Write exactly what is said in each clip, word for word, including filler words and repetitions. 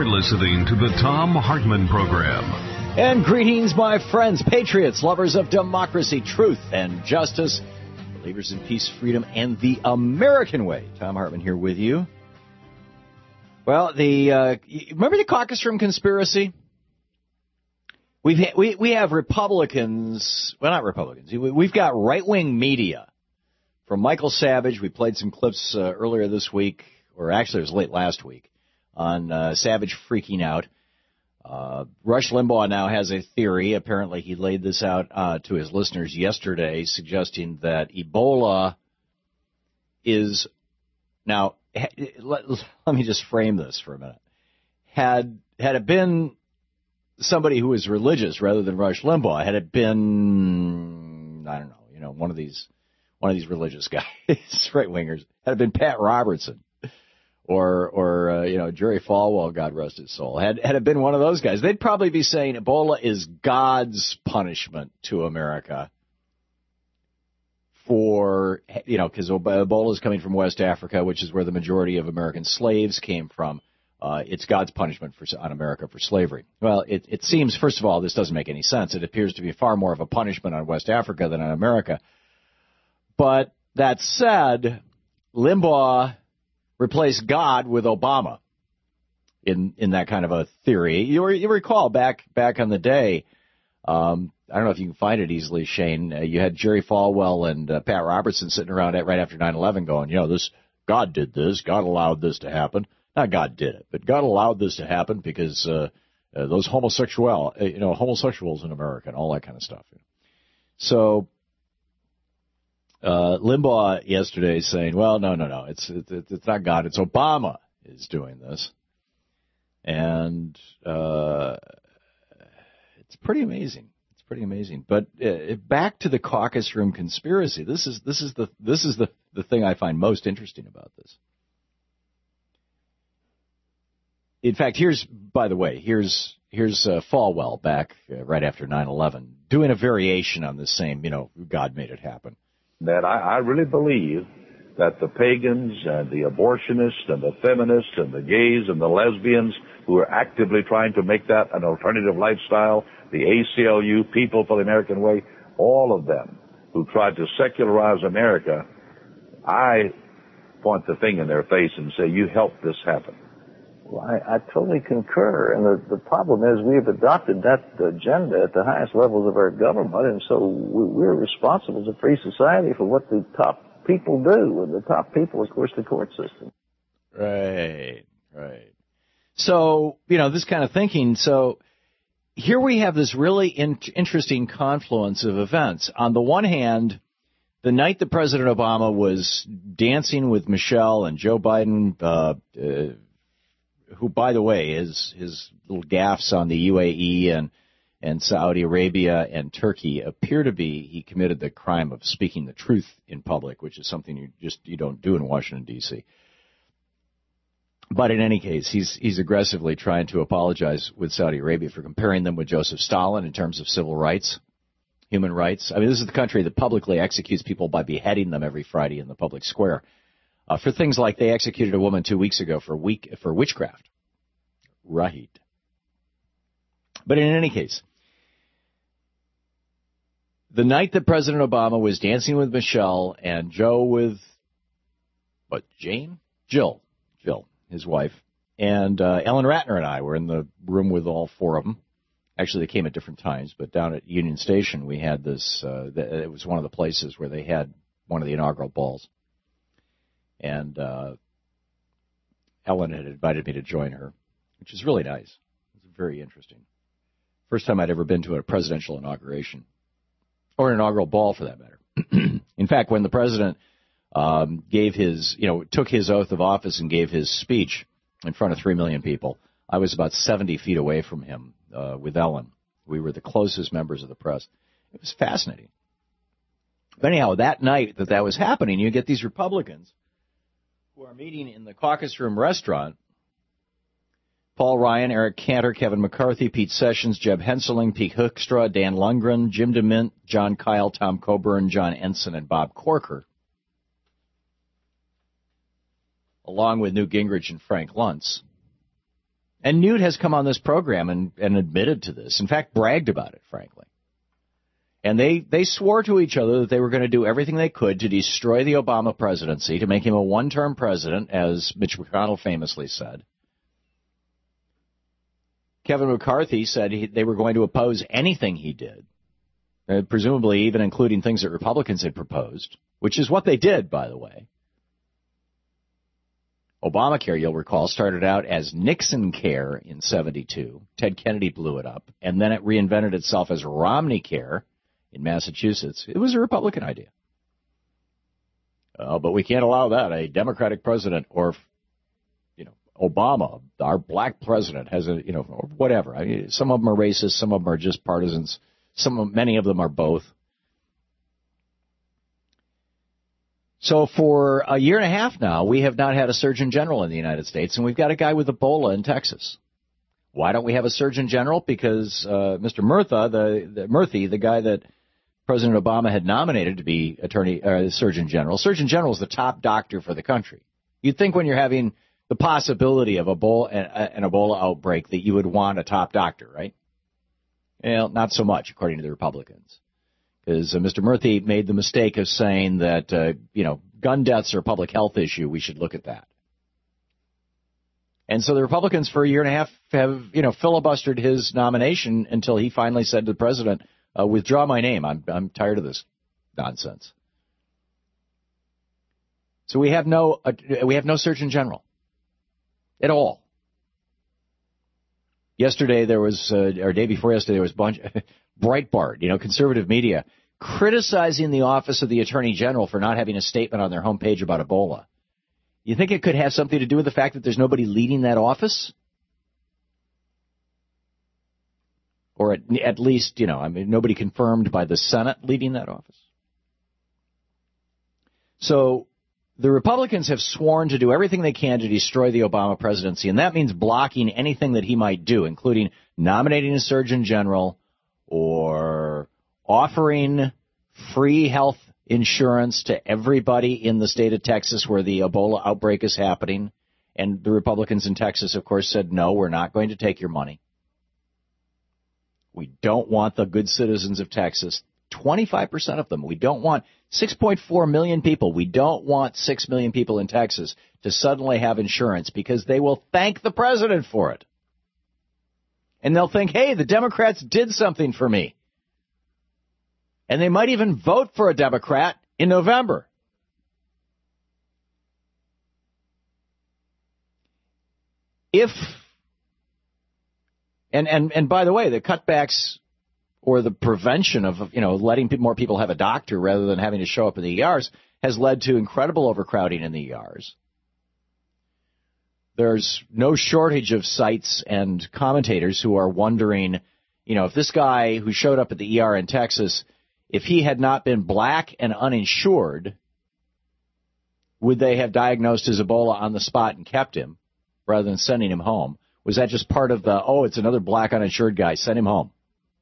You're listening to the Thom Hartmann Program. And greetings, my friends, patriots, lovers of democracy, truth, and justice, believers in peace, freedom, and the American way. Thom Hartmann here with you. Well, the uh, remember the caucus room conspiracy? We've ha- we we have Republicans, well, not Republicans. We've got right-wing media. From Michael Savage, we played some clips uh, earlier this week, or actually it was late last week, on uh, Savage freaking out. Uh, Rush Limbaugh now has a theory. Apparently he laid this out uh, to his listeners yesterday, suggesting that Ebola is now. Let, let me just frame this for a minute. Had had it been somebody who was religious rather than Rush Limbaugh, had it been I don't know, you know, one of these one of these religious guys, right wingers, had it been Pat Robertson. Or, or uh, you know, Jerry Falwell, God rest his soul. Had had it been one of those guys, they'd probably be saying Ebola is God's punishment to America for, you know, because Ebola is coming from West Africa, which is where the majority of American slaves came from. Uh, it's God's punishment for on America for slavery. Well, it, it seems, first of all, this doesn't make any sense. It appears to be far more of a punishment on West Africa than on America. But that said, Limbaugh replace God with Obama in in that kind of a theory. You, you recall back back on the day, um, I don't know if you can find it easily, Shane, uh, you had Jerry Falwell and uh, Pat Robertson sitting around at, right after nine eleven going, you know, this God did this, God allowed this to happen. Not God did it, but God allowed this to happen because uh, uh, those homosexual, uh, you know, homosexuals in America and all that kind of stuff. So Uh, Limbaugh yesterday saying, well, no, no, no, it's, it's it's not God, it's Obama is doing this. And uh, it's pretty amazing. It's pretty amazing. But uh, back to the caucus room conspiracy. This is this is the this is the, the thing I find most interesting about this. In fact, here's, by the way, here's here's uh, Falwell back uh, right after nine eleven doing a variation on the same, you know, God made it happen. That I, I really believe that the pagans and the abortionists and the feminists and the gays and the lesbians who are actively trying to make that an alternative lifestyle, the A C L U, People for the American Way, all of them who tried to secularize America, I point the thing in their face and say, you helped this happen. Well, I, I totally concur. And the, the problem is we have adopted that agenda at the highest levels of our government, and so we, we're responsible as a free society for what the top people do. And the top people, of course, the court system. Right, right. So, you know, this kind of thinking. So here we have this really in- interesting confluence of events. On the one hand, the night that President Obama was dancing with Michelle and Joe Biden, uh, uh who, by the way, is his little gaffes on the U A E and and Saudi Arabia and Turkey appear to be he committed the crime of speaking the truth in public, which is something you just you don't do in Washington, D C. But in any case, he's he's aggressively trying to apologize with Saudi Arabia for comparing them with Joseph Stalin in terms of civil rights, human rights. I mean, this is the country that publicly executes people by beheading them every Friday in the public square. Uh, for things like they executed a woman two weeks ago for week, for witchcraft. Right. But in any case, the night that President Obama was dancing with Michelle and Joe with, what, Jane? Jill. Jill, his wife. And uh, Ellen Ratner and I were in the room with all four of them. Actually, they came at different times, but down at Union Station we had this, uh, it was one of the places where they had one of the inaugural balls. And uh, Ellen had invited me to join her, which is really nice. It was very interesting. First time I'd ever been to a presidential inauguration, or an inaugural ball for that matter. In fact, when the president um, gave his, you know, took his oath of office and gave his speech in front of three million people, I was about seventy feet away from him uh, with Ellen. We were the closest members of the press. It was fascinating. But anyhow, that night that that was happening, you get these Republicans who are meeting in the Caucus Room restaurant. Paul Ryan, Eric Cantor, Kevin McCarthy, Pete Sessions, Jeb Henseling, Pete Hoekstra, Dan Lundgren, Jim DeMint, John Kyle, Tom Coburn, John Ensign, and Bob Corker, along with Newt Gingrich and Frank Luntz. And Newt has come on this program and, and admitted to this. In fact, bragged about it, frankly. And they, they swore to each other that they were going to do everything they could to destroy the Obama presidency, to make him a one-term president, as Mitch McConnell famously said. Kevin McCarthy said he, they were going to oppose anything he did, uh, presumably even including things that Republicans had proposed, which is what they did, by the way. Obamacare, you'll recall, started out as Nixon Care in seventy-two. Ted Kennedy blew it up, and then it reinvented itself as Romney Care in Massachusetts. It was a Republican idea. Uh, but we can't allow that. A Democratic president or, you know, Obama, our black president, has a, you know, or whatever. I mean, some of them are racist. Some of them are just partisans. Some of, many of them are both. So for a year and a half now, we have not had a Surgeon General in the United States, and we've got a guy with Ebola in Texas. Why don't we have a Surgeon General? Because uh, Mister Murtha, the, the Murthy, the guy that President Obama had nominated to be Attorney uh, Surgeon General. Surgeon General is the top doctor for the country. You'd think when you're having the possibility of Ebola, an Ebola outbreak that you would want a top doctor, right? Well, not so much, according to the Republicans. Because uh, Mister Murthy made the mistake of saying that, uh, you know, gun deaths are a public health issue. We should look at that. And so the Republicans for a year and a half have, you know, filibustered his nomination until he finally said to the president, uh, withdraw my name. I'm, I'm tired of this nonsense. So we have no, uh, we have no Surgeon General at all. Yesterday there was, uh, or day before yesterday, there was a bunch, Breitbart, you know, conservative media, criticizing the Office of the Attorney General for not having a statement on their homepage about Ebola. You think it could have something to do with the fact that there's nobody leading that office? Or at, at least, you know, I mean, nobody confirmed by the Senate leading that office? So the Republicans have sworn to do everything they can to destroy the Obama presidency, and that means blocking anything that he might do, including nominating a Surgeon General or offering free health insurance to everybody in the state of Texas where the Ebola outbreak is happening. And the Republicans in Texas, of course, said, no, we're not going to take your money. We don't want the good citizens of Texas, twenty-five percent of them. We don't want six point four million people. We don't want six million people in Texas to suddenly have insurance because they will thank the president for it. And they'll think, hey, the Democrats did something for me. And they might even vote for a Democrat in November. If, and, and, and by the way, the cutbacks or the prevention of, you know, letting more people have a doctor rather than having to show up in the E Rs has led to incredible overcrowding in the E Rs. There's no shortage of sites and commentators who are wondering, you know, if this guy who showed up at the E R in Texas, if he had not been black and uninsured, would they have diagnosed his Ebola on the spot and kept him rather than sending him home? Was that just part of the, oh, it's another black uninsured guy, send him home?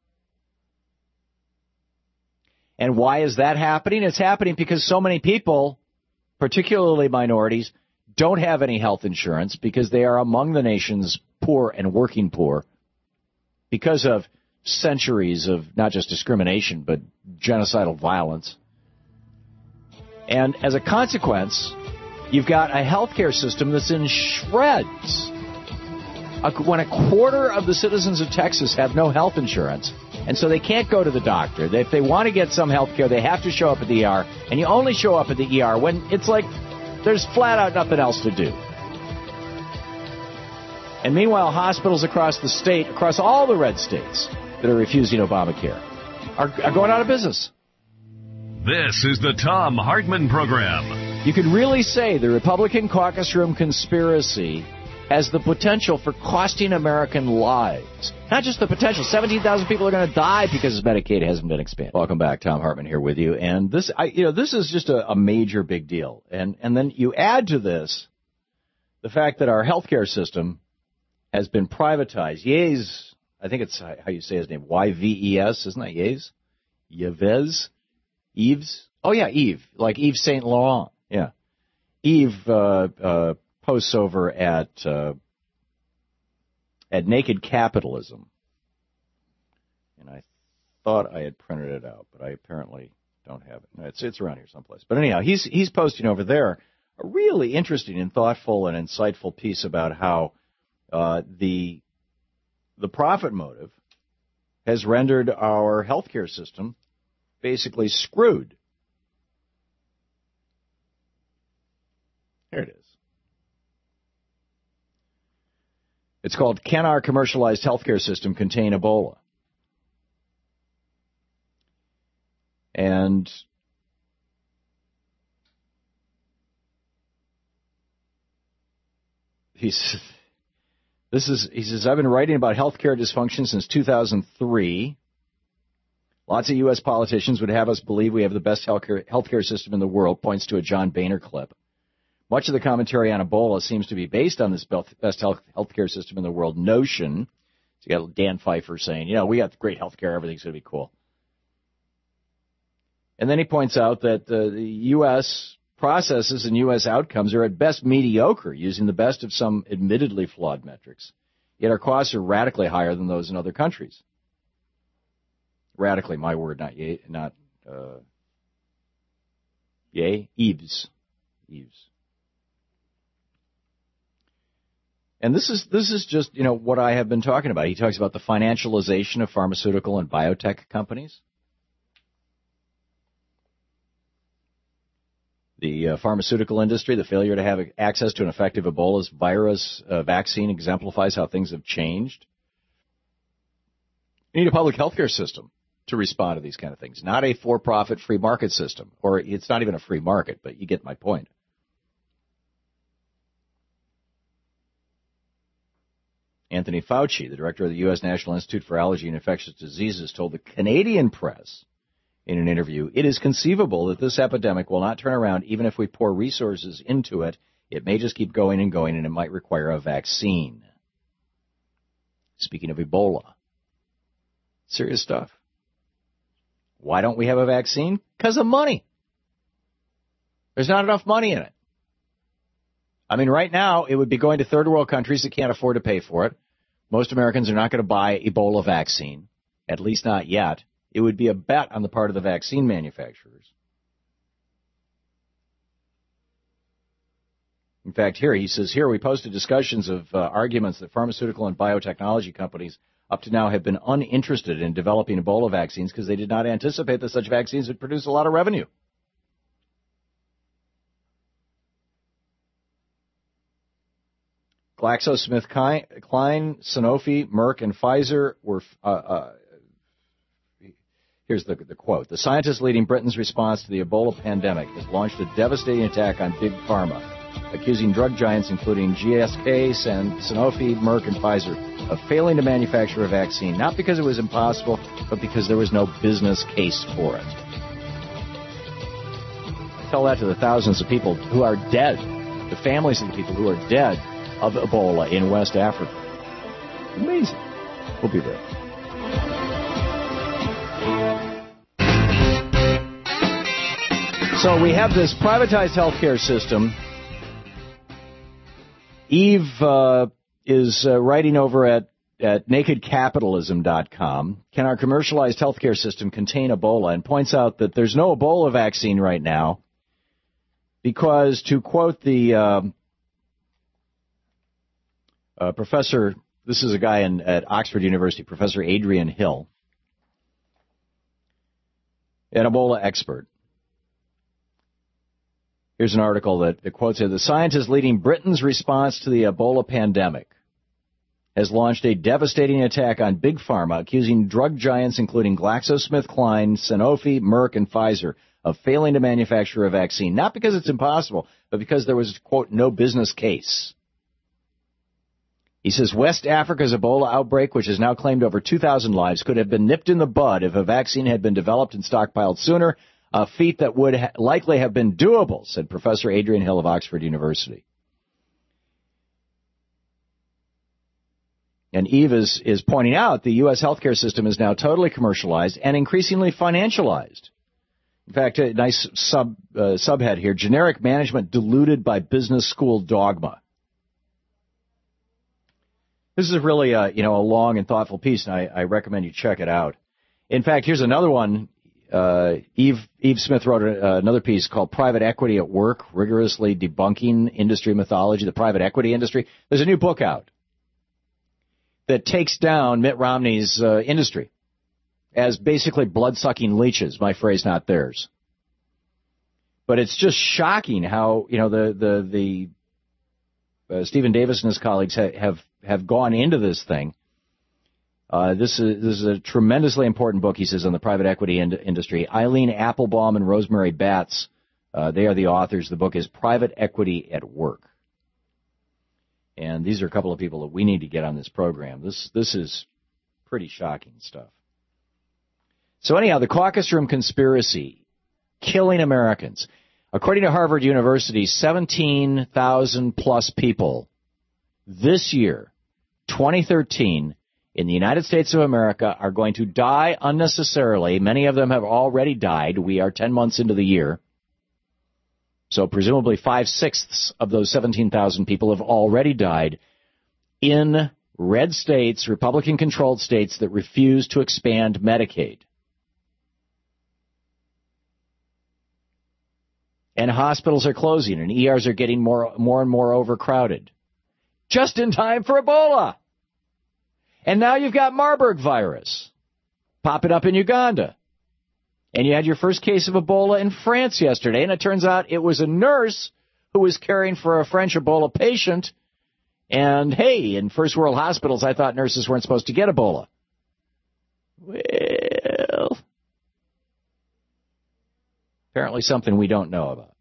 And why is that happening? It's happening because so many people, particularly minorities, don't have any health insurance because they are among the nation's poor and working poor because of centuries of not just discrimination, but genocidal violence. And as a consequence, you've got a healthcare system that's in shreds. When a quarter of the citizens of Texas have no health insurance, and so they can't go to the doctor. If they want to get some health care, they have to show up at the E R, and you only show up at the E R when it's like there's flat out nothing else to do. And meanwhile, hospitals across the state, across all the red states that are refusing Obamacare, are, are going out of business. This is the Thom Hartmann Program. You could really say the Republican caucus room conspiracy has the potential for costing American lives. Not just the potential. seventeen thousand people are going to die because Medicaid hasn't been expanded. Welcome back. Thom Hartmann here with you. And this, I, you know, this is just a, a major big deal. And, and then you add to this the fact that our healthcare system has been privatized. Yves, I think it's how you say his name, Y V E S, isn't that Yves? Yves? Yves? Oh, yeah, Yves, like Yves Saint Laurent. Yeah. Yves uh, uh, posts over at uh, at Naked Capitalism. And I thought I had printed it out, but I apparently don't have it. No, it's it's around here someplace. But anyhow, he's he's posting over there a really interesting and thoughtful and insightful piece about how uh, the the profit motive has rendered our healthcare system basically screwed. Here it is. It's called, Can Our Commercialized Healthcare System Contain Ebola? And he's, this is, he says, I've been writing about healthcare dysfunction since two thousand three. Lots of U S politicians would have us believe we have the best healthcare, healthcare system in the world, points to a John Boehner clip. Much of the commentary on Ebola seems to be based on this best health, healthcare system in the world notion. So you got Dan Pfeiffer saying, you know, we got great healthcare, everything's going to be cool. And then he points out that uh, the U S processes and U S outcomes are at best mediocre, using the best of some admittedly flawed metrics. Yet our costs are radically higher than those in other countries. Radically, my word, not yay, not uh, yay, Eves, Eves. And this is this is just, you know, what I have been talking about. He talks about the financialization of pharmaceutical and biotech companies. The uh, pharmaceutical industry, the failure to have access to an effective Ebola virus uh, vaccine exemplifies how things have changed. You need a public health care system to respond to these kind of things, not a for-profit free market system. Or it's not even a free market, but you get my point. Anthony Fauci, the director of the U S National Institute for Allergy and Infectious Diseases, told the Canadian press in an interview, it is conceivable that this epidemic will not turn around even if we pour resources into it. It may just keep going and going, and it might require a vaccine. Speaking of Ebola, serious stuff. Why don't we have a vaccine? Because of money. There's not enough money in it. I mean, right now, it would be going to third world countries that can't afford to pay for it. Most Americans are not going to buy Ebola vaccine, at least not yet. It would be a bet on the part of the vaccine manufacturers. In fact, here, he says, here we posted discussions of uh, arguments that pharmaceutical and biotechnology companies up to now have been uninterested in developing Ebola vaccines because they did not anticipate that such vaccines would produce a lot of revenue. GlaxoSmithKline, Sanofi, Merck, and Pfizer were, uh, uh, here's the, the quote, the scientists leading Britain's response to the Ebola pandemic has launched a devastating attack on Big Pharma, accusing drug giants including G S K, Sanofi, Merck, and Pfizer of failing to manufacture a vaccine, not because it was impossible, but because there was no business case for it. Tell that to the thousands of people who are dead, the families of the people who are dead of Ebola in West Africa. Amazing. We'll be there. So we have this privatized healthcare system. Eve uh, is uh, writing over at, at naked capitalism dot com, can our commercialized healthcare system contain Ebola? And points out that there's no Ebola vaccine right now because, to quote the uh, uh, professor, this is a guy in, at Oxford University, Professor Adrian Hill, an Ebola expert. Here's an article that, that quotes here. The scientist leading Britain's response to the Ebola pandemic has launched a devastating attack on Big Pharma, accusing drug giants including GlaxoSmithKline, Sanofi, Merck, and Pfizer of failing to manufacture a vaccine, not because it's impossible, but because there was, quote, no business case. He says West Africa's Ebola outbreak, which has now claimed over two thousand lives, could have been nipped in the bud if a vaccine had been developed and stockpiled sooner, a feat that would ha- likely have been doable, said Professor Adrian Hill of Oxford University. And Eve is, is pointing out the U S healthcare system is now totally commercialized and increasingly financialized. In fact, a nice sub uh, subhead here, generic management diluted by business school dogma. This is really a, you know, a long and thoughtful piece, and I, I recommend you check it out. In fact, here's another one. Uh, Eve, Eve Smith wrote a, another piece called Private Equity at Work, Rigorously Debunking Industry Mythology, the Private Equity Industry. There's a new book out that takes down Mitt Romney's uh, industry as basically blood-sucking leeches, my phrase, not theirs. But it's just shocking how, you know, the, the, the uh, Stephen Davis and his colleagues ha- have, have gone into this thing. Uh, this is this is a tremendously important book, he says, on the private equity in- industry. Eileen Applebaum and Rosemary Batts, uh, they are the authors. The book is Private Equity at Work. And these are a couple of people that we need to get on this program. This this is pretty shocking stuff. So anyhow, the caucus room conspiracy, killing Americans. According to Harvard University, seventeen thousand plus people this year, twenty thirteen, in the United States of America are going to die unnecessarily. Many of them have already died. We are ten months into the year. So presumably five-sixths of those seventeen thousand people have already died in red states, Republican-controlled states that refuse to expand Medicaid. And hospitals are closing, and E Rs are getting more, more and more overcrowded. Just in time for Ebola. And now you've got Marburg virus popping up in Uganda. And you had your first case of Ebola in France yesterday, and it turns out it was a nurse who was caring for a French Ebola patient. And, hey, in first world hospitals, I thought nurses weren't supposed to get Ebola. Well, apparently something we don't know about.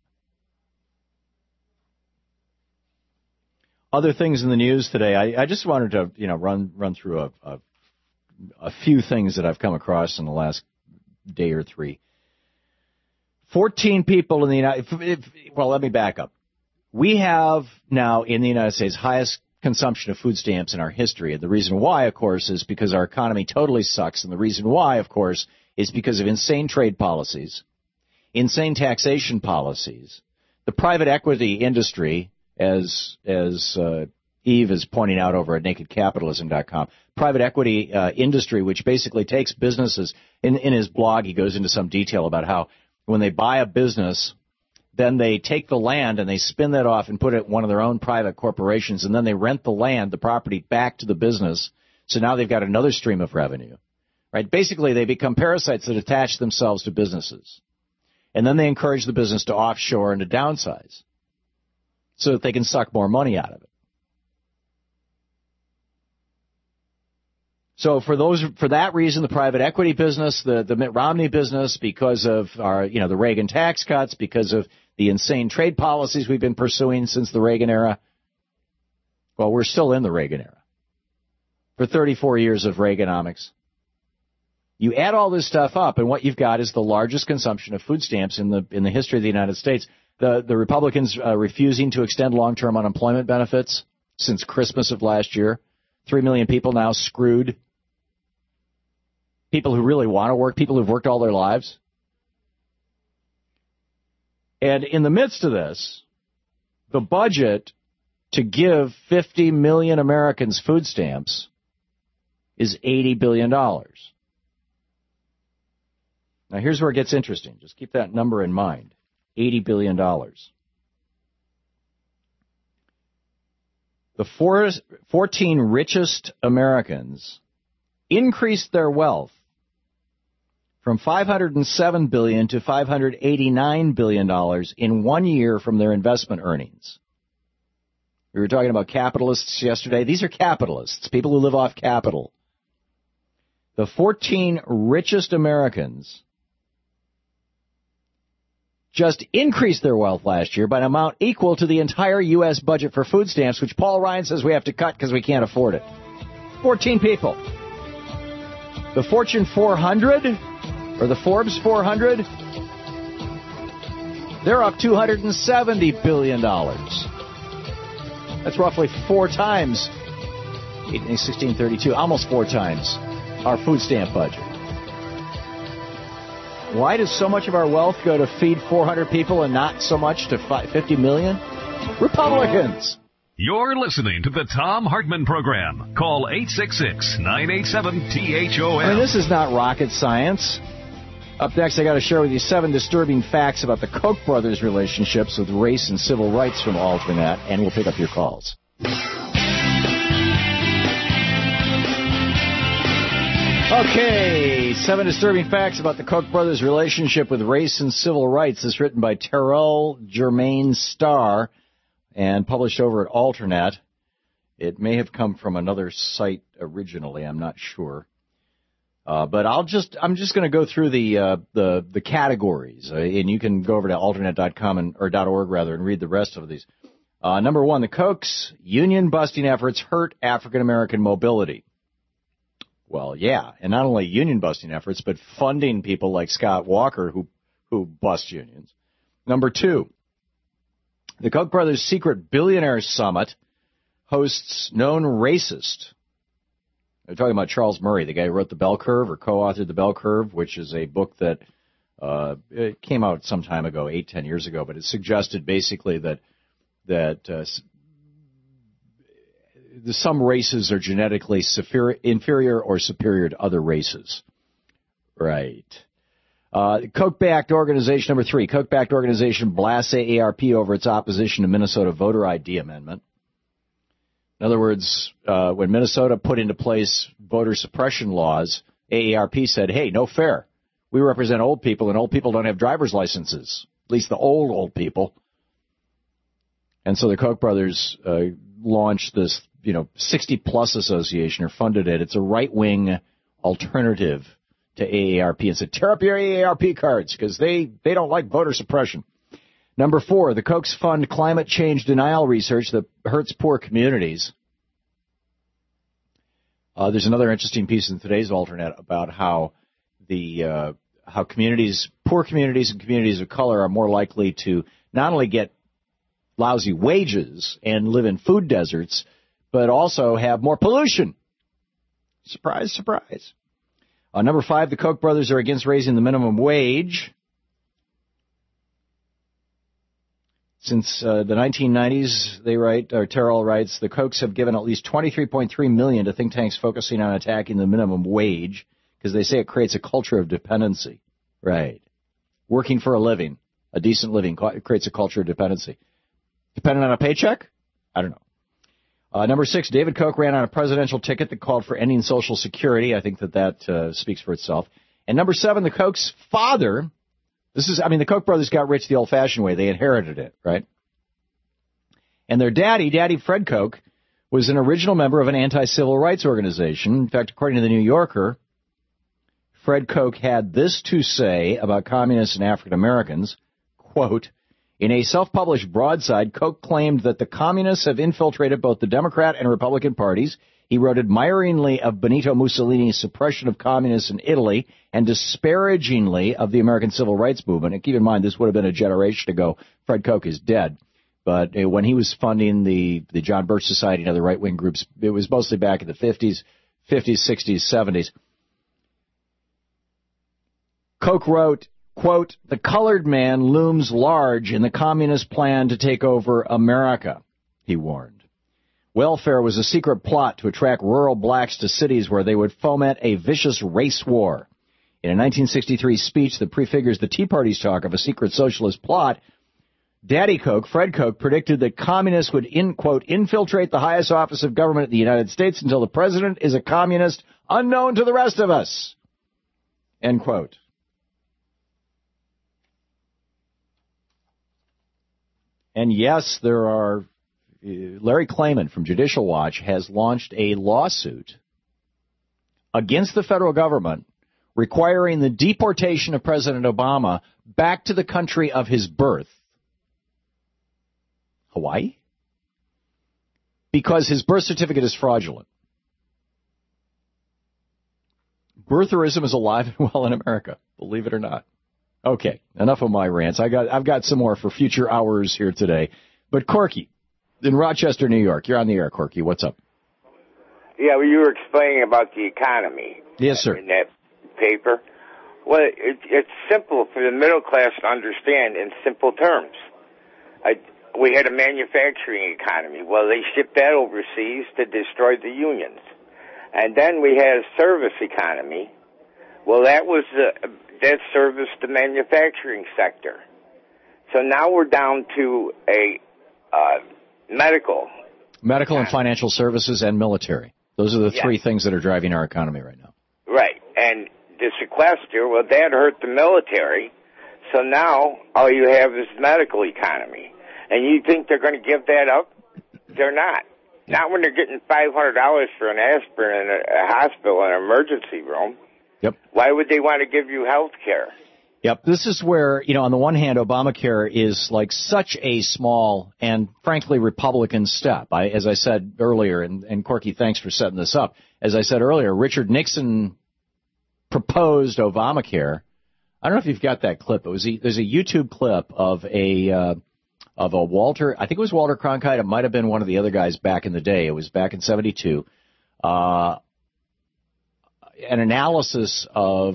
Other things in the news today, I, I just wanted to, you know, run run through a, a, a few things that I've come across in the last day or three. Fourteen people in the United States, well, let me back up. We have now in the United States highest consumption of food stamps in our history. And the reason why, of course, is because our economy totally sucks. And the reason why, of course, is because of insane trade policies, insane taxation policies, the private equity industry, as as uh, Eve is pointing out over at naked capitalism dot com, private equity uh, industry, which basically takes businesses. In, in his blog, he goes into some detail about how when they buy a business, then they take the land and they spin that off and put it in one of their own private corporations, and then they rent the land, the property, back to the business. So now they've got another stream of revenue, right? Basically, they become parasites that attach themselves to businesses. And then they encourage the business to offshore and to downsize so that they can suck more money out of it. So for those, for that reason, the private equity business, the, the Mitt Romney business, because of our, you know, the Reagan tax cuts, because of the insane trade policies we've been pursuing since the Reagan era. Well, we're still in the Reagan era. For thirty-four years of Reaganomics. You add all this stuff up, and what you've got is the largest consumption of food stamps in the in the history of the United States. The the Republicans uh, refusing to extend long-term unemployment benefits since Christmas of last year. Three million people now screwed. People who really want to work, people who've worked all their lives. And in the midst of this, the budget to give fifty million Americans food stamps is eighty billion dollars. Now, here's where it gets interesting. Just keep that number in mind, eighty billion dollars. The four, fourteen richest Americans increased their wealth from five hundred seven billion dollars to five hundred eighty-nine billion dollars in one year from their investment earnings. We were talking about capitalists yesterday. These are capitalists, people who live off capital. The fourteen richest Americans just increased their wealth last year by an amount equal to the entire U S budget for food stamps, which Paul Ryan says we have to cut because we can't afford it. fourteen people. The Fortune four hundred, or the Forbes four hundred, they're up two hundred seventy billion dollars. That's roughly four times, sixteen thirty-two, almost four times our food stamp budget. Why does so much of our wealth go to feed four hundred people and not so much to fifty million? Republicans. You're listening to the Tom Hartman Program. Call eight six six, nine eight seven, T H O M. I mean, this is not rocket science. Up next, I got to share with you seven disturbing facts about the Koch brothers' relationships with race and civil rights from Alternet, and we'll pick up your calls. Okay, seven disturbing facts about the Koch brothers' relationship with race and civil rights. This is written by Terrell Germain Starr and published over at Alternet. It may have come from another site originally, I'm not sure. Uh, but I'll just, I'm just going to go through the, uh, the, the categories, uh, and you can go over to alternet dot com and, or .org rather, and read the rest of these. Uh, number one, the Koch's union busting efforts hurt African American mobility. Well, yeah, and not only union busting efforts, but funding people like Scott Walker who, who bust unions. Number two, the Koch brothers' secret billionaire summit hosts known racist. They're talking about Charles Murray, the guy who wrote The Bell Curve or co-authored The Bell Curve, which is a book that uh, it came out some time ago, eight, ten years ago, but it suggested basically that that uh, some races are genetically inferior or superior to other races. Right. Uh, Koch-backed organization number three. Koch-backed organization blasts A A R P over its opposition to Minnesota voter I D amendment. In other words, uh, when Minnesota put into place voter suppression laws, A A R P said, hey, no fair. We represent old people, and old people don't have driver's licenses, at least the old, old people. And so the Koch brothers uh, launched this, you know, sixty-plus association, or funded it. It's a right-wing alternative to A A R P, and said, tear up your A A R P cards, because they, they don't like voter suppression. Number four, the Kochs fund climate change denial research that hurts poor communities. Uh, there's another interesting piece in today's Alternet about how the uh, how communities, poor communities and communities of color are more likely to not only get lousy wages and live in food deserts, but also have more pollution. Surprise, surprise. Uh, number five, the Koch brothers are against raising the minimum wage. Since uh, the nineteen nineties, they write, or Terrell writes, the Kochs have given at least twenty-three point three million dollars to think tanks focusing on attacking the minimum wage because they say it creates a culture of dependency. Right. Working for a living, a decent living, creates a culture of dependency. Dependent on a paycheck? I don't know. Uh, number six, David Koch ran on a presidential ticket that called for ending Social Security. I think that that uh, speaks for itself. And number seven, the Koch's father, this is, I mean, the Koch brothers got rich the old-fashioned way. They inherited it, right? And their daddy, Daddy Fred Koch, was an original member of an anti-civil rights organization. In fact, according to the New Yorker, Fred Koch had this to say about communists and African Americans, quote, in a self-published broadside, Koch claimed that the communists have infiltrated both the Democrat and Republican parties. He wrote admiringly of Benito Mussolini's suppression of communists in Italy and disparagingly of the American civil rights movement. And keep in mind, this would have been a generation ago. Fred Koch is dead. But uh, when he was funding the, the John Birch Society and other right-wing groups, it was mostly back in the fifties, fifties, sixties, seventies. Koch wrote, quote, the colored man looms large in the communist plan to take over America, he warned. Welfare was a secret plot to attract rural blacks to cities where they would foment a vicious race war. In a nineteen sixty-three speech that prefigures the Tea Party's talk of a secret socialist plot, Daddy Koch, Fred Koch, predicted that communists would, in, quote, infiltrate the highest office of government in the United States until the president is a communist unknown to the rest of us, end quote. And yes, there are, Larry Klayman from Judicial Watch has launched a lawsuit against the federal government requiring the deportation of President Obama back to the country of his birth, Hawaii, because his birth certificate is fraudulent. Birtherism is alive and well in America, believe it or not. Okay, enough of my rants. I got, I've got some more for future hours here today. But Corky, in Rochester, New York, you're on the air, Corky. What's up? Yeah, well, you were explaining about the economy. Yes, sir. In that paper. Well, it, it's simple for the middle class to understand in simple terms. A, we had a manufacturing economy. Well, they shipped that overseas to destroy the unions. And then we had a service economy. Well, that was uh, that serviced the manufacturing sector. So now we're down to a uh, medical. Medical and financial services and military. Those are the yes. three things that are driving our economy right now. Right. And the sequester, well, that hurt the military. So now all you have is medical economy. And you think they're going to give that up? They're not. Not when they're getting five hundred dollars for an aspirin in a, a hospital in an emergency room. Yep. Why would they want to give you health care? Yep. This is where, you know, on the one hand, Obamacare is like such a small and, frankly, Republican step. I, as I said earlier, and, and Corky, thanks for setting this up. As I said earlier, Richard Nixon proposed Obamacare. I don't know if you've got that clip. It was a, there's a YouTube clip of a uh, of a Walter. I think it was Walter Cronkite. It might have been one of the other guys back in the day. It was back in seventy-two. Uh, an analysis of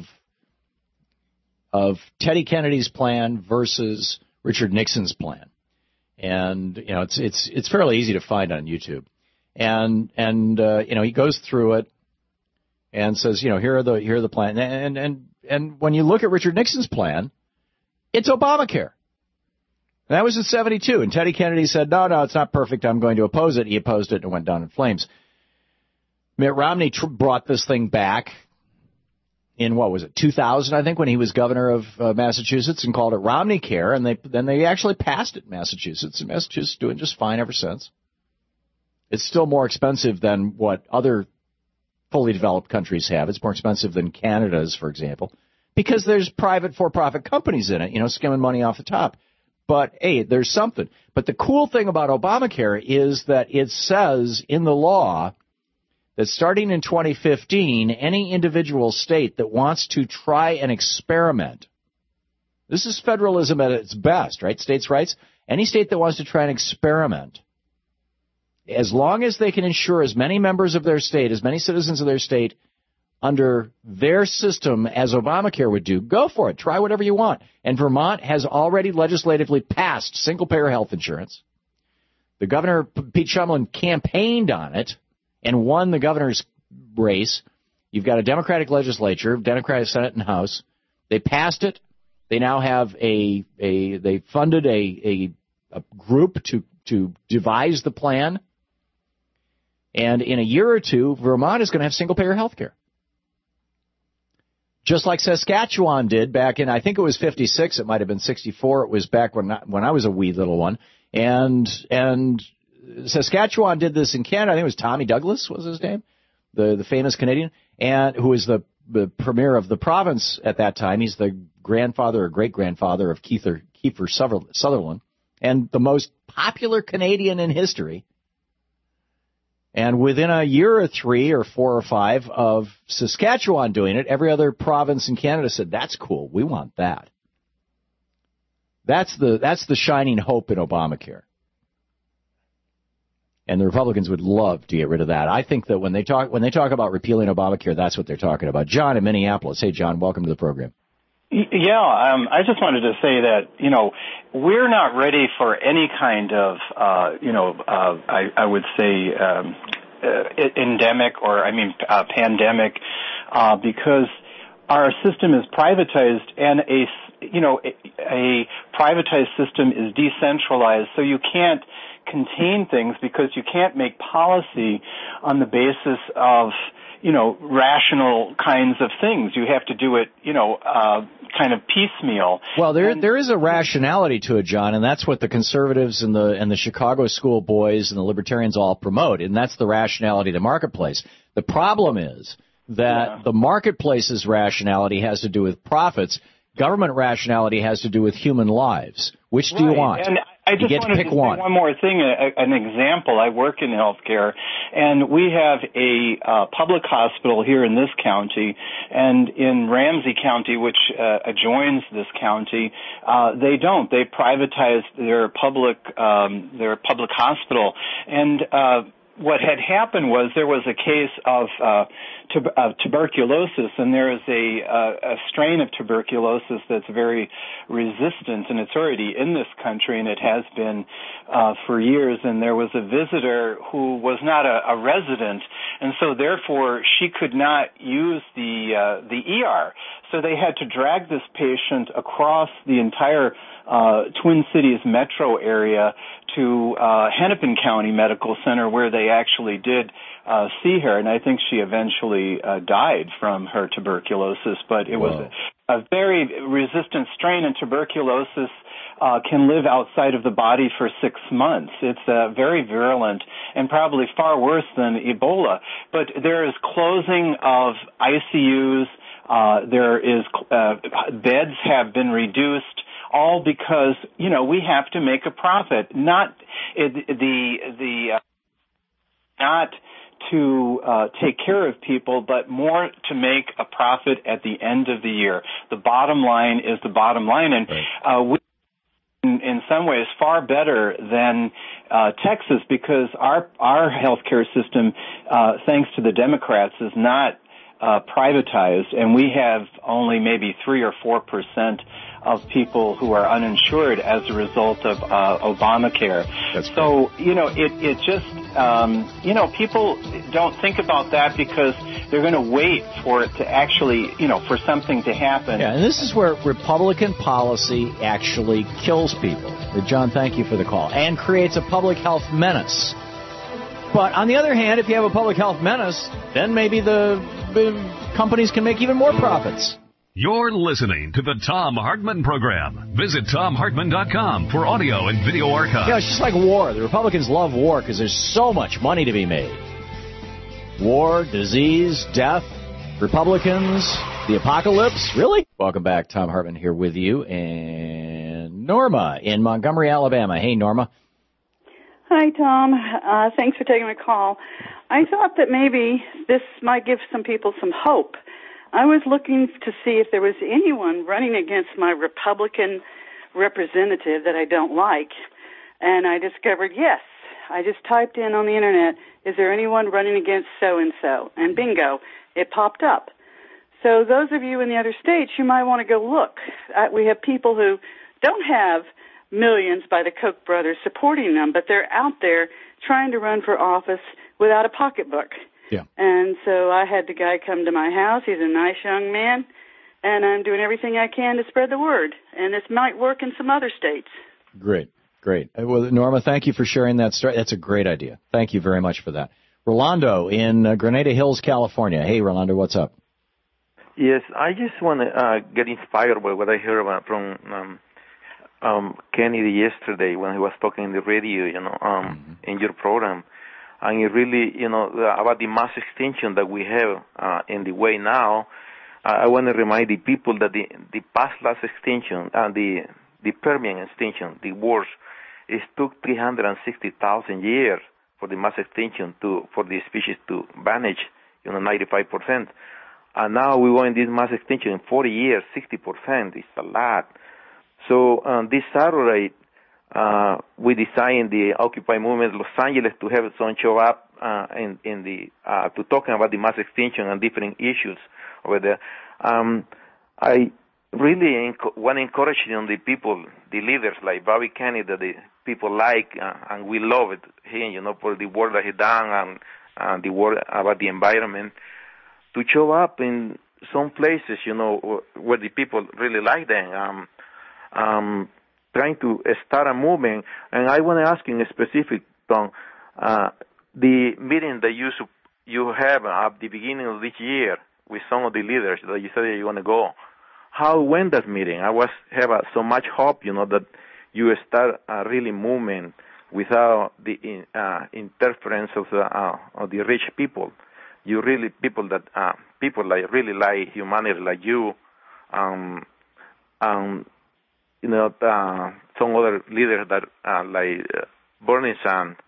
of Teddy Kennedy's plan versus Richard Nixon's plan, and you know it's it's it's fairly easy to find on YouTube. And and uh, you know he goes through it and says, you know, here are the here are the plan. And and and when you look at Richard Nixon's plan, it's Obamacare. And that was in seventy-two. And Teddy Kennedy said, no, no, it's not perfect. I'm going to oppose it. He opposed it and went down in flames. Mitt Romney tr- brought this thing back in, what was it, two thousand, I think, when he was governor of uh, Massachusetts, and called it Romney Care. And they then they actually passed it in Massachusetts. And Massachusetts is doing just fine ever since. It's still more expensive than what other fully developed countries have. It's more expensive than Canada's, for example, because there's private for-profit companies in it, you know, skimming money off the top. But, hey, there's something. But the cool thing about Obamacare is that it says in the law that starting in twenty fifteen, any individual state that wants to try an experiment, this is federalism at its best, right? States' rights. Any state that wants to try an experiment, as long as they can ensure as many members of their state, as many citizens of their state under their system as Obamacare would do, go for it. Try whatever you want. And Vermont has already legislatively passed single-payer health insurance. The governor, Pete Shumlin, campaigned on it and won the governor's race. You've got a Democratic legislature, Democratic Senate and House. They passed it. They now have a, a they funded a, a, a group to, to devise the plan. And in a year or two, Vermont is going to have single-payer health care. Just like Saskatchewan did back in, I think it was fifty-six, it might have been sixty-four. It was back when I, when I was a wee little one. And and Saskatchewan did this in Canada. I think it was Tommy Douglas was his name, the, the famous Canadian, and who was the, the premier of the province at that time. He's the grandfather or great-grandfather of Kiefer, Kiefer Sutherland, and the most popular Canadian in history. And within a year or three or four or five of Saskatchewan doing it, every other province in Canada said, that's cool. We want that. That's the that's the shining hope in Obamacare. And the Republicans would love to get rid of that. I think that when they talk when they talk about repealing Obamacare, that's what they're talking about. John in Minneapolis. Hey, John, welcome to the program. Yeah, um, I just wanted to say that, you know, we're not ready for any kind of, uh, you know, uh, I, I would say um, uh, endemic or, I mean, uh, pandemic, uh, because our system is privatized, and a, you know, a, a privatized system is decentralized, so you can't contain things because you can't make policy on the basis of, you know, rational kinds of things. You have to do it, you know, uh, kind of piecemeal. Well, there and, there is a rationality to it, John, and that's what the conservatives and the and the Chicago school boys and the libertarians all promote, and that's the rationality of the marketplace. The problem is that yeah. the marketplace's rationality has to do with profits. Government rationality has to do with human lives. Which do right. you want? And I just you get wanted to pick to say one. one more thing, a, an example. I work in healthcare, and we have a uh, public hospital here in this county, and in Ramsey County, which uh, adjoins this county, uh, they don't. They privatize their public um, their public hospital, and uh, what had happened was there was a case of, uh, tub- of tuberculosis, and there is a, uh, a strain of tuberculosis that's very resistant, and it's already in this country, and it has been uh, for years. And there was a visitor who was not a, a resident, and so therefore she could not use the uh, the E R. So they had to drag this patient across the entire uh, Twin Cities metro area to uh, Hennepin County Medical Center, where they actually did uh, see her, and I think she eventually uh, died from her tuberculosis. But it Whoa. was a, a very resistant strain, and tuberculosis uh, can live outside of the body for six months. It's uh, very virulent and probably far worse than Ebola. But there is closing of I C Us. Uh, there is uh, beds have been reduced, all because, you know, we have to make a profit, not uh, the the uh, not to uh, take care of people, but more to make a profit at the end of the year. The bottom line is the bottom line, and uh, we, in, in some ways, far better than uh, Texas, because our our healthcare system, uh, thanks to the Democrats, is not Uh, privatized, and we have only maybe three or four percent of people who are uninsured as a result of uh, Obamacare. That's so, you know, it, it just, um, you know, people don't think about that because they're going to wait for it to actually, you know, for something to happen. Yeah, and this is where Republican policy actually kills people. John, thank you for the call. And creates a public health menace. But on the other hand, if you have a public health menace, then maybe the, the companies can make even more profits. You're listening to the Thom Hartmann Program. Visit Thom Hartmann dot com for audio and video archives. Yeah, it's just like war. The Republicans love war because there's so much money to be made. War, disease, death, Republicans, the apocalypse. Really? Welcome back. Thom Hartmann here with you. And Norma in Montgomery, Alabama. Hey, Norma. Hi, Tom. Uh, thanks for taking my call. I thought that maybe this might give some people some hope. I was looking to see if there was anyone running against my Republican representative that I don't like, and I discovered yes. I just typed in on the Internet, is there anyone running against so-and-so? And bingo, it popped up. So those of you in the other states, you might want to go look. Uh, we have people who don't have millions by the Koch brothers supporting them, but they're out there trying to run for office without a pocketbook. Yeah. And so I had the guy come to my house. He's a nice young man, and I'm doing everything I can to spread the word. And this might work in some other states. Great, great. Well, Norma, thank you for sharing that story. That's a great idea. Thank you very much for that. Rolando in uh, Grenada Hills, California. Hey, Rolando, what's up? Yes, I just want to uh, get inspired by what I heard about from um, um, Kennedy yesterday when he was talking in the radio, you know, um, mm-hmm. in your program. And it really, you know, about the mass extinction that we have uh, in the way now. Uh, I want to remind the people that the, the past last extinction, uh, the the Permian extinction, the worst, it took three hundred sixty thousand years for the mass extinction to for the species to vanish, you know, ninety-five percent. And now we want this mass extinction in forty years, sixty percent. It's a lot. So um, this Saturday, uh, we designed the Occupy movement Los Angeles to have some show up uh, in, in the uh, to talking about the mass extinction and different issues over there. Um, I really enc- want to encourage on the people, the leaders like Bobby Kennedy, that the people like uh, and we love it, him, you know, for the work that he done and, and the work about the environment, to show up in some places, you know, where the people really like them. Um, um, trying to start a movement, and I want to ask you in specific, Tom, uh, the meeting that you you have at the beginning of this year with some of the leaders that you said that you want to go. How went that meeting? I was have uh, so much hope, you know, that you start a really movement without the uh, interference of the uh, of the rich people. You really people that uh, people like really like humanity, like you, um, um. You know, uh, some other leaders that uh, like uh, Bernie Sanders.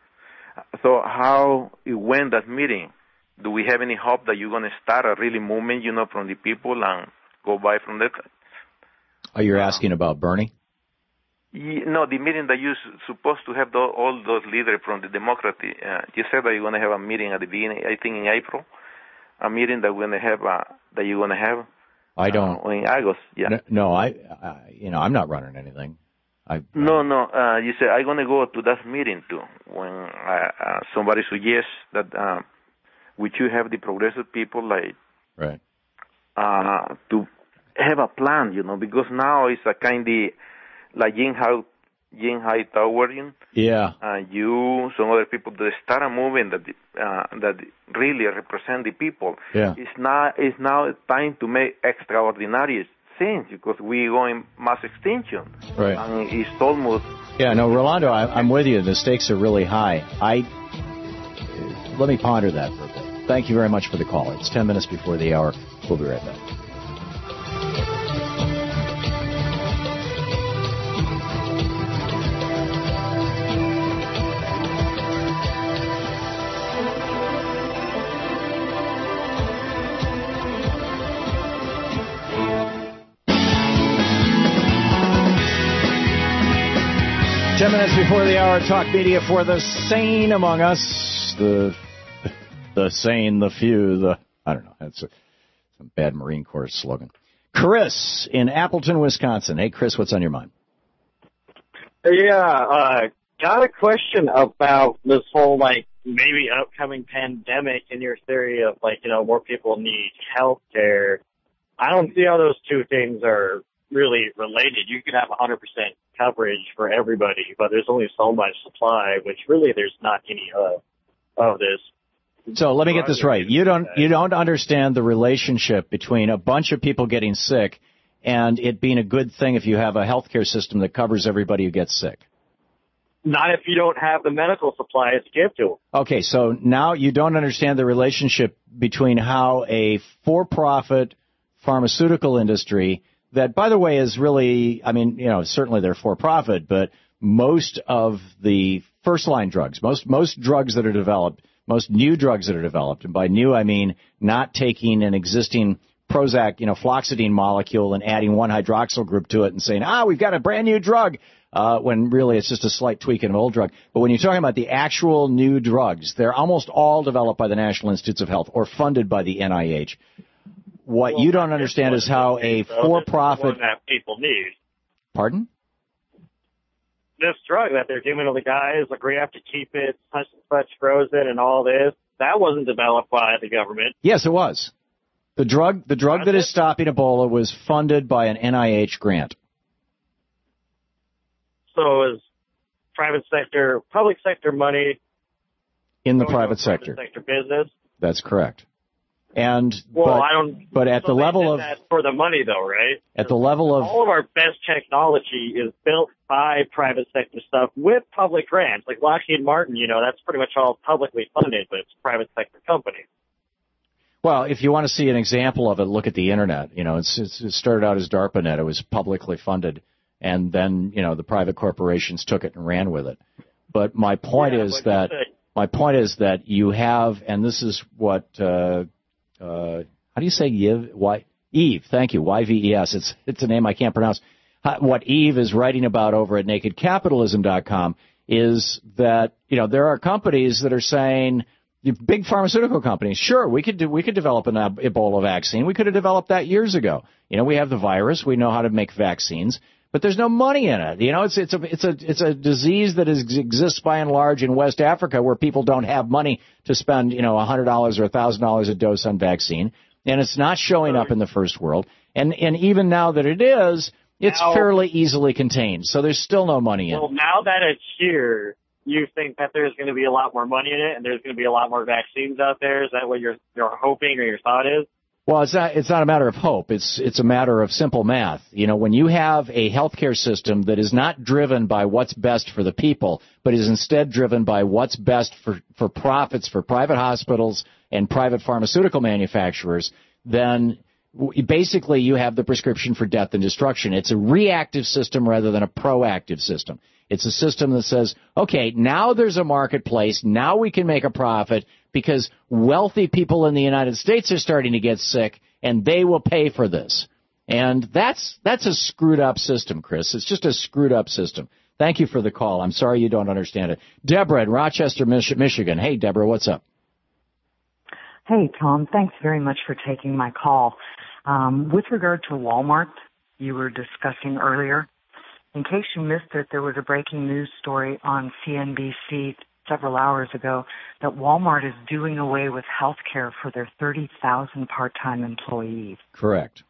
So how it went that meeting? Do we have any hope that you're going to start a really movement, you know, from the people and go by from there? Oh, you're asking about Bernie? You, no, the meeting that you're supposed to have the, all those leaders from the Democrat. Uh, you said that you're going to have a meeting at the beginning, I think in April, a meeting that we're going to have, uh, that you're going to have. I don't. Uh, in August, yeah. No, no I, I, you know, I'm not running anything. I, no, no. Uh, you said I'm going to go to that meeting too. When uh, uh, somebody suggests that uh, we should have the progressive people, like, right, uh, to have a plan, you know, because now it's a kind of like Jim High, Jim High Tower, you know? Yeah. Uh, you, some other people that start a movement that uh, that really represent the people. Yeah. It's now it's now time to make extraordinary things because we're going mass extinction. Right. And it's almost. Yeah. No, Rolando, I, I'm with you. The stakes are really high. I let me ponder that for a bit. Thank you very much for the call. It's ten minutes before the hour. We'll be right back. Ten minutes before the hour, talk media for the sane among us. The the sane, the few, the... I don't know. That's a, some bad Marine Corps slogan. Chris in Appleton, Wisconsin. Hey, Chris, what's on your mind? Yeah, uh, got a question about this whole, like, maybe upcoming pandemic and your theory of, like, you know, more people need health care. I don't see how those two things are really related. You could have one hundred percent coverage for everybody, but there's only so much supply, which really there's not any of, of this. So let me get this right. You don't you don't understand the relationship between a bunch of people getting sick and it being a good thing if you have a healthcare system that covers everybody who gets sick. Not if you don't have the medical supplies to give to them. Okay, so now you don't understand the relationship between how a for-profit pharmaceutical industry that, by the way, is really, I mean, you know, certainly they're for-profit, but most of the first-line drugs, most most drugs that are developed, most new drugs that are developed, and by new I mean not taking an existing Prozac, you know, fluoxetine molecule and adding one hydroxyl group to it and saying, ah, we've got a brand new drug, uh, when really it's just a slight tweak in an old drug. But when you're talking about the actual new drugs, they're almost all developed by the National Institutes of Health or funded by the N I H. What well, you don't understand is how a for-profit... One that people need. Pardon? This drug that they're giving to the guys, like we have to keep it such and such frozen and all this, that wasn't developed by the government. Yes, it was. The drug the drug that is stopping Ebola was funded by an N I H grant. So it was private sector, public sector money... In the private sector. Private sector business. That's correct. And well, but, I don't. But at so the level of that for the money, though, right? At the level of all of our best technology is built by private sector stuff with public grants, like Lockheed Martin. You know, that's pretty much all publicly funded, but it's a private sector company. Well, if you want to see an example of it, look at the internet. You know, it's, it's it started out as DARPANet. It was publicly funded, and then you know the private corporations took it and ran with it. But my point yeah, is that my point is that you have, and this is what. Uh, Uh, how do you say Yiv? Why Eve? Thank you. Y V E S. It's it's a name I can't pronounce. What Eve is writing about over at naked capitalism dot com is that you know there are companies that are saying, big pharmaceutical companies, sure we could do we could develop an Ebola vaccine. We could have developed that years ago. You know we have the virus. We know how to make vaccines. But there's no money in it. You know, it's it's a it's a it's a disease that is, exists by and large in West Africa, where people don't have money to spend, you know, a hundred dollars or a thousand dollars a dose on vaccine, and it's not showing up in the first world. And and even now that it is, it's now, fairly easily contained. So there's still no money in well, it. Well, now that it's here, you think that there's going to be a lot more money in it, and there's going to be a lot more vaccines out there. Is that what you're you're hoping or your thought is? Well, it's not, it's not a matter of hope. It's, it's a matter of simple math. You know, when you have a healthcare system that is not driven by what's best for the people, but is instead driven by what's best for, for profits for private hospitals and private pharmaceutical manufacturers, then basically you have the prescription for death and destruction. It's a reactive system rather than a proactive system. It's a system that says, okay, now there's a marketplace, now we can make a profit, because wealthy people in the United States are starting to get sick, and they will pay for this. And that's that's a screwed up system, Chris. It's just a screwed up system. Thank you for the call. I'm sorry you don't understand it. Deborah in Rochester, Mich- Michigan. Hey, Deborah, what's up? Hey, Tom. Thanks very much for taking my call. Um, with regard to Walmart, you were discussing earlier, in case you missed it, there was a breaking news story on C N B C several hours ago that Walmart is doing away with health care for their thirty thousand part-time employees. Correct.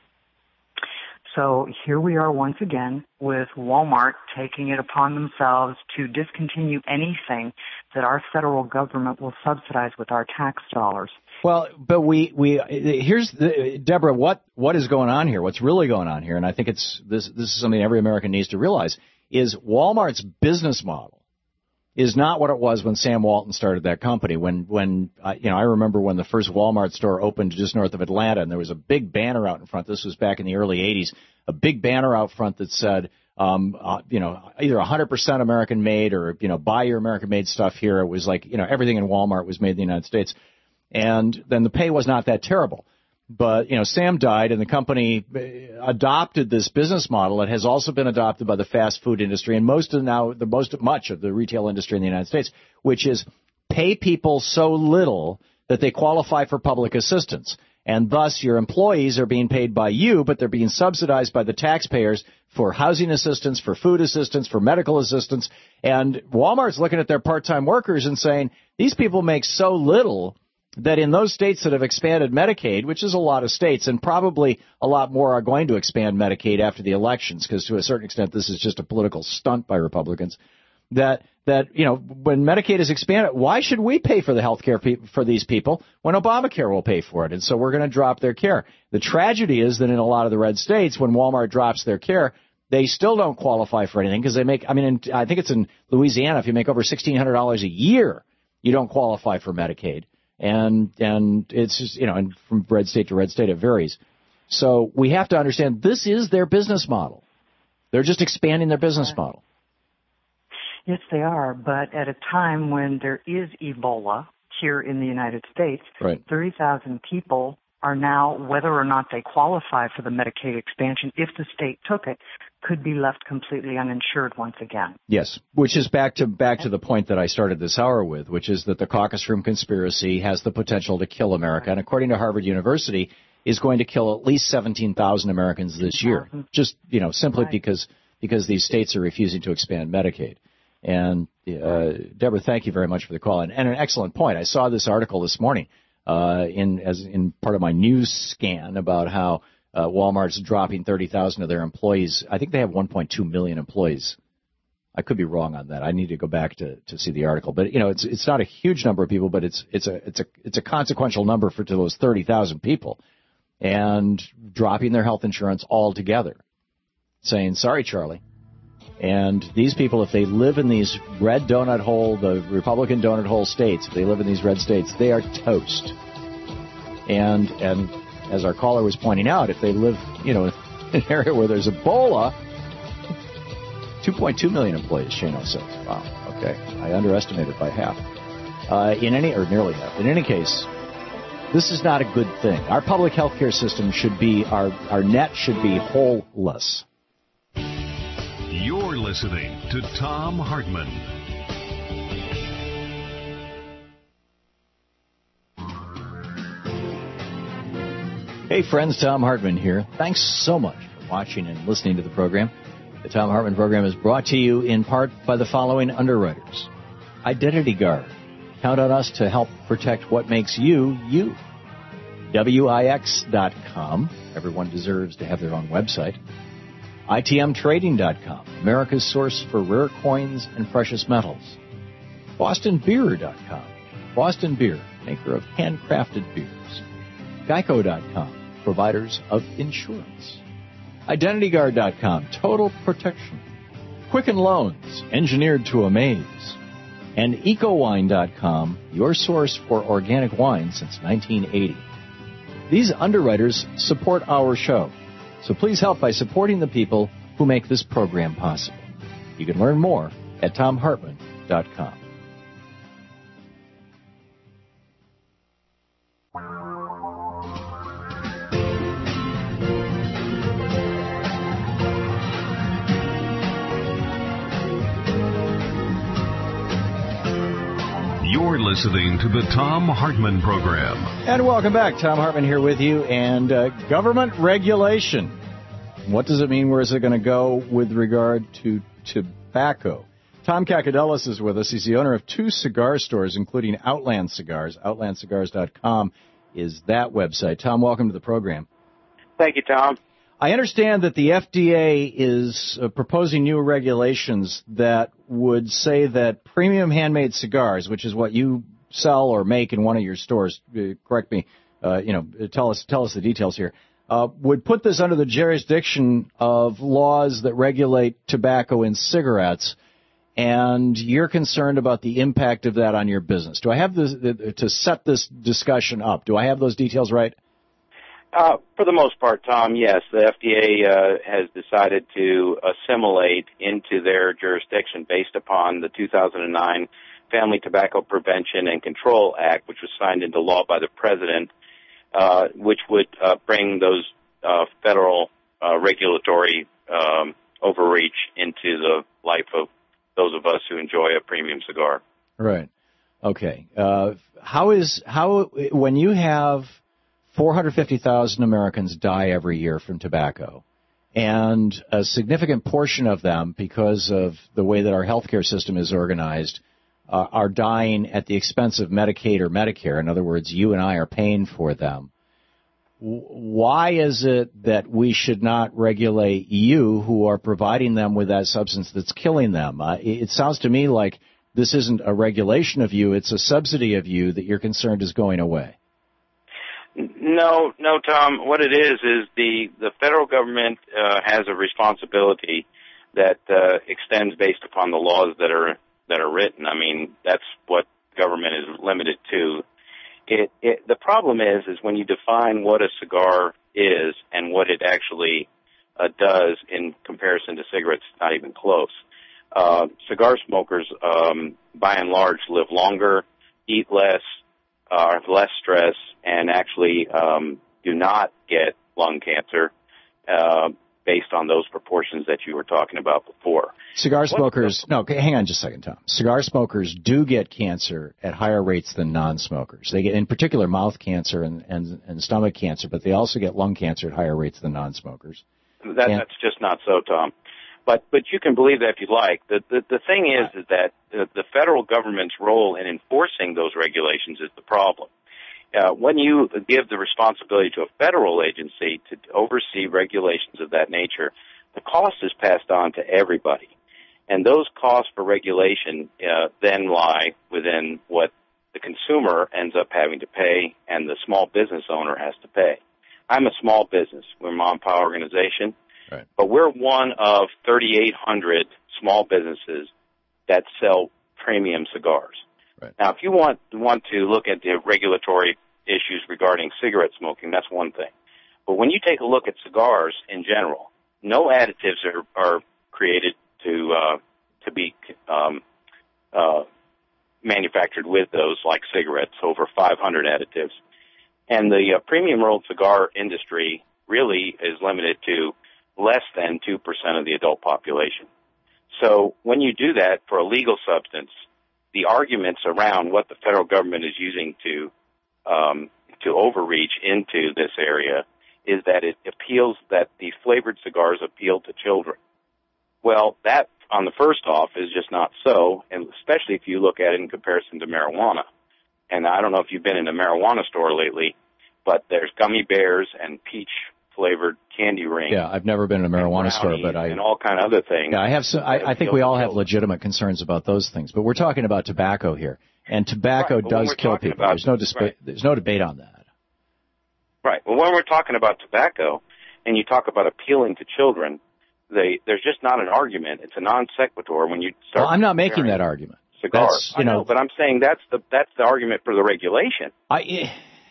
So here we are once again with Walmart taking it upon themselves to discontinue anything that our federal government will subsidize with our tax dollars. Well, but we, we here's the, Deborah, what, what is going on here? What's really going on here, and I think it's this this is something every American needs to realize, is Walmart's business model is not what it was when Sam Walton started that company. When, when uh, you know, I remember when the first Walmart store opened just north of Atlanta, and there was a big banner out in front. This was back in the early eighties. A big banner out front that said, um, uh, you know, either one hundred percent American made or, you know, buy your American made stuff here. It was like, you know, everything in Walmart was made in the United States. And then the pay was not that terrible. But, you know, Sam died and the company adopted this business model. It has also been adopted by the fast food industry and most of now, the most much of the retail industry in the United States, which is pay people so little that they qualify for public assistance. And thus your employees are being paid by you, but they're being subsidized by the taxpayers for housing assistance, for food assistance, for medical assistance. And Walmart's looking at their part-time workers and saying, these people make so little that in those states that have expanded Medicaid, which is a lot of states, and probably a lot more are going to expand Medicaid after the elections, because to a certain extent this is just a political stunt by Republicans, that, that you know, when Medicaid is expanded, why should we pay for the health care pe- for these people when Obamacare will pay for it? And so we're going to drop their care. The tragedy is that in a lot of the red states, when Walmart drops their care, they still don't qualify for anything because they make, I mean, in, I think it's in Louisiana, if you make over sixteen hundred dollars a year, you don't qualify for Medicaid. And, and it's just, you know, and from red state to red state, it varies. So we have to understand this is their business model. They're just expanding their business model. Yes, they are. But at a time when there is Ebola here in the United States, right. thirty thousand people are now, whether or not they qualify for the Medicaid expansion, if the state took it, could be left completely uninsured once again. Yes, which is back to back to the point that I started this hour with, which is that the caucus room conspiracy has the potential to kill America, and according to Harvard University, is going to kill at least seventeen thousand Americans this year, just, you know, simply right. because because these states are refusing to expand Medicaid. And uh, Deborah, thank you very much for the call, and, and an excellent point. I saw this article this morning uh, in as in part of my news scan about how Uh, Walmart's dropping thirty thousand of their employees. I think they have one point two million employees. I could be wrong on that. I need to go back to, to see the article. But, you know, it's it's not a huge number of people, but it's it's a it's a it's a consequential number for to those thirty thousand people. And dropping their health insurance altogether, saying, sorry, Charlie. And these people, if they live in these red donut hole, the Republican donut hole states, if they live in these red states, they are toast. And and as our caller was pointing out, if they live, you know, in an area where there's Ebola, two point two million employees, Shano says. Wow, okay. I underestimated by half. Uh, in any, or nearly half. In any case, this is not a good thing. Our public health care system should be, our, our net should be holeless. You're listening to Thom Hartmann. Hey friends, Thom Hartmann here. Thanks so much for watching and listening to the program. The Thom Hartmann program is brought to you in part by the following underwriters. Identity Guard. Count on us to help protect what makes you, you. W I X dot com. Everyone deserves to have their own website. I T M Trading dot com. America's source for rare coins and precious metals. Boston Beer dot com. Boston Beer, maker of handcrafted beers. Geico dot com, providers of insurance. Identity Guard dot com, total protection. Quicken Loans, engineered to amaze. And Eco Wine dot com, your source for organic wine since nineteen eighty. These underwriters support our show, so please help by supporting the people who make this program possible. You can learn more at Thom Hartmann dot com. listening to the Thom Hartmann Program. And welcome back. Thom Hartmann here with you. And uh, government regulation. What does it mean? Where is it going to go with regard to tobacco? Tom Kakadelis is with us. He's the owner of two cigar stores, including Outland Cigars. outland cigars dot com is that website. Tom, welcome to the program. Thank you, Tom. I understand that the F D A is uh, proposing new regulations that would say that premium handmade cigars, which is what you sell or make in one of your stores, uh, correct me, uh, you know, tell us tell us the details here, uh, would put this under the jurisdiction of laws that regulate tobacco in cigarettes, and you're concerned about the impact of that on your business. Do I have this, uh, to set this discussion up, do I have those details right? Uh, for the most part, Tom, yes. The F D A uh, has decided to assimilate into their jurisdiction based upon the two thousand nine Family Tobacco Prevention and Control Act, which was signed into law by the President, uh, which would uh, bring those uh, federal uh, regulatory um, overreach into the life of those of us who enjoy a premium cigar. Right. Okay. Uh, how is how when you have four hundred fifty thousand Americans die every year from tobacco, and a significant portion of them, because of the way that our healthcare system is organized, uh, are dying at the expense of Medicaid or Medicare. In other words, you and I are paying for them. Why is it that we should not regulate you who are providing them with that substance that's killing them? Uh, it sounds to me like this isn't a regulation of you, it's a subsidy of you that you're concerned is going away. No, no, Tom. What it is is the, the federal government uh, has a responsibility that uh, extends based upon the laws that are that are written. I mean, that's what government is limited to. It, it, the problem is, is when you define what a cigar is and what it actually uh, does in comparison to cigarettes, it's not even close. Uh, cigar smokers, um, by and large, live longer, eat less, uh, have less stress, and actually um, do not get lung cancer uh, based on those proportions that you were talking about before. Cigar smokers, no, hang on just a second, Tom. Cigar smokers do get cancer at higher rates than non-smokers. They get, in particular, mouth cancer and, and, and stomach cancer, but they also get lung cancer at higher rates than non-smokers. That, and, that's just not so, Tom. But but you can believe that if you like. The the, the thing is, is that the, the federal government's role in enforcing those regulations is the problem. Uh, when you give the responsibility to a federal agency to oversee regulations of that nature, the cost is passed on to everybody. And those costs for regulation uh, then lie within what the consumer ends up having to pay and the small business owner has to pay. I'm a small business. We're a mom and pop organization. Right. But we're one of thirty-eight hundred small businesses that sell premium cigars. Right. Now, if you want want to look at the regulatory issues regarding cigarette smoking, that's one thing. But when you take a look at cigars in general, no additives are, are created to uh, to be um, uh, manufactured with those like cigarettes, over five hundred additives. And the uh, premium rolled cigar industry really is limited to less than two percent of the adult population. So when you do that for a legal substance, the arguments around what the federal government is using to um, to overreach into this area is that it appeals that the flavored cigars appeal to children. Well, that on the first off is just not so, and especially if you look at it in comparison to marijuana. And I don't know if you've been in a marijuana store lately, but there's gummy bears and peach flavored candy ring. Yeah, I've never been in a marijuana store, but I and all kind of other things. Yeah, I have. Some, I, I think we all have legitimate concerns about those things, but we're talking about tobacco here, and tobacco right, does kill people. About, there's no disp- right. there's no debate on that. Right. Well, when we're talking about tobacco, and you talk about appealing to children, they, there's just not an argument. It's a non sequitur when you start. Well, I'm not making that argument. Cigars, that's, you I know, know, but I'm saying that's the that's the argument for the regulation. I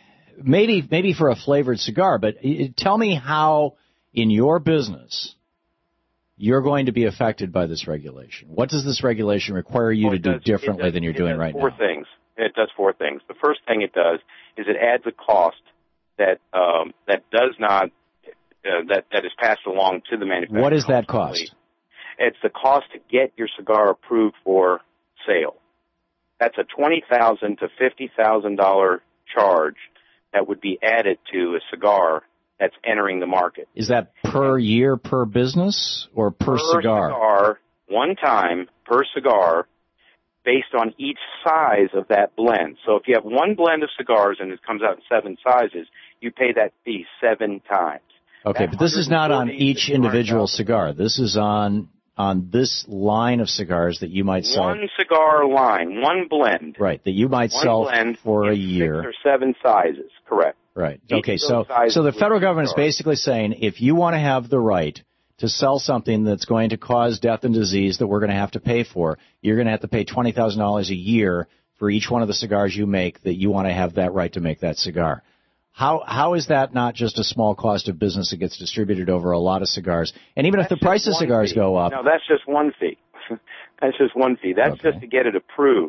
maybe maybe for a flavored cigar, but tell me how in your business you're going to be affected by this regulation. What does this regulation require you well, to do does, differently does, than you're doing right four now? Four things. It does four things. The first thing it does is it adds a cost that um, that does not uh, that that is passed along to the manufacturer. What is that cost? It's the cost to get your cigar approved for sale. That's a twenty thousand to fifty thousand dollar charge that would be added to a cigar that's entering the market. Is that per year, per business, or per, per cigar? cigar, one time per cigar, based on each size of that blend. So if you have one blend of cigars and it comes out in seven sizes, you pay that fee seven times. Okay, That's but this is not on each individual cigar. This is on on this line of cigars that you might sell. One cigar line, one blend. Right, that you might one sell blend for a in year. Six or seven sizes, correct. Right. Each Okay, of those so sizes so the would federal be government is cigars. basically saying if you want to have the right to sell something that's going to cause death and disease that we're going to have to pay for, you're going to have to pay twenty thousand dollars a year for each one of the cigars you make that you want to have that right to make that cigar. How how is that not just a small cost of business that gets distributed over a lot of cigars? And even That's if the price of just one cigars fee. go up. No, that's just one fee. That's just one fee. That's Okay. just to get it approved.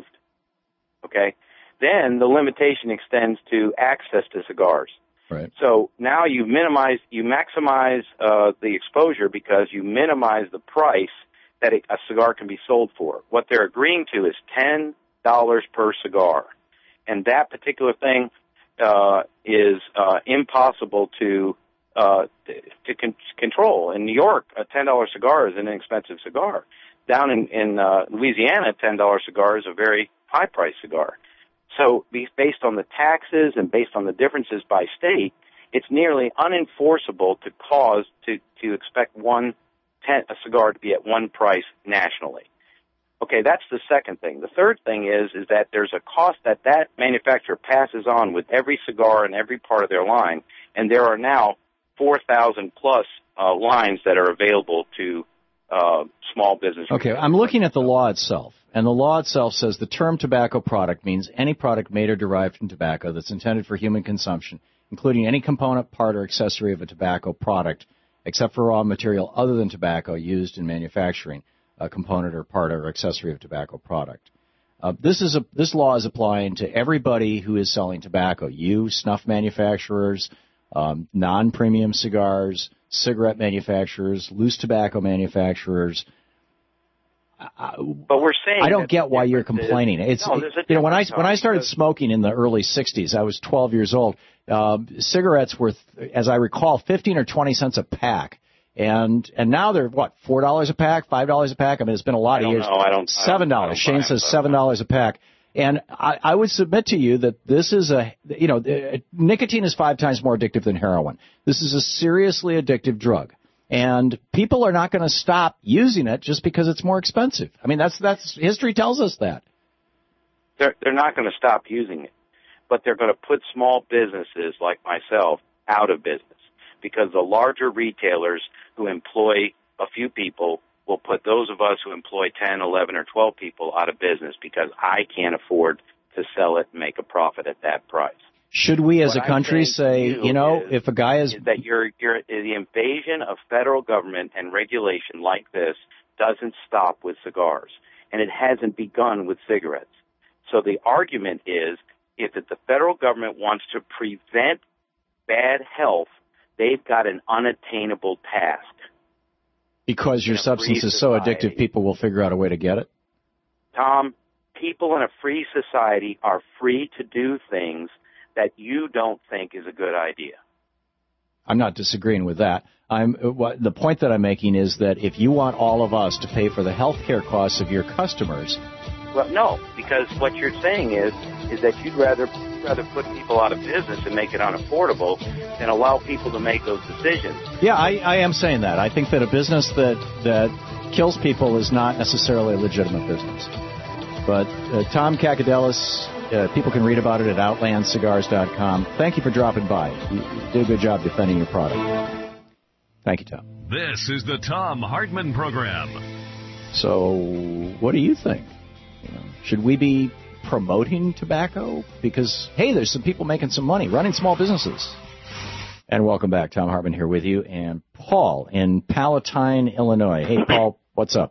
Okay? Then the limitation extends to access to cigars. Right. So now you minimize, you maximize uh, the exposure because you minimize the price that a, a cigar can be sold for. What they're agreeing to is ten dollars per cigar. And that particular thing uh, is uh, impossible to uh, to con- control. In New York, a ten dollar cigar is an inexpensive cigar. Down in, in uh, Louisiana, a ten dollar cigar is a very high-priced cigar. So based on the taxes and based on the differences by state, it's nearly unenforceable to cause to, to expect one ten, a cigar to be at one price nationally. Okay, that's the second thing. The third thing is is that there's a cost that that manufacturer passes on with every cigar and every part of their line, and there are now four thousand plus uh, lines that are available to uh, small business. Okay, I'm looking at the law itself, and the law itself says the term tobacco product means any product made or derived from tobacco that's intended for human consumption, including any component, part, or accessory of a tobacco product, except for raw material other than tobacco used in manufacturing a component or part or accessory of tobacco product. Uh, this is a this law is applying to everybody who is selling tobacco. You, snuff manufacturers, um, non-premium cigars, cigarette manufacturers, loose tobacco manufacturers. I, but we're saying I don't that get why you're is, complaining. It's no, there's a you know when I difference, when I started because- smoking in the early sixties, I was twelve years old. Uh, cigarettes were, as I recall, fifteen or twenty cents a pack. And and now they're what, four dollars a pack, five dollars a pack? I mean, it's been a lot I of don't years. know. I don't. Seven dollars. Shane says seven dollars a pack. And I, I would submit to you that this is a, you know, uh, nicotine is five times more addictive than heroin. This is a seriously addictive drug, and people are not going to stop using it just because it's more expensive. I mean, that's that's history tells us that. They're they're not going to stop using it, but they're going to put small businesses like myself out of business because the larger retailers who employ a few people will put those of us who employ ten, eleven, or twelve people out of business because I can't afford to sell it and make a profit at that price. Should we as What a country I'm say, saying to you know, is, if a guy is... is that you're, you're, the invasion of federal government and regulation like this doesn't stop with cigars, and it hasn't begun with cigarettes. So the argument is, if that the federal government wants to prevent bad health, they've got an unattainable task. Because your substance is so addictive, people will figure out a way to get it? Tom, people in a free society are free to do things that you don't think is a good idea. I'm not disagreeing with that. I'm what, the point that I'm making is that if you want all of us to pay for the health care costs of your customers... Well, no, because what you're saying is is that you'd rather rather put people out of business and make it unaffordable than allow people to make those decisions. Yeah, I, I am saying that. I think that a business that, that kills people is not necessarily a legitimate business. But uh, Tom Kakadelis, uh, people can read about it at outland cigars dot com. Thank you for dropping by. You, you did a good job defending your product. Thank you, Tom. This is the Tom Hartman Program. So what do you think? You know, should we be promoting tobacco? Because, hey, there's some people making some money running small businesses. And welcome back. Tom Hartman here with you. And Paul in Palatine, Illinois. Hey, Paul, what's up?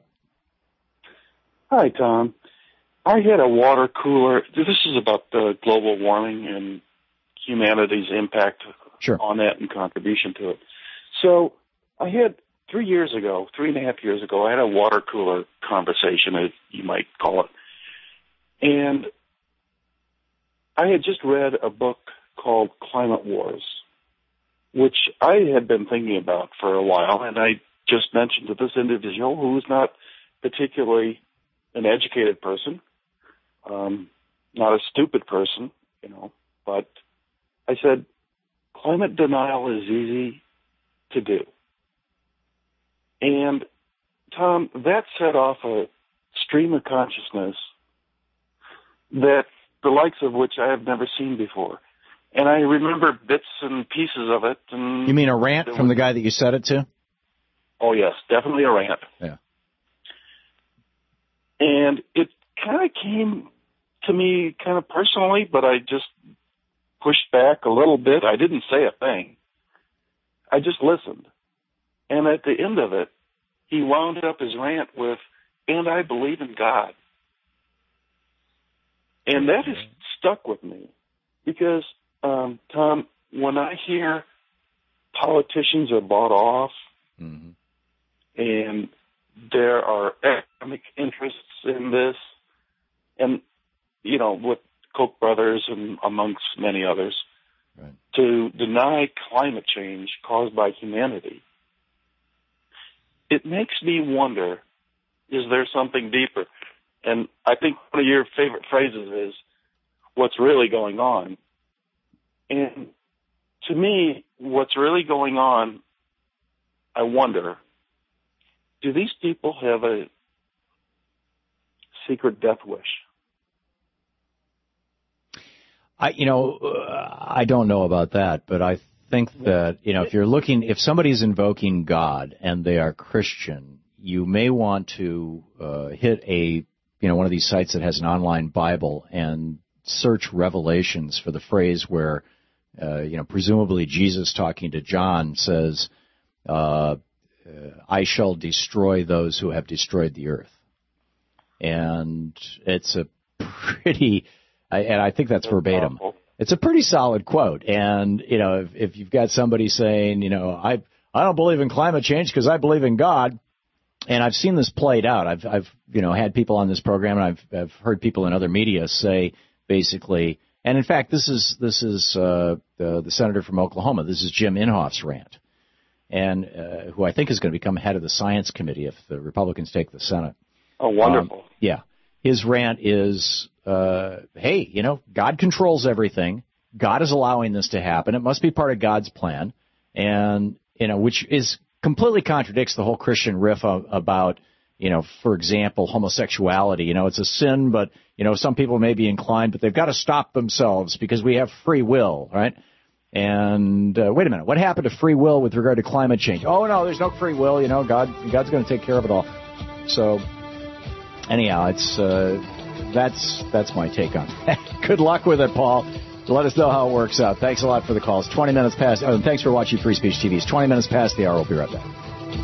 Hi, Tom. I had a water cooler. This is about uh, global warming and humanity's impact sure. on that and contribution to it. So I had three years ago, three and a half years ago, I had a water cooler conversation, as you might call it. And I had just read a book called Climate Wars, which I had been thinking about for a while, and I just mentioned to this individual who is not particularly an educated person, um, not a stupid person, you know, but I said, climate denial is easy to do. And, Tom, that set off a stream of consciousness that the likes of which I have never seen before. And I remember bits and pieces of it. And you mean a rant from the guy that you said it to? Oh, yes, definitely a rant. Yeah. And it kind of came to me kind of personally, but I just pushed back a little bit. I didn't say a thing. I just listened. And at the end of it, he wound up his rant with, and I believe in God. And that has stuck with me because, um, Tom, when I hear politicians are bought off mm-hmm. and there are economic interests in this, and, you know, with Koch brothers and amongst many others, right. to deny climate change caused by humanity, it makes me wonder, is there something deeper? And I think one of your favorite phrases is, what's really going on? And to me, what's really going on, I wonder, do these people have a secret death wish? I, you know, uh, I don't know about that, but I think that, you know, if you're looking, if somebody's invoking God and they are Christian, you may want to uh, hit a, you know, one of these sites that has an online Bible and search Revelations for the phrase where, uh, you know, presumably Jesus talking to John says, uh, I shall destroy those who have destroyed the earth. And it's a pretty, I, and I think that's verbatim. It's a pretty solid quote. And, you know, if, if you've got somebody saying, you know, I I don't believe in climate change because I believe in God, and I've seen this played out. I've, I've you know, had people on this program, and I've, I've heard people in other media say basically, and in fact, this is this is uh, the, the senator from Oklahoma. This is Jim Inhofe's rant, and uh, who I think is going to become head of the Science Committee if the Republicans take the Senate. Oh, wonderful. Um, yeah. His rant is, uh, hey, you know, God controls everything. God is allowing this to happen. It must be part of God's plan. And, you know, which is completely contradicts the whole Christian riff of, about, you know, for example, homosexuality. You know, it's a sin, but, you know, some people may be inclined, but they've got to stop themselves because we have free will, right? And uh, wait a minute, what happened to free will with regard to climate change? Oh, no, there's no free will. You know, God, God's going to take care of it all. So, anyhow, it's uh, that's that's my take on it. Good luck with it, Paul. Let us know how it works out. Thanks a lot for the calls. twenty minutes past. Oh, and thanks for watching Free Speech T V. It's twenty minutes past the hour. We'll be right back.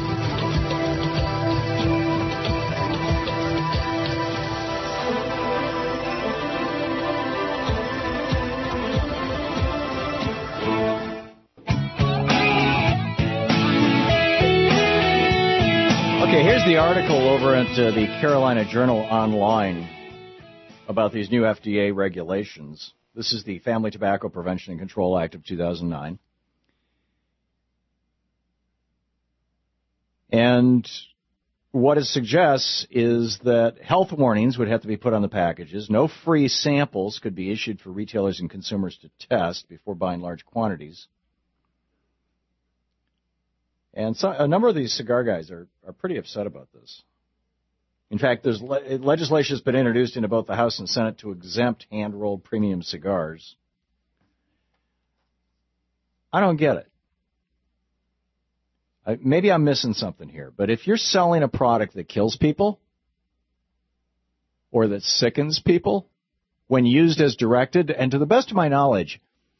Okay, here's the article over at uh, the Carolina Journal Online about these new F D A regulations. This is the Family Tobacco Prevention and Control Act of two thousand nine. And what it suggests is that health warnings would have to be put on the packages. No free samples could be issued for retailers and consumers to test before buying large quantities. And so, a number of these cigar guys are, are pretty upset about this. In fact, there's le- legislation has been introduced into both the House and Senate to exempt hand-rolled premium cigars. I don't get it. I, maybe I'm missing something here, but if you're selling a product that kills people or that sickens people when used as directed, and to the best of my knowledge,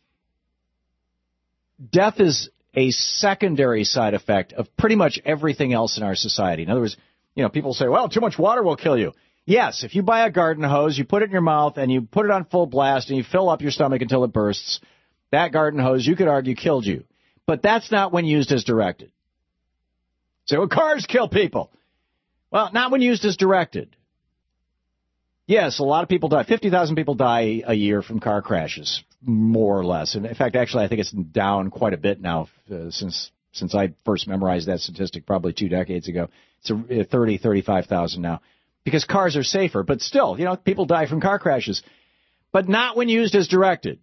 death is a secondary side effect of pretty much everything else in our society. In other words, you know, people say, well, too much water will kill you. Yes, if you buy a garden hose, you put it in your mouth, and you put it on full blast, and you fill up your stomach until it bursts, that garden hose, you could argue, killed you. But that's not when used as directed. So, well, cars kill people. Well, not when used as directed. Yes, a lot of people die. fifty thousand people die a year from car crashes, more or less. And in fact, actually, I think it's down quite a bit now uh, since since I first memorized that statistic probably two decades ago. It's a thirty, thirty-five thousand now because cars are safer. But still, you know, people die from car crashes, but not when used as directed.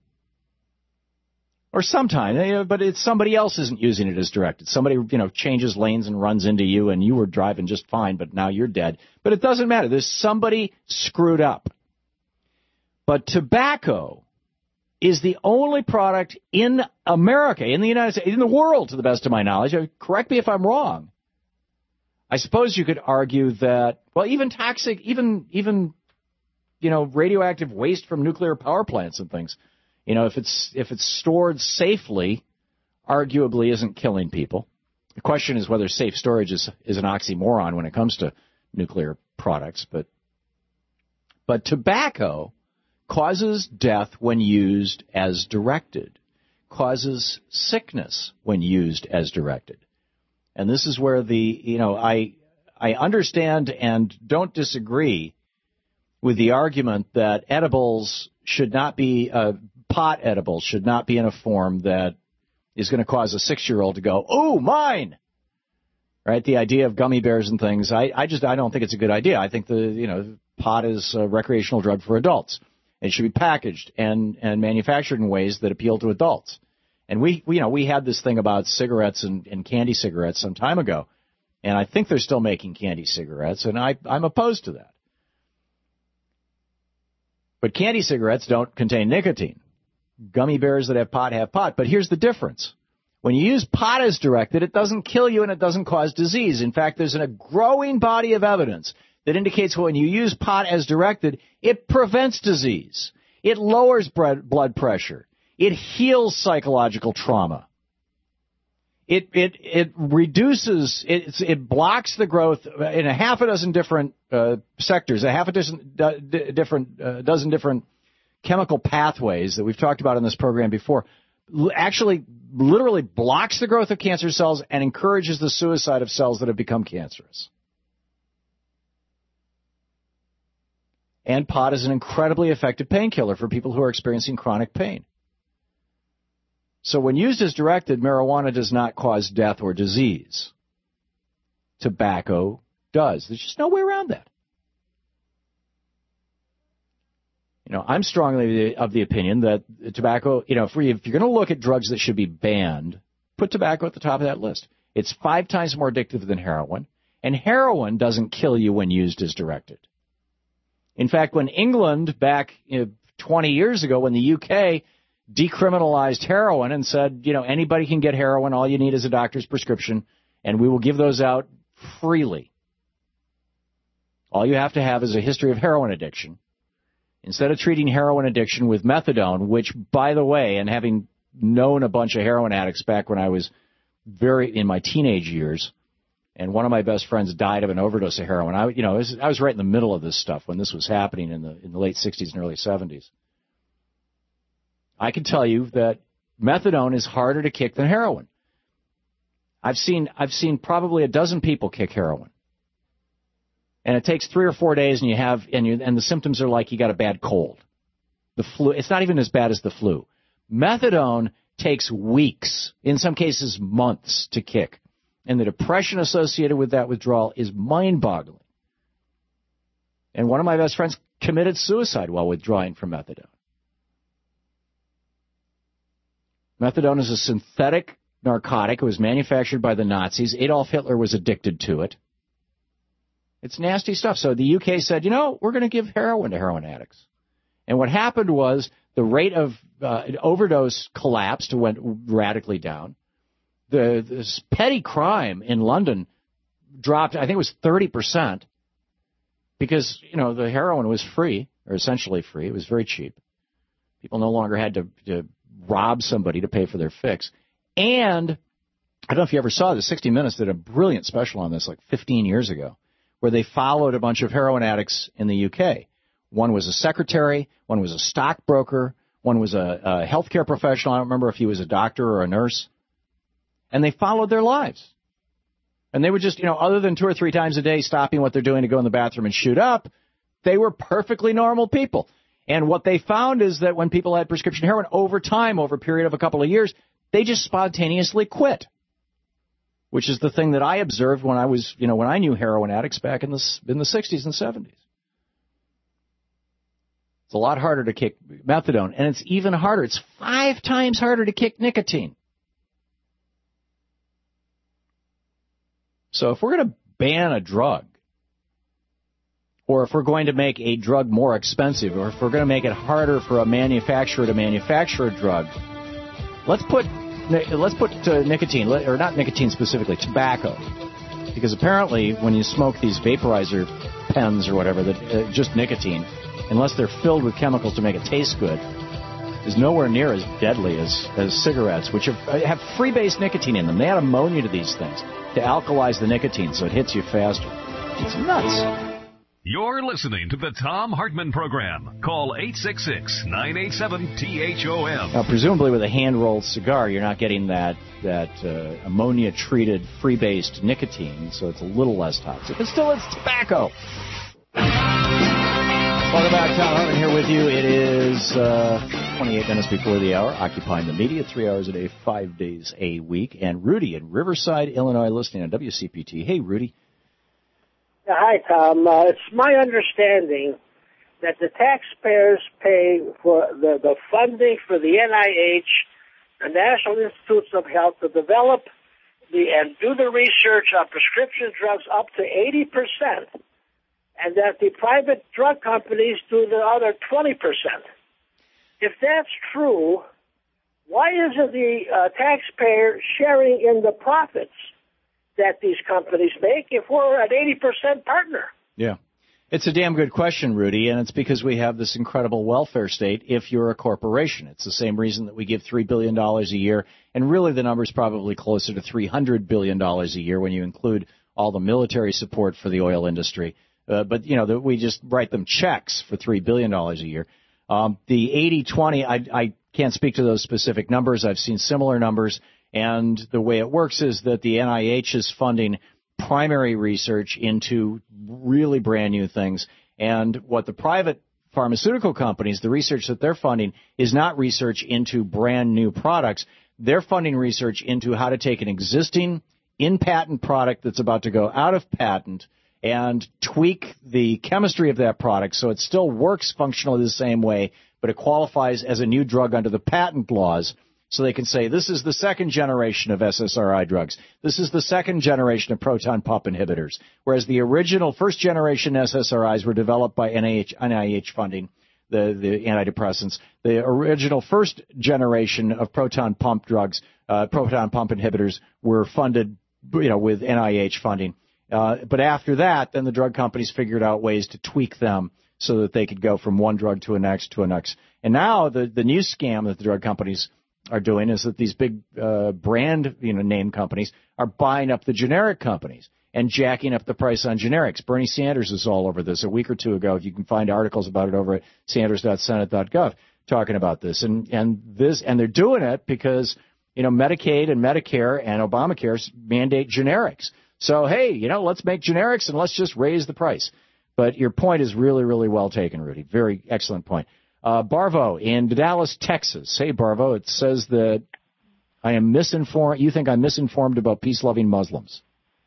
Or sometime, you know, but it's somebody else isn't using it as directed. Somebody, you know, changes lanes and runs into you, and you were driving just fine, but now you're dead. But it doesn't matter. There's somebody screwed up. But tobacco is the only product in America, in the United States, in the world, to the best of my knowledge. Correct me if I'm wrong. I suppose you could argue that, well, even toxic, even, even, you know, radioactive waste from nuclear power plants and things, you know, if it's if it's stored safely, arguably isn't killing people. The question is whether safe storage is, is an oxymoron when it comes to nuclear products. But but tobacco causes death when used as directed, causes sickness when used as directed. And this is where the, you know, I I understand and don't disagree with the argument that edibles should not be uh, pot edibles should not be in a form that is going to cause a six-year-old to go, oh, mine, right? The idea of gummy bears and things, I, I just I don't think it's a good idea. I think the, you know, pot is a recreational drug for adults. It should be packaged and, and manufactured in ways that appeal to adults. And we, we you know, we had this thing about cigarettes and, and candy cigarettes some time ago, and I think they're still making candy cigarettes, and I, I'm opposed to that. But candy cigarettes don't contain nicotine. Gummy bears that have pot have pot. But here's the difference. When you use pot as directed, it doesn't kill you and it doesn't cause disease. In fact, there's a growing body of evidence that indicates when you use pot as directed, it prevents disease. It lowers blood pressure. It heals psychological trauma. It it it reduces, it, it blocks the growth in a half a dozen different uh, sectors, a half a dozen uh, different uh, dozen different chemical pathways that we've talked about in this program before. L- actually, literally blocks the growth of cancer cells and encourages the suicide of cells that have become cancerous. And pot is an incredibly effective painkiller for people who are experiencing chronic pain. So when used as directed, marijuana does not cause death or disease. Tobacco does. There's just no way around that. You know, I'm strongly of the opinion that tobacco, you know, if, we, if you're going to look at drugs that should be banned, put tobacco at the top of that list. It's five times more addictive than heroin, and heroin doesn't kill you when used as directed. In fact, when England, back you know, twenty years ago, when the U K decriminalized heroin and said, you know, anybody can get heroin, all you need is a doctor's prescription, and we will give those out freely. All you have to have is a history of heroin addiction. Instead of treating heroin addiction with methadone, which, by the way, and having known a bunch of heroin addicts back when I was very in my teenage years, and one of my best friends died of an overdose of heroin. I, you know, I was, I was right in the middle of this stuff when this was happening in the in the late sixties and early seventies. I can tell you that methadone is harder to kick than heroin. I've seen I've seen probably a dozen people kick heroin. And it takes three or four days, and you have and you and the symptoms are like you got a bad cold. The flu. It's not even as bad as the flu. Methadone takes weeks, in some cases months, to kick, and the depression associated with that withdrawal is mind-boggling. And one of my best friends committed suicide while withdrawing from methadone. Methadone is a synthetic narcotic. It was manufactured by the Nazis. Adolf Hitler was addicted to it. It's nasty stuff. So the U K said, you know, we're going to give heroin to heroin addicts. And what happened was the rate of uh, overdose collapsed, went radically down. The this petty crime in London dropped, I think it was thirty percent, because, you know, the heroin was free, or essentially free. It was very cheap. People no longer had to, to rob somebody to pay for their fix. And I don't know if you ever saw this. sixty minutes did a brilliant special on this like fifteen years ago, where they followed a bunch of heroin addicts in the U K. One was a secretary, one was a stockbroker, one was a, a healthcare professional. I don't remember if he was a doctor or a nurse. And they followed their lives. And they would just, you know, other than two or three times a day stopping what they're doing to go in the bathroom and shoot up, They were perfectly normal people. And what they found is that when people had prescription heroin over time, over a period of a couple of years, they just spontaneously quit, which is the thing that I observed when I was, you know, when I knew heroin addicts back in the in the sixties and seventies. It's a lot harder to kick methadone, and it's even harder. It's five times harder to kick nicotine. So if we're going to ban a drug, or if we're going to make a drug more expensive, or if we're going to make it harder for a manufacturer to manufacture a drug, let's put let's put uh, nicotine, or not nicotine specifically, tobacco, because apparently when you smoke these vaporizer pens or whatever, that uh, just nicotine, unless they're filled with chemicals to make it taste good, is nowhere near as deadly as, as cigarettes, which have, have free-base nicotine in them. They add ammonia to these things to alkalize the nicotine so it hits you faster. It's nuts. You're listening to the Thom Hartmann Program. Call eight six six, nine eight seven, T H O M. Now, presumably with a hand-rolled cigar, you're not getting that, that uh, ammonia-treated, free-based nicotine, so it's a little less toxic. But still, it's tobacco. Welcome back. Thom Hartmann here with you. It is uh, twenty-eight minutes before the hour, occupying the media, three hours a day, five days a week. And Rudy in Riverside, Illinois, listening on W C P T. Hey, Rudy. Hi, Tom. Uh, it's my understanding that the taxpayers pay for the, the funding for the N I H, the National Institutes of Health, to develop the and do the research on prescription drugs up to eighty percent, and that the private drug companies do the other twenty percent. If that's true, why isn't the uh, taxpayer sharing in the profits that these companies make if we're an eighty percent partner? Yeah. It's a damn good question, Rudy, and it's because we have this incredible welfare state if you're a corporation. It's the same reason that we give three billion dollars a year, and really the number's probably closer to three hundred billion dollars a year when you include all the military support for the oil industry. Uh, but, you know, the, we just write them checks for three billion dollars a year. Um, the eighty twenty, I, I can't speak to those specific numbers. I've seen similar numbers. And the way it works is that the N I H is funding primary research into really brand new things. And what the private pharmaceutical companies, the research that they're funding, is not research into brand new products. They're funding research into how to take an existing in-patent product that's about to go out of patent and tweak the chemistry of that product so it still works functionally the same way, but it qualifies as a new drug under the patent laws. So they can say, this is the second generation of S S R I drugs. This is the second generation of proton pump inhibitors. Whereas the original first generation S S R Is were developed by N I H, N I H funding, the, the antidepressants. The original first generation of proton pump drugs, uh, proton pump inhibitors were funded, you know, with N I H funding. Uh, but after that, then the drug companies figured out ways to tweak them so that they could go from one drug to a next to a next. And now the, the new scam that the drug companies are doing is that these big uh, brand, you know, name companies are buying up the generic companies and jacking up the price on generics. Bernie Sanders is all over this a week or two ago. If you can find articles about it over at sanders dot senate dot gov talking about this. And and this and they're doing it because, you know, Medicaid and Medicare and Obamacare mandate generics. So, hey, you know, let's make generics and let's just raise the price. But your point is really, really well taken, Rudy. Very excellent point. Uh, Barvo in Dallas, Texas. Hey, Barvo, it says that I am misinformed. You think I'm misinformed about peace-loving Muslims.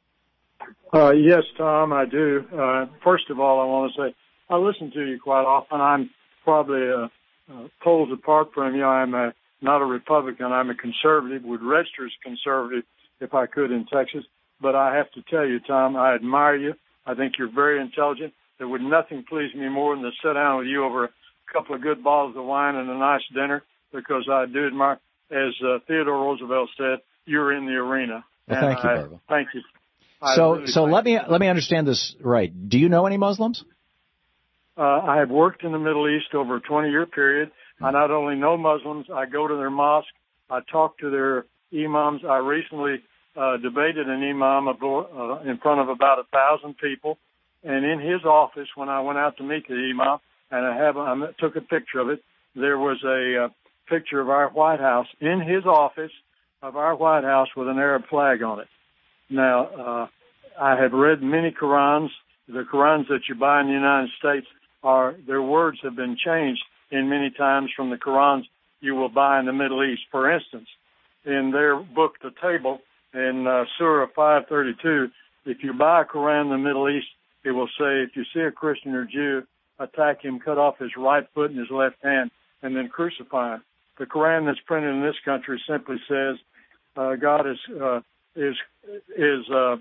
Uh, yes, Tom, I do. Uh, first of all, I want to say I listen to you quite often. I'm probably uh, uh, poles apart from you. I'm a, not a Republican. I'm a conservative, would register as conservative if I could in Texas. But I have to tell you, Tom, I admire you. I think you're very intelligent. There would nothing please me more than to sit down with you over a couple of good bottles of wine and a nice dinner, because I do admire, as uh, Theodore Roosevelt said, you're in the arena. Well, thank you, Barvo. Thank you. I So, really so thank let me you. let me understand this right. Do you know any Muslims? Uh, I have worked in the Middle East over a twenty-year period. I not only know Muslims, I go to their mosque, I talk to their imams. I recently uh, debated an imam uh, in front of about a thousand people, and in his office, when I went out to meet the imam, and I have I took a picture of it, there was a uh, picture of our White House in his office of our White House with an Arab flag on it. Now, uh, I have read many Qurans. The Qurans that you buy in the United States are, their words have been changed in many times from the Qurans you will buy in the Middle East. For instance, in their book, The Table, in uh, Surah five thirty-two, if you buy a Quran in the Middle East, it will say, if you see a Christian or Jew, attack him, cut off his right foot and his left hand, and then crucify him. The Quran that's printed in this country simply says, uh, God is, uh, is, is, uh,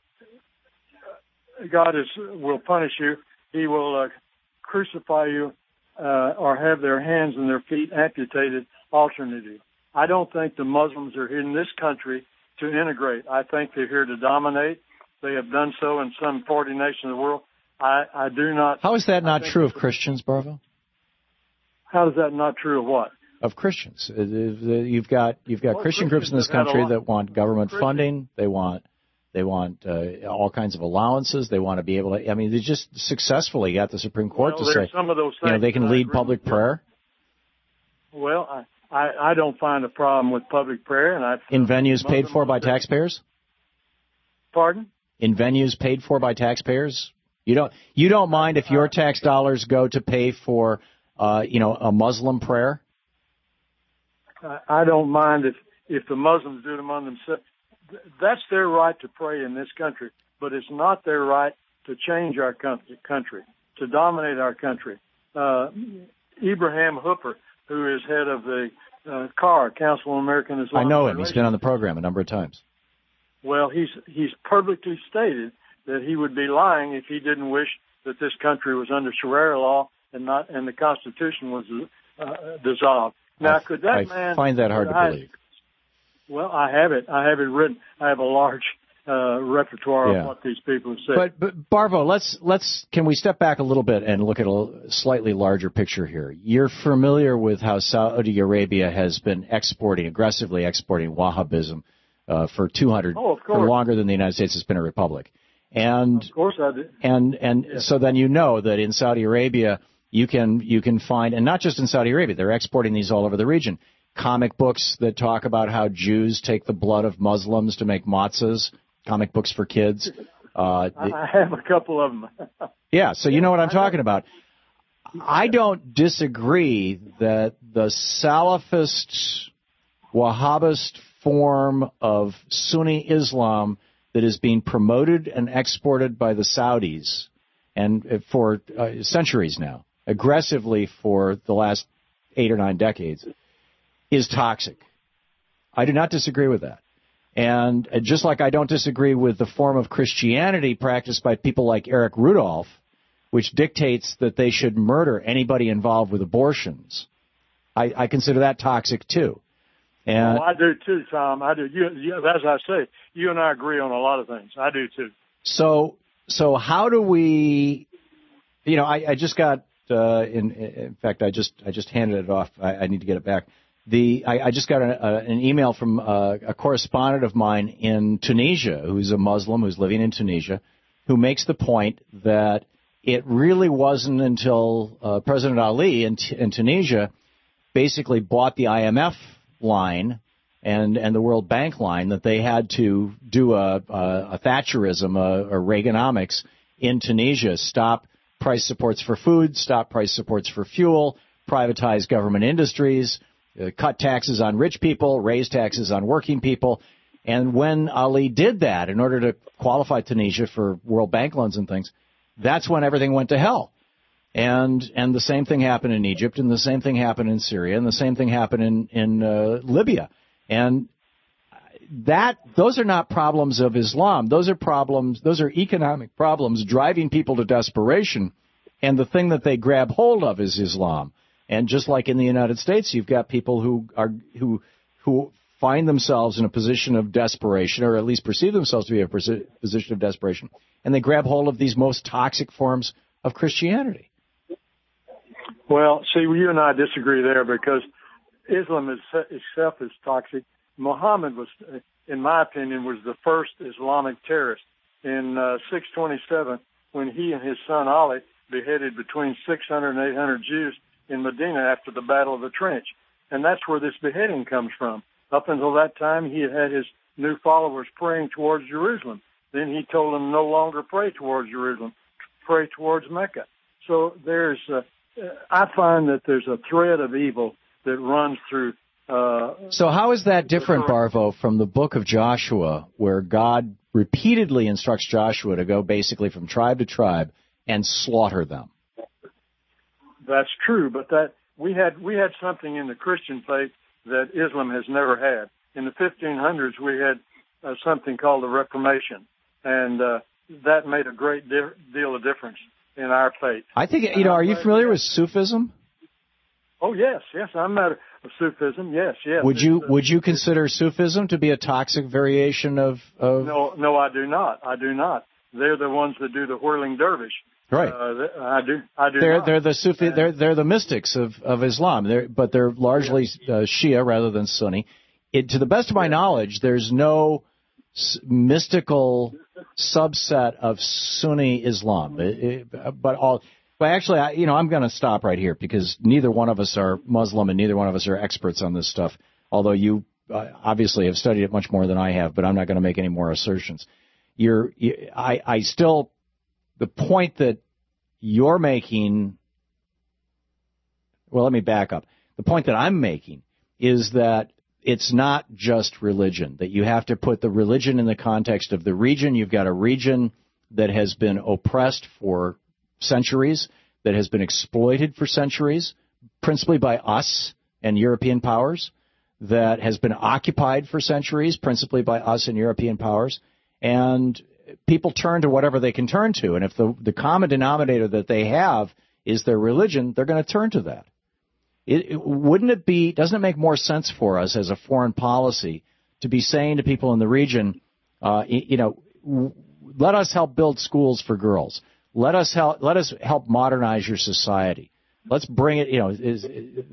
God is, will punish you. He will, uh, crucify you, uh, or have their hands and their feet amputated alternately. I don't think the Muslims are in this country to integrate. I think they're here to dominate. They have done so in some forty nations of the world. I, I do not. How is that not true of Christians, Barvo? How is that not true of what? Of Christians. You've got you've got well, Christian groups in this country that want government Christians. funding. They want they want uh, all kinds of allowances. They want to be able to. I mean, they just successfully got the Supreme Court well, to say, some of those you know, they can lead public prayer. Well, I, I I don't find a problem with public prayer, and I in venues paid for by taxpayers. Pardon? In venues paid for by taxpayers. You don't you don't mind if your tax dollars go to pay for uh, you know a Muslim prayer? I don't mind if if the Muslims do it among themselves. That's their right to pray in this country, but it's not their right to change our country, to dominate our country. Uh, Ibrahim Hooper, who is head of the uh, C A R, Council on American Islamic I know him. Relations. He's been on the program a number of times. Well, he's he's publicly stated that he would be lying if he didn't wish that this country was under Sharia law and not and the Constitution was uh, dissolved. Now, I, could that I man find that hard to I, believe. Well, I have it. I have it written. I have a large uh, repertoire Yeah. of what these people have said. But, but Barvo, let's let's can we step back a little bit and look at a slightly larger picture here? You're familiar with how Saudi Arabia has been exporting aggressively exporting Wahhabism uh, for two hundred oh, of course. for longer than the United States has been a republic, and of course I do. and and Yeah. so then you know that in Saudi Arabia you can you can find, and not just in Saudi Arabia, they're exporting these all over the region. Comic books that talk about how Jews take the blood of Muslims to make matzahs, comic books for kids. Uh, the, I have a couple of them. yeah, so you know what I'm talking about. I don't disagree that the Salafist, Wahhabist form of Sunni Islam that is being promoted and exported by the Saudis and for uh, centuries now, aggressively for the last eight or nine decades, is toxic. I do not disagree with that. And just like I don't disagree with the form of Christianity practiced by people like Eric Rudolph, which dictates that they should murder anybody involved with abortions, I, I consider that toxic too. And well, I do too, Tom. I do. You, you, as I say, you and I agree on a lot of things. I do too. So, so how do we? You know, I, I just got. Uh, in, in fact, I just I just handed it off. I, I need to get it back. The I, I just got a, a, an email from uh, a correspondent of mine in Tunisia, who's a Muslim who's living in Tunisia, who makes the point that it really wasn't until uh, President Ali in, T- in Tunisia basically bought the I M F line and and the World Bank line that they had to do a, a, a Thatcherism, a, a Reaganomics in Tunisia, stop price supports for food, stop price supports for fuel, privatize government industries, uh, cut taxes on rich people, raise taxes on working people. And when Ali did that in order to qualify Tunisia for World Bank loans and things, that's when everything went to hell. And and the same thing happened in Egypt, and the same thing happened in Syria, and the same thing happened in, in uh, Libya. And that those are not problems of Islam. Those are problems, those are economic problems driving people to desperation. And the thing that they grab hold of is Islam. And just like in the United States, you've got people who are who who find themselves in a position of desperation, or at least perceive themselves to be in a position of desperation, and they grab hold of these most toxic forms of Christianity. Well, see, you and I disagree there because Islam is, itself is toxic. Muhammad was, in my opinion, was the first Islamic terrorist. In uh, six twenty-seven, when he and his son Ali beheaded between six hundred and eight hundred Jews in Medina after the Battle of the Trench. And that's where this beheading comes from. Up until that time, he had had his new followers praying towards Jerusalem. Then he told them no longer pray towards Jerusalem, pray towards Mecca. So there's, uh, I find that there's a thread of evil that runs through. Uh, so how is that different, Barvo, from the book of Joshua, where God repeatedly instructs Joshua to go basically from tribe to tribe and slaughter them? That's true, but that we had we had something in the Christian faith that Islam has never had. In the fifteen hundreds, we had uh, something called the Reformation, and uh, that made a great di- deal of difference in our faith. I think, you know, are you familiar with Sufism? Oh, yes, yes, I'm not a, a Sufism, yes, yes. Would you uh, would you consider Sufism to be a toxic variation of, of... No, no, I do not. I do not. They're the ones that do the whirling dervish. Right. Uh, I do. I do. They're not. they're the Sufi. They're they're the mystics of, of Islam. They're, but they're largely uh, Shia rather than Sunni. It, to the best of my knowledge, there's no s- mystical subset of Sunni Islam. It, it, but all. But actually, I, you know, I'm going to stop right here because neither one of us are Muslim and neither one of us are experts on this stuff. Although you uh, obviously have studied it much more than I have, but I'm not going to make any more assertions. You're. You, I I still. The point that you're making, well, let me back up. The point that I'm making is that it's not just religion, that you have to put the religion in the context of the region. You've got a region that has been oppressed for centuries, that has been exploited for centuries, principally by us and European powers, that has been occupied for centuries, principally by us and European powers, and people turn to whatever they can turn to, and if the the common denominator that they have is their religion, they're going to turn to that. It, it, wouldn't it be? Doesn't it make more sense for us as a foreign policy to be saying to people in the region, uh, you know, w- let us help build schools for girls. Let us help. Let us help modernize your society. Let's bring it. You know, is, is,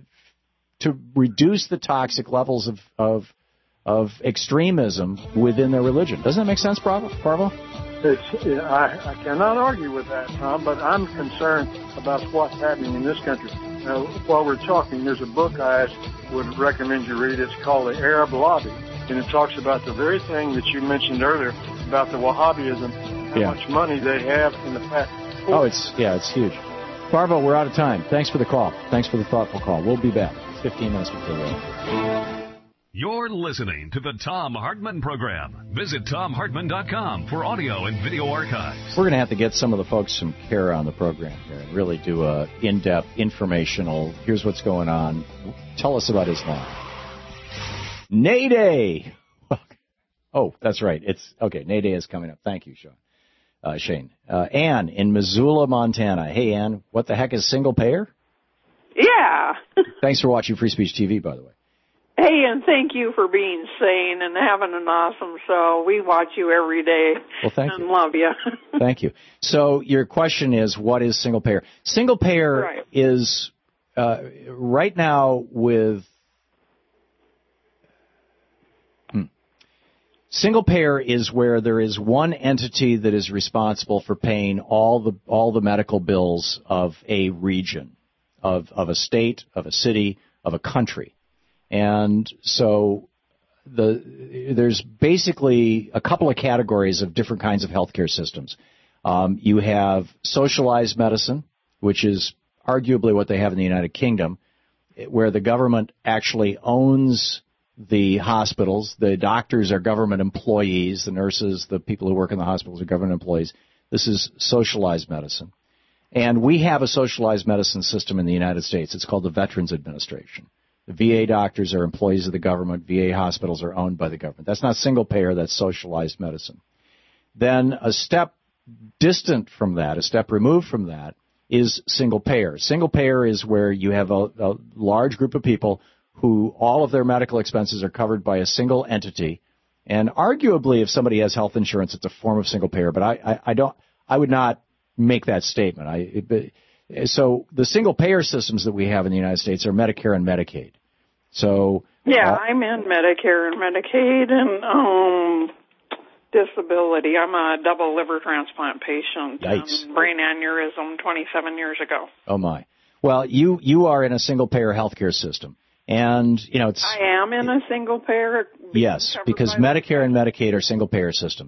to reduce the toxic levels of of of extremism within their religion. Doesn't that make sense, Bravo? Bravo? It's, yeah, I, I cannot argue with that, Tom, but I'm concerned about what's happening in this country. Now, while we're talking, there's a book I would recommend you read. It's called The Arab Lobby, and it talks about the very thing that you mentioned earlier about the Wahhabism, how yeah. much money they have in the past. Oh, it's yeah, it's huge. Barvo, we're out of time. Thanks for the call. Thanks for the thoughtful call. We'll be back. It's fifteen minutes before the end. You're listening to the Thom Hartmann Program. Visit Thom Hartmann dot com for audio and video archives. We're going to have to get some of the folks from CARE on the program here and really do a in-depth, informational, here's what's going on. Tell us about Islam. Nayday! Oh, that's right. It's okay, Nayday is coming up. Thank you, Sean. Uh, Shane. Uh, Ann in Missoula, Montana. Hey, Ann, what the heck is single payer? Yeah. Thanks for watching Free Speech T V, by the way. Hey, and thank you for being sane and having an awesome show. We watch you every day. Well, thank and you. love you. Thank you. So your question is, what is single payer? Single payer right. is uh, right now with hmm. single payer is where there is one entity that is responsible for paying all the all the medical bills of a region, of of a state, of a city, of a country. And so the, there's basically a couple of categories of different kinds of healthcare systems. Um, you have socialized medicine, which is arguably what they have in the United Kingdom, where the government actually owns the hospitals. The doctors are government employees. The nurses, the people who work in the hospitals are government employees. This is socialized medicine. And we have a socialized medicine system in the United States. It's called the Veterans Administration. The V A doctors are employees of the government. V A hospitals are owned by the government. That's not single payer. That's socialized medicine. Then a step distant from that, a step removed from that, is single payer. Single payer is where you have a, a large group of people who all of their medical expenses are covered by a single entity. And arguably, if somebody has health insurance, it's a form of single payer. But I, I, I don't. I would not make that statement. I. It, So the single payer systems that we have in the United States are Medicare and Medicaid. So yeah, uh, I'm in Medicare and Medicaid and um, disability. I'm a double liver transplant patient. Yikes. Um, brain aneurysm twenty-seven years ago. Oh my. Well, you you are in a single payer healthcare system, and you know it's. I am in a single payer. Yes, because Medicare and Medicaid are single payer systems.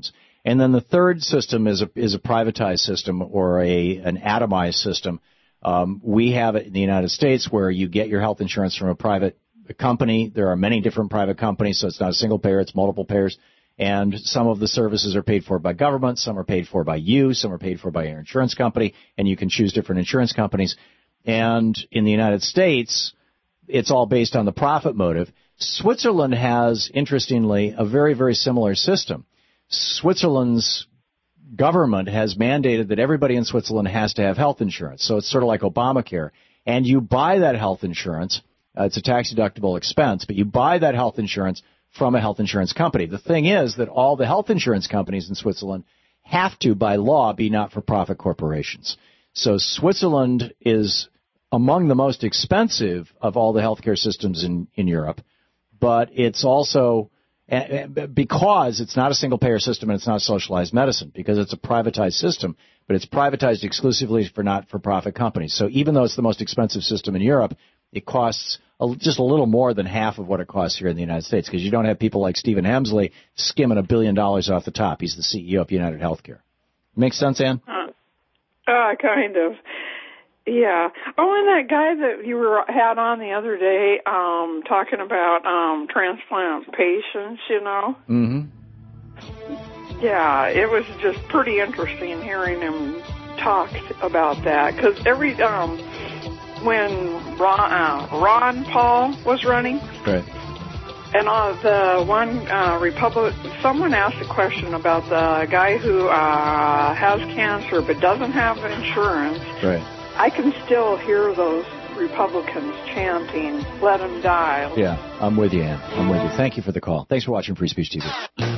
And then the third system is a, is a privatized system or a an atomized system. Um, we have it in the United States where you get your health insurance from a private company. There are many different private companies, so it's not a single payer, it's multiple payers. And some of the services are paid for by government, some are paid for by you, some are paid for by your insurance company, and you can choose different insurance companies. And in the United States, it's all based on the profit motive. Switzerland has, interestingly, a very, very similar system. Switzerland's government has mandated that everybody in Switzerland has to have health insurance. So it's sort of like Obamacare. And you buy that health insurance. Uh, it's a tax-deductible expense, but you buy that health insurance from a health insurance company. The thing is that all the health insurance companies in Switzerland have to, by law, be not-for-profit corporations. So Switzerland is among the most expensive of all the healthcare systems in, in Europe, but it's also because it's not a single-payer system and it's not socialized medicine, because it's a privatized system, but it's privatized exclusively for not-for-profit companies. So even though it's the most expensive system in Europe, it costs a, just a little more than half of what it costs here in the United States, because you don't have people like Stephen Hemsley skimming a billion dollars off the top. He's the C E O of United Healthcare. Makes sense, Ann? Uh, uh, kind of. Yeah. Oh, and that guy that you were had on the other day, um, talking about um, transplant patients, you know. Mm-hmm. Yeah, it was just pretty interesting hearing him talk about that, because every um, when Ron, uh, Ron Paul was running, right, and uh, the one uh, Republic, someone asked a question about the guy who uh, has cancer but doesn't have insurance. Right. I can still hear those Republicans chanting, "Let him die." Yeah, I'm with you, Ann. I'm with you. Thank you for the call. Thanks for watching Free Speech T V.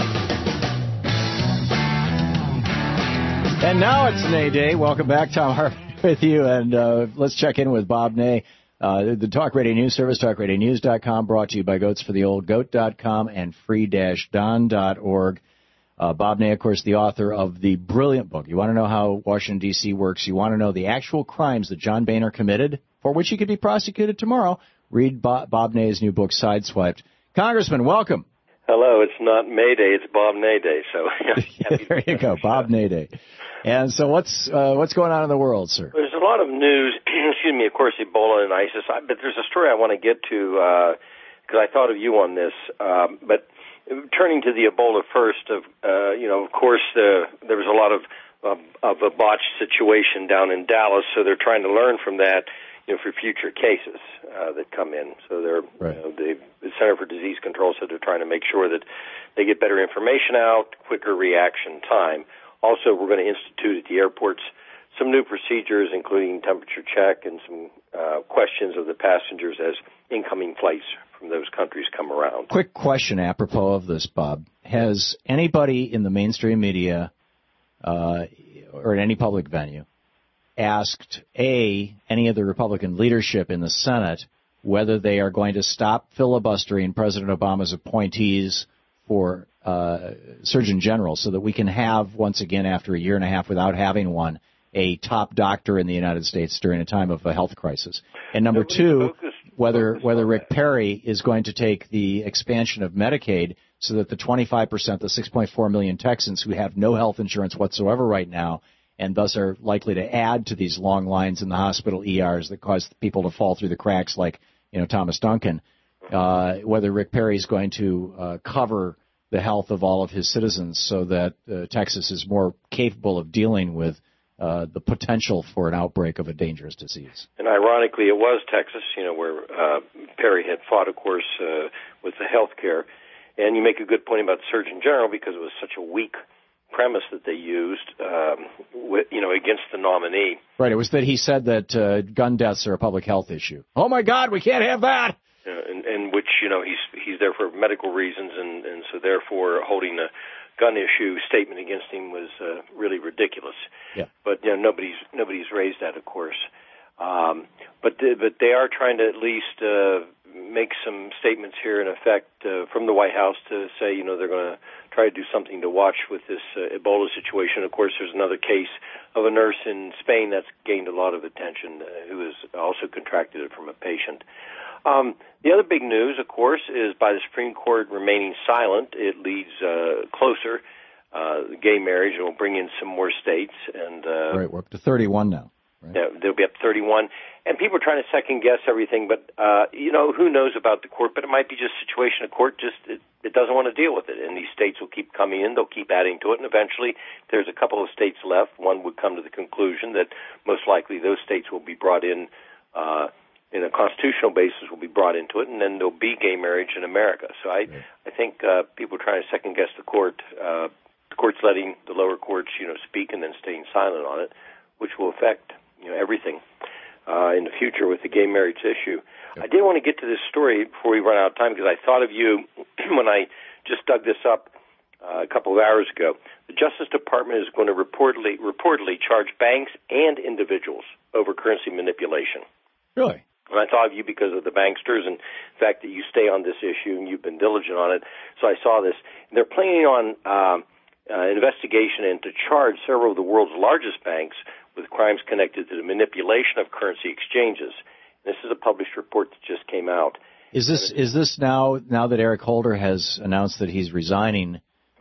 And now it's Nay Day. Welcome back. Tom Hartman with you. And uh, let's check in with Bob Ney. Uh, the Talk Radio News Service, talk radio news dot com, brought to you by goats for the old goat dot com and free dash don dot org. Uh, Bob Ney, of course, the author of the brilliant book. You want to know how Washington, D C works? You want to know the actual crimes that John Boehner committed, for which he could be prosecuted tomorrow? Read Bob, Bob Ney's new book, Sideswiped. Congressman, welcome. Hello. It's not May Day. It's Bob Ney Day. So there you go, Bob Ney Day. And so what's uh, what's going on in the world, sir? There's a lot of news. Excuse me. Of course, Ebola and ISIS. But there's a story I want to get to because uh, I thought of you on this. Um, but turning to the Ebola first, of uh, you know, of course, uh, there was a lot of uh, of a botched situation down in Dallas, so they're trying to learn from that, you know, for future cases uh, that come in. So they're right. you know, the, the Center for Disease Control said they're trying to make sure that they get better information out, quicker reaction time. Also, we're going to institute at the airports some new procedures, including temperature check and some uh, questions of the passengers as incoming flights from those countries come around. Quick question apropos of this, Bob. Has anybody in the mainstream media uh, or in any public venue asked, A, any of the Republican leadership in the Senate whether they are going to stop filibustering President Obama's appointees for uh, Surgeon General so that we can have, once again, after a year and a half without having one, a top doctor in the United States during a time of a health crisis? And number two, whether whether Rick Perry is going to take the expansion of Medicaid so that the twenty-five percent, the six point four million Texans who have no health insurance whatsoever right now, and thus are likely to add to these long lines in the hospital E Rs that cause people to fall through the cracks like, you know, Thomas Duncan, uh, whether Rick Perry is going to uh, cover the health of all of his citizens so that uh, Texas is more capable of dealing with uh, the potential for an outbreak of a dangerous disease. And ironically, it was Texas, you know, where uh, Perry had fought, of course, uh, with the health care. And you make a good point about Surgeon General because it was such a weak premise that they used, um, with, you know, against the nominee. Right. It was that he said that uh, gun deaths are a public health issue. Oh, my God, we can't have that. Uh, and, and which, you know, he's he's there for medical reasons, and, and so therefore holding a gun issue statement against him was uh, really ridiculous. Yeah. But you know, nobody's nobody's raised that, of course. Um, but the, but they are trying to at least uh, make some statements here in effect uh, from the White House to say, you know, they're going to try to do something to watch with this uh, Ebola situation. Of course, there's another case of a nurse in Spain that's gained a lot of attention uh, who has also contracted it from a patient. Um, the other big news, of course, is by the Supreme Court remaining silent, it leads uh, closer uh, gay marriage, and we'll bring in some more states. And uh, right, we're up to thirty-one now. Right. They'll be up to thirty-one. And people are trying to second-guess everything, but, uh, you know, who knows about the court, but it might be just a situation of court just it, it doesn't want to deal with it. And these states will keep coming in, they'll keep adding to it, and eventually there's a couple of states left. One would come to the conclusion that most likely those states will be brought in uh, in a constitutional basis, will be brought into it, and then there'll be gay marriage in America. So I, right. I think uh, people are trying to second-guess the court. Uh, the court's letting the lower courts, you know, speak and then staying silent on it, which will affect, you know, everything uh, in the future with the gay marriage issue. Yep. I did want to get to this story before we run out of time because I thought of you when I just dug this up uh, a couple of hours ago. The Justice Department is going to reportedly reportedly charge banks and individuals over currency manipulation. Really? And I thought of you because of the banksters and the fact that you stay on this issue and you've been diligent on it. So I saw this. And they're planning on uh, uh, investigation and to charge several of the world's largest banks with crimes connected to the manipulation of currency exchanges. This is a published report that just came out. Is this is this now now that Eric Holder has announced that he's resigning?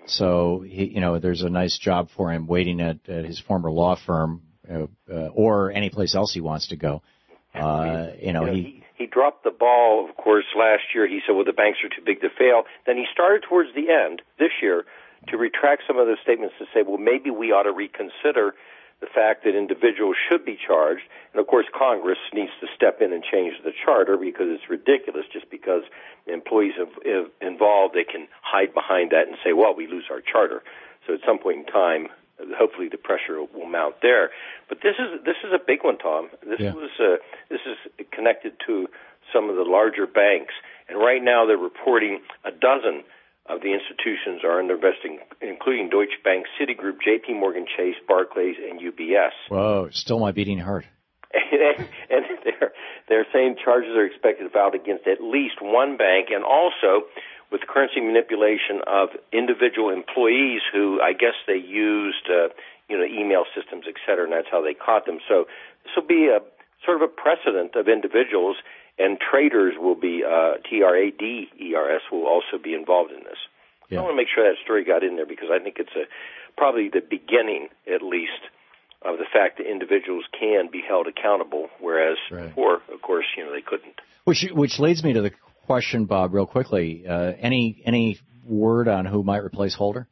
So he, you know, there's a nice job for him waiting at, at his former law firm uh, uh, or any place else he wants to go. Uh, you know, you know he, he he dropped the ball, of course, last year. He said, well, the banks are too big to fail. Then he started towards the end this year to retract some of those statements to say, well, maybe we ought to reconsider the fact that individuals should be charged. And, of course, Congress needs to step in and change the charter because it's ridiculous just because employees have, have involved, they can hide behind that and say, well, we lose our charter. So at some point in time, hopefully the pressure will mount there. But this is this is a big one, Tom. This yeah. was uh, this is connected to some of the larger banks. And right now they're reporting a dozen of the institutions are investing, including Deutsche Bank, Citigroup, J P Morgan Chase, Barclays, and U B S. Whoa, still my beating heart. and, and they're, they're saying charges are expected to be filed against at least one bank, and also with currency manipulation of individual employees who I guess they used, uh, you know, email systems, et cetera, and that's how they caught them. So this will be a sort of a precedent of individuals. And traders will be, uh, T R A D E R S will also be involved in this. Yeah. I want to make sure that story got in there because I think it's a, probably the beginning, at least, of the fact that individuals can be held accountable, whereas right. before, of course, you know, they couldn't. Which which leads me to the question, Bob, real quickly. Uh, any any word on who might replace Holder?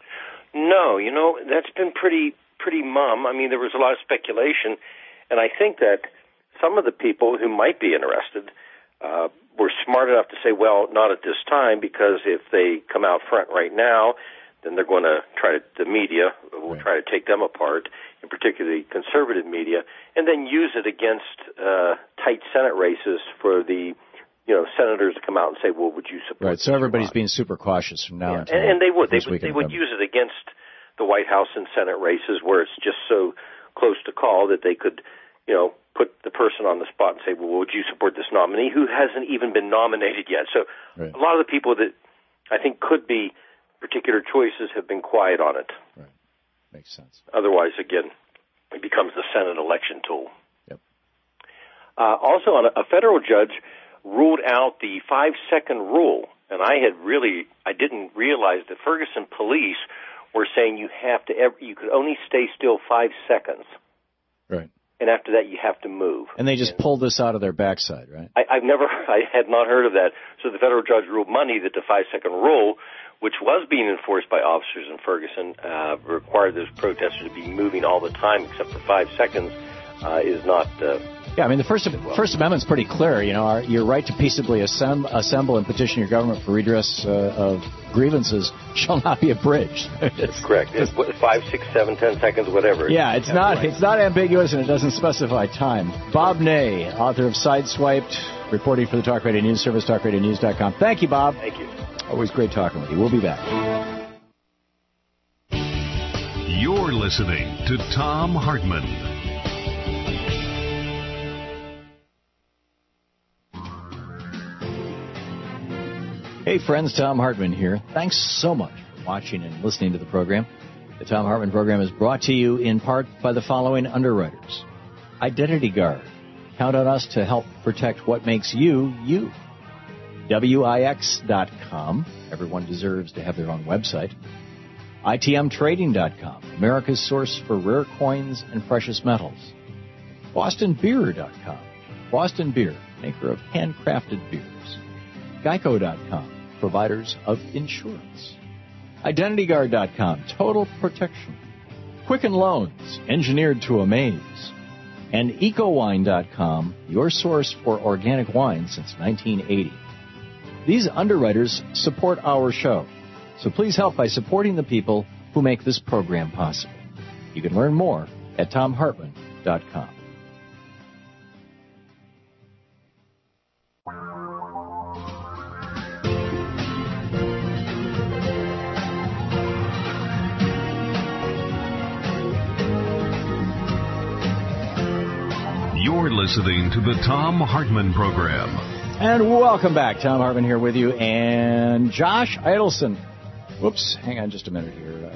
No, you know, that's been pretty pretty mum. I mean, there was a lot of speculation, and I think that some of the people who might be interested uh, were smart enough to say, well, not at this time, because if they come out front right now, then they're going to try to, the media will right. try to take them apart, in particularly conservative media, and then use it against uh, tight Senate races for the, you know, senators to come out and say, well, would you support Right, so everybody's being super cautious from now yeah. until and, and they would. They would, they would February. use it against the White House and Senate races where it's just so close to call that they could, you know, put the person on the spot and say, well, would you support this nominee who hasn't even been nominated yet? So right. a lot of the people that I think could be particular choices have been quiet on it. Right. Makes sense. Otherwise, again, it becomes the Senate election tool. Yep. Uh, also, on a, a federal judge ruled out the five-second rule, and I had really, I didn't realize that Ferguson police were saying you have to, ever, you could only stay still five seconds. Right. And after that, you have to move. And they just and pulled this out of their backside, right? I, I've never, I had not heard of that. So the federal judge ruled money that the five-second rule, which was being enforced by officers in Ferguson, uh, required those protesters to be moving all the time except for five seconds, uh, is not. Uh, yeah, I mean, the First well. First Amendment's pretty clear. You know, our, your right to peaceably assemb- assemble and petition your government for redress uh, of grievances shall not be abridged. That's correct. It's five, six, seven, ten seconds, whatever. Yeah, it's not right. It's not ambiguous and it doesn't specify time. Bob Ney, author of Sideswiped, reporting for the Talk Radio News Service, talk radio news dot com. Thank you, Bob. Thank you. Always great talking with you. We'll be back. You're listening to Thom Hartmann. Hey friends, Thom Hartmann here. Thanks so much for watching and listening to the program. The Thom Hartmann program is brought to you in part by the following underwriters. Identity Guard. Count on us to help protect what makes you, you. W I X dot com. Everyone deserves to have their own website. I T M Trading dot com, America's source for rare coins and precious metals. Boston Beer dot com, Boston Beer, maker of handcrafted beers. Geico dot com, providers of insurance. Identity Guard dot com, total protection. Quicken Loans, engineered to amaze. And Eco Wine dot com, your source for organic wine since nineteen eighty. These underwriters support our show, so please help by supporting the people who make this program possible. You can learn more at Thom Hartmann dot com. You're listening to the Thom Hartmann Program. And welcome back. Thom Hartmann here with you. And Josh Idelson. Whoops, hang on just a minute here.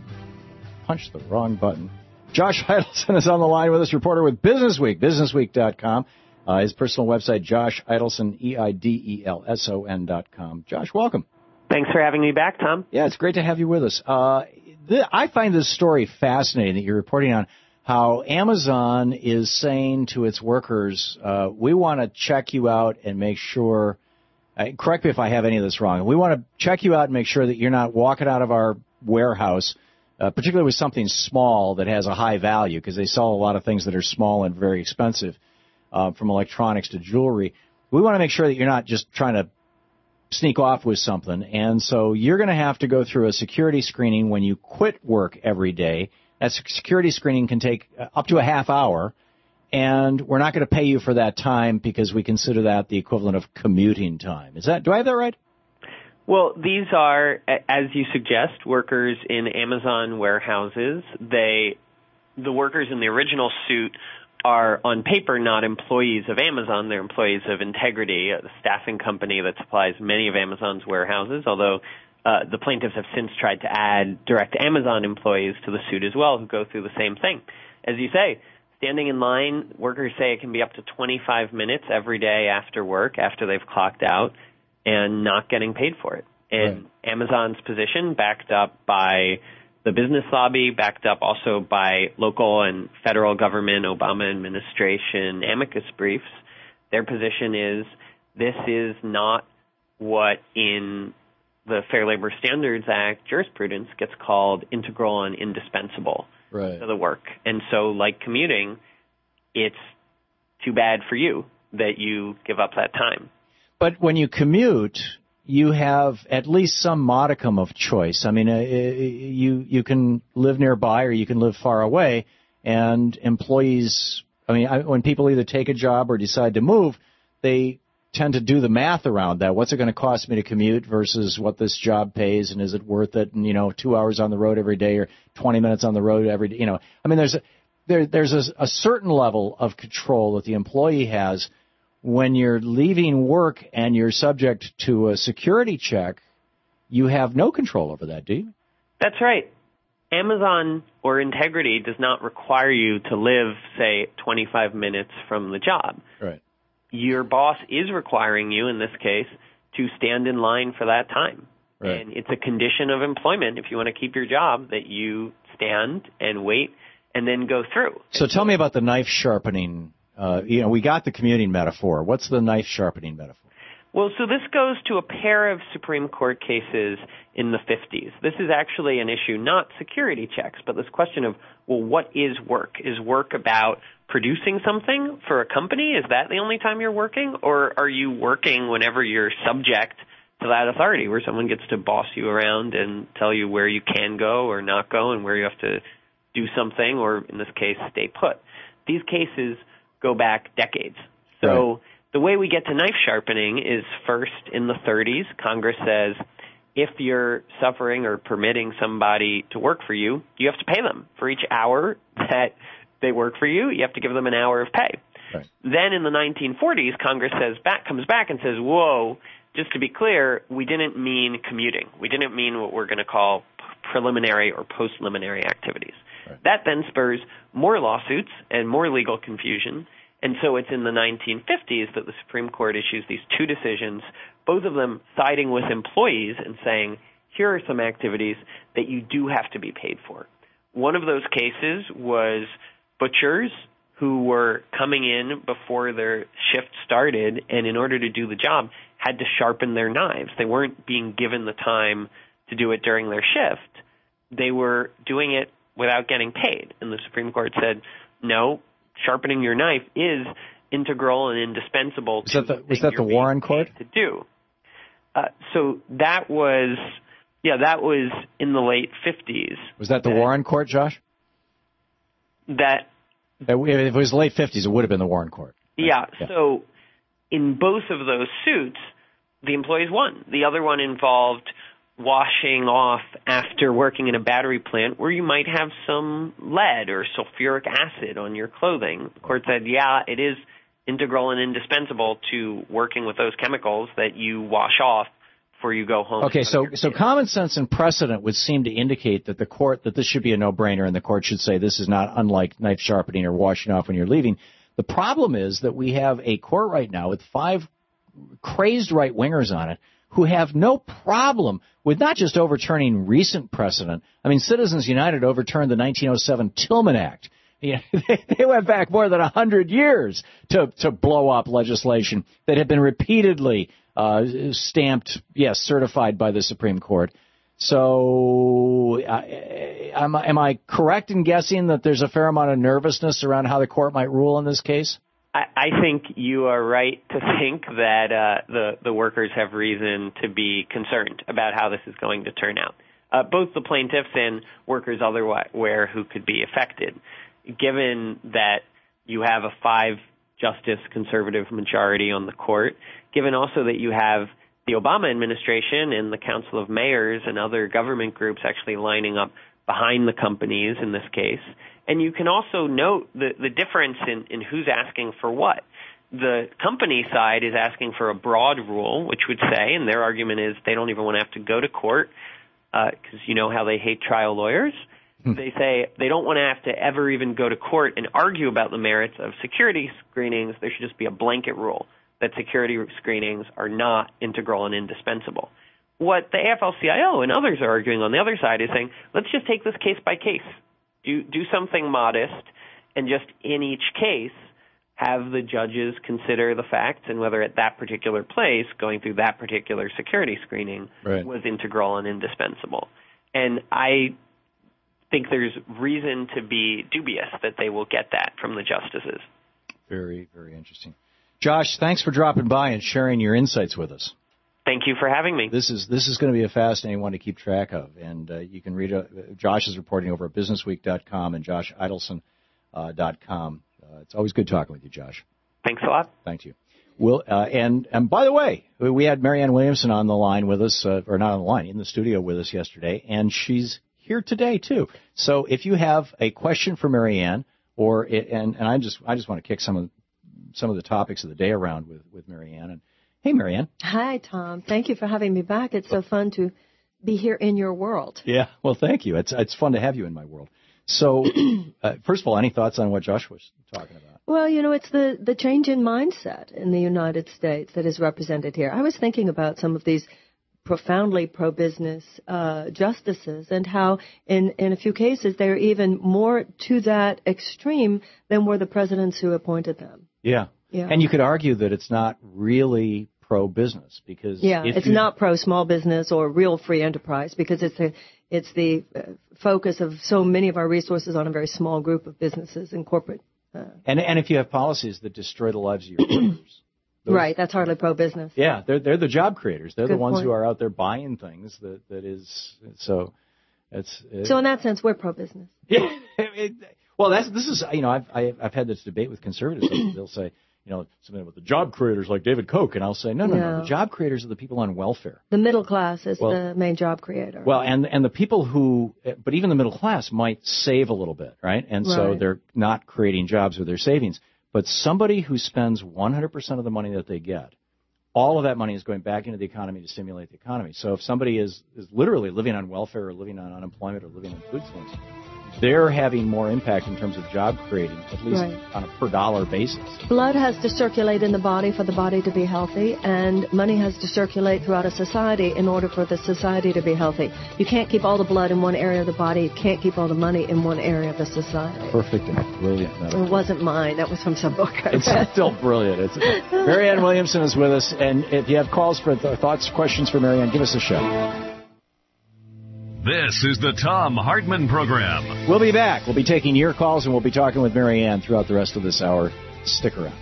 I punched the wrong button. Josh Idelson is on the line with us, reporter with Businessweek, business week dot com. Uh, his personal website, Josh Idelson, E I D E L S O N dot com. Josh, welcome. Thanks for having me back, Tom. Yeah, it's great to have you with us. Uh, th- I find this story fascinating that you're reporting on how Amazon is saying to its workers, uh, we want to check you out and make sure, uh, correct me if I have any of this wrong, we want to check you out and make sure that you're not walking out of our warehouse, uh, particularly with something small that has a high value, because they sell a lot of things that are small and very expensive, uh, from electronics to jewelry. We want to make sure that you're not just trying to sneak off with something, and so you're going to have to go through a security screening when you quit work every day. That security screening can take up to a half hour, and we're not going to pay you for that time because we consider that the equivalent of commuting time. Is that, do I have that right? Well, these are, as you suggest, workers in Amazon warehouses. They, the workers in the original suit are on paper not employees of Amazon. They're employees of Integrity, a staffing company that supplies many of Amazon's warehouses, although Uh, the plaintiffs have since tried to add direct Amazon employees to the suit as well who go through the same thing. As you say, standing in line, workers say it can be up to twenty-five minutes every day after work, after they've clocked out, and not getting paid for it. And right. Amazon's position, backed up by the business lobby, backed up also by local and federal government, Obama administration, amicus briefs, their position is this is not what in the Fair Labor Standards Act jurisprudence gets called integral and indispensable right. to the work. And so, like commuting, it's too bad for you that you give up that time. But when you commute, you have at least some modicum of choice. I mean, uh, you you can live nearby or you can live far away, and employees, I mean, I, when people either take a job or decide to move, they tend to do the math around that. What's it going to cost me to commute versus what this job pays, and is it worth it? And, you know, two hours on the road every day or twenty minutes on the road every day, you know. I mean, there's a, there, there's a, a certain level of control that the employee has when you're leaving work and you're subject to a security check. You have no control over that, do you? That's right. Amazon or Integrity does not require you to live, say, twenty-five minutes from the job. Right. Your boss is requiring you, in this case, to stand in line for that time. Right. And it's a condition of employment, if you want to keep your job, that you stand and wait and then go through. So tell me about the knife sharpening. Uh, you know, we got the commuting metaphor. What's the knife sharpening metaphor? Well, so this goes to a pair of Supreme Court cases in the fifties. This is actually an issue, not security checks, but this question of, well, what is work? Is work about producing something for a company? Is that the only time you're working? Or are you working whenever you're subject to that authority, where someone gets to boss you around and tell you where you can go or not go and where you have to do something, or in this case, stay put? These cases go back decades. So right. The way we get to knife sharpening is, first, in the thirties, Congress says, if you're suffering or permitting somebody to work for you, you have to pay them. For each hour that they work for you, you have to give them an hour of pay. Right. Then in the nineteen forties, Congress says back, comes back and says, whoa, just to be clear, we didn't mean commuting. We didn't mean what we're going to call preliminary or post-liminary activities. Right. That then spurs more lawsuits and more legal confusion. And so it's in the nineteen fifties that the Supreme Court issues these two decisions, both of them siding with employees and saying, here are some activities that you do have to be paid for. One of those cases was butchers who were coming in before their shift started and in order to do the job had to sharpen their knives. They weren't being given the time to do it during their shift. They were doing it without getting paid. And the Supreme Court said, no, sharpening your knife is integral and indispensable was to that the, the was that the Warren Court? To do. Uh, so that was, yeah, that was in the late fifties. Was that the that, Warren Court, Josh? That If it was the late fifties, it would have been the Warren Court. Yeah, yeah. So in both of those suits, the employees won. The other one involved washing off after working in a battery plant where you might have some lead or sulfuric acid on your clothing. The court said, yeah, it is integral and indispensable to working with those chemicals that you wash off before you go home. Okay, so so common sense and precedent would seem to indicate that the court, that this should be a no-brainer, and the court should say this is not unlike knife sharpening or washing off when you're leaving. The problem is that we have a court right now with five crazed right-wingers on it who have no problem with not just overturning recent precedent. I mean, Citizens United overturned the nineteen oh seven Tillman Act. You know, they, they went back more than a hundred years to, to blow up legislation that had been repeatedly uh, stamped, yes, certified by the Supreme Court. So uh, am, am I correct in guessing that there's a fair amount of nervousness around how the court might rule in this case? I, I think you are right to think that uh, the, the workers have reason to be concerned about how this is going to turn out. Uh, both the plaintiffs and workers elsewhere who could be affected. Given that you have a five-justice conservative majority on the court, given also that you have the Obama administration and the Council of Mayors and other government groups actually lining up behind the companies in this case, and you can also note the, the difference in, in who's asking for what. The company side is asking for a broad rule, which would say, and their argument is they don't even want to have to go to court because uh, you know how they hate trial lawyers. They say they don't want to have to ever even go to court and argue about the merits of security screenings. There should just be a blanket rule that security screenings are not integral and indispensable. What the A F L C I O and others are arguing on the other side is saying, let's just take this case by case. Do, do something modest and just in each case have the judges consider the facts and whether at that particular place going through that particular security screening right. was integral and indispensable. And I think there's reason to be dubious that they will get that from the justices. Very, very interesting. Josh, thanks for dropping by and sharing your insights with us. Thank you for having me. This is this is going to be a fascinating one to keep track of, and uh, you can read uh, Josh's reporting over at business week dot com and josh idelson dot com. Uh, it's always good talking with you, Josh. Thanks a lot. Thank you. We'll, uh, and and by the way, we had Marianne Williamson on the line with us, uh, or not on the line, in the studio with us yesterday, and she's here today too. So if you have a question for Marianne, or it, and and I just I just want to kick some of some of the topics of the day around with with Marianne. And hey, Marianne. Hi, Tom. Thank you for having me back. It's so fun to be here in your world. Yeah. Well, thank you. It's it's fun to have you in my world. So, uh, first of all, any thoughts on what Josh was talking about? Well, you know, it's the the change in mindset in the United States that is represented here. I was thinking about some of these profoundly pro-business uh, justices and how in, in a few cases they're even more to that extreme than were the presidents who appointed them. Yeah. Yeah. And you could argue that it's not really pro-business because yeah, if it's you... not pro-small business or real free enterprise because it's a it's the uh, focus of so many of our resources on a very small group of businesses and corporate. Uh, and and if you have policies that destroy the lives of your workers. Those, right, that's hardly pro-business. Yeah, they're they're the job creators. They're Good the ones point. who are out there buying things. That that is so. It's it, so in that sense, we're pro-business. Yeah. It, well, that's this is you know I've I, I've had this debate with conservatives. They'll say you know something about the job creators like David Koch, and I'll say no no no. no. The job creators are the people on welfare. The middle class is well, the main job creator. Well, and and the people who, but even the middle class might save a little bit, right? And so right. they're not creating jobs with their savings. But somebody who spends one hundred percent of the money that they get, all of that money is going back into the economy to stimulate the economy. So if somebody is, is literally living on welfare or living on unemployment or living on food stamps, they're having more impact in terms of job creating, at least Right. on a per dollar basis. Blood has to circulate in the body for the body to be healthy, and money has to circulate throughout a society in order for the society to be healthy. You can't keep all the blood in one area of the body. You can't keep all the money in one area of the society. Perfect and brilliant. It wasn't mine. That was from some book I It's read. still brilliant. It's, Marianne Williamson is with us, and if you have calls for th- thoughts, questions for Marianne, give us a shout. This is the Thom Hartmann Program. We'll be back. We'll be taking your calls, and we'll be talking with Marianne throughout the rest of this hour. Stick around.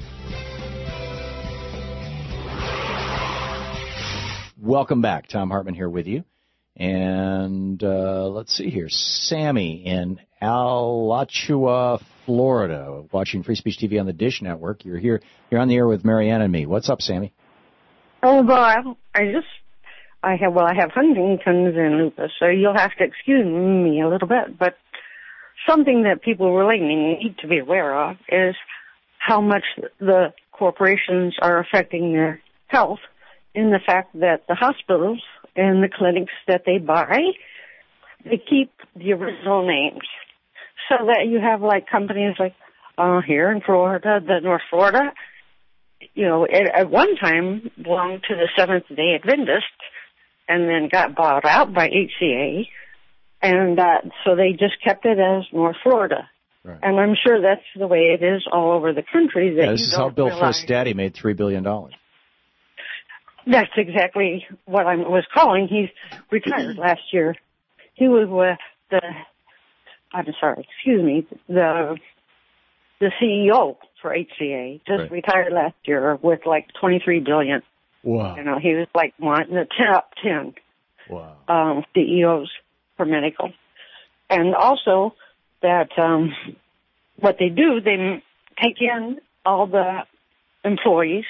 Welcome back. Thom Hartmann here with you. And uh, let's see here. Sammy in Alachua, Florida, watching Free Speech T V on the Dish Network. You're here. You're on the air with Marianne and me. What's up, Sammy? Oh, boy, I just, I have, well, I have Huntington's and lupus, so you'll have to excuse me a little bit, but something that people really need to be aware of is how much the corporations are affecting their health in the fact that the hospitals and the clinics that they buy, they keep the original names. So that you have like companies like uh, here in Florida, the North Florida, you know, it at one time belonged to the Seventh-day Adventist and then got bought out by H C A. And uh, so they just kept it as North Florida. Right. And I'm sure that's the way it is all over the country. That Yeah, this you is don't how Bill realize. Frist's daddy made three billion dollars. That's exactly what I was calling. He's retired last year. He was with the, I'm sorry, excuse me, the the C E O for H C A. Just Right. retired last year with like twenty-three billion dollars. Wow. You know, he was like one in the top ten Wow. um, C E Os for medical. And also that um, what they do, they m- take in all the employees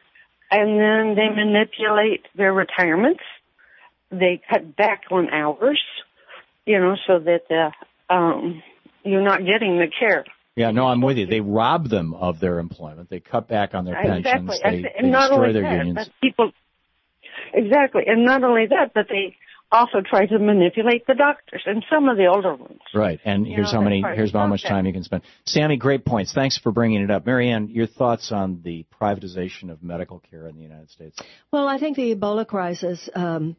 and then they manipulate their retirements. They cut back on hours, you know, so that the, um, you're not getting the care. Yeah, no, I'm with you. They rob them of their employment. They cut back on their pensions. Exactly. They, and, they and not destroy only their that, unions. but people, exactly. And not only that, but they also try to manipulate the doctors and some of the older ones. Right, and You here's know, how many. that's part of Here's the how much process. time you can spend. Sammy, great points. Thanks for bringing it up. Marianne, your thoughts on the privatization of medical care in the United States? Well, I think the Ebola crisis um,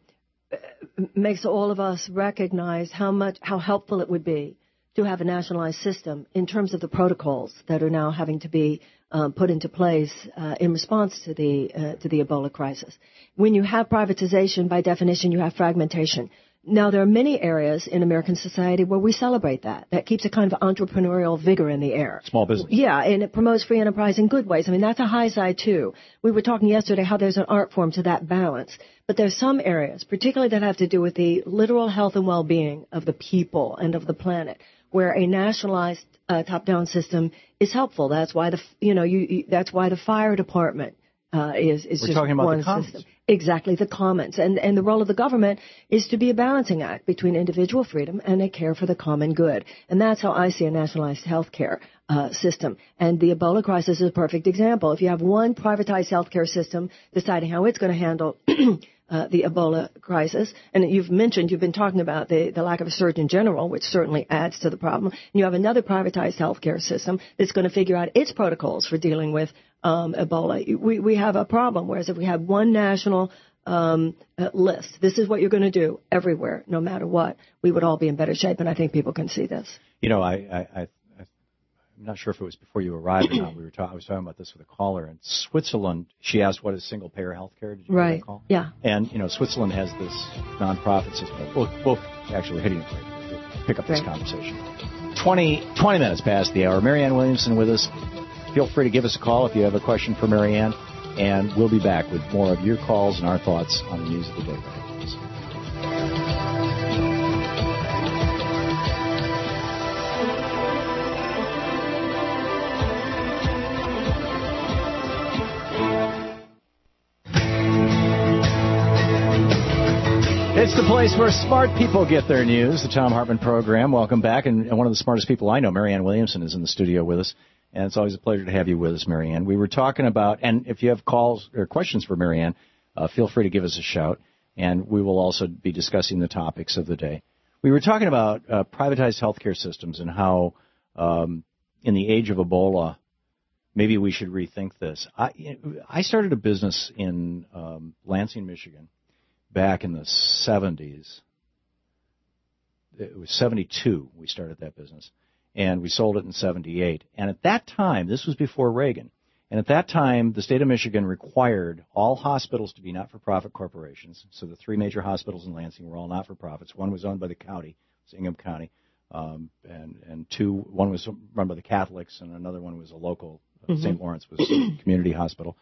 makes all of us recognize how much, how helpful it would be to have a nationalized system in terms of the protocols that are now having to be um, put into place uh, in response to the uh, to the Ebola crisis. When you have privatization, by definition, you have fragmentation. Now, there are many areas in American society where we celebrate that. That keeps a kind of entrepreneurial vigor in the air. Small business. Yeah, and it promotes free enterprise in good ways. I mean, that's a high side, too. We were talking yesterday how there's an art form to that balance. But there's some areas, particularly that have to do with the literal health and well-being of the people and of the planet, where a nationalized uh, top-down system is helpful. That's why the, you know, you, you that's why the fire department uh, is is We're just talking about one the commons. system. Exactly, the commons. And, and the role of the government is to be a balancing act between individual freedom and a care for the common good. And that's how I see a nationalized health care uh, system. And the Ebola crisis is a perfect example. If you have one privatized health care system deciding how it's going to handle uh, the Ebola crisis, and you've mentioned, you've been talking about the, the lack of a Surgeon General, which certainly adds to the problem. And you have another privatized health care system that's going to figure out its protocols for dealing with Um, Ebola. We, we have a problem, whereas if we had one national um, uh, list, this is what you're going to do everywhere, no matter what, we would all be in better shape, and I think people can see this. You know, I, I, I, I'm not sure if it was before you arrived or not. We were talking. I was talking about this with a caller in Switzerland. She asked, "What is single-payer health care?" Did you hear Right. that call? Yeah. And you know, Switzerland has this nonprofit system. Both, both actually we're hitting it right. We'll pick up this Right. conversation. twenty, twenty minutes past the hour. Marianne Williamson with us. Feel free to give us a call if you have a question for Marianne, and we'll be back with more of your calls and our thoughts on the news of the day. It's the place where smart people get their news, the Thom Hartmann Program. Welcome back, and one of the smartest people I know, Marianne Williamson, is in the studio with us. And it's always a pleasure to have you with us, Marianne. We were talking about, and if you have calls or questions for Marianne, uh, feel free to give us a shout. And we will also be discussing the topics of the day. We were talking about uh, privatized healthcare systems and how, um, in the age of Ebola, maybe we should rethink this. I, I started a business in um, Lansing, Michigan, back in the seventies. It was seventy-two we started that business, and we sold it in seventy-eight. And at that time, this was before Reagan, and at that time, the state of Michigan required all hospitals to be not-for-profit corporations. So the three major hospitals in Lansing were all not-for-profits. One was owned by the county, it was Ingham County, um, and, and two, one was run by the Catholics, and another one was a local, uh, mm-hmm. Saint Lawrence was a community hospital.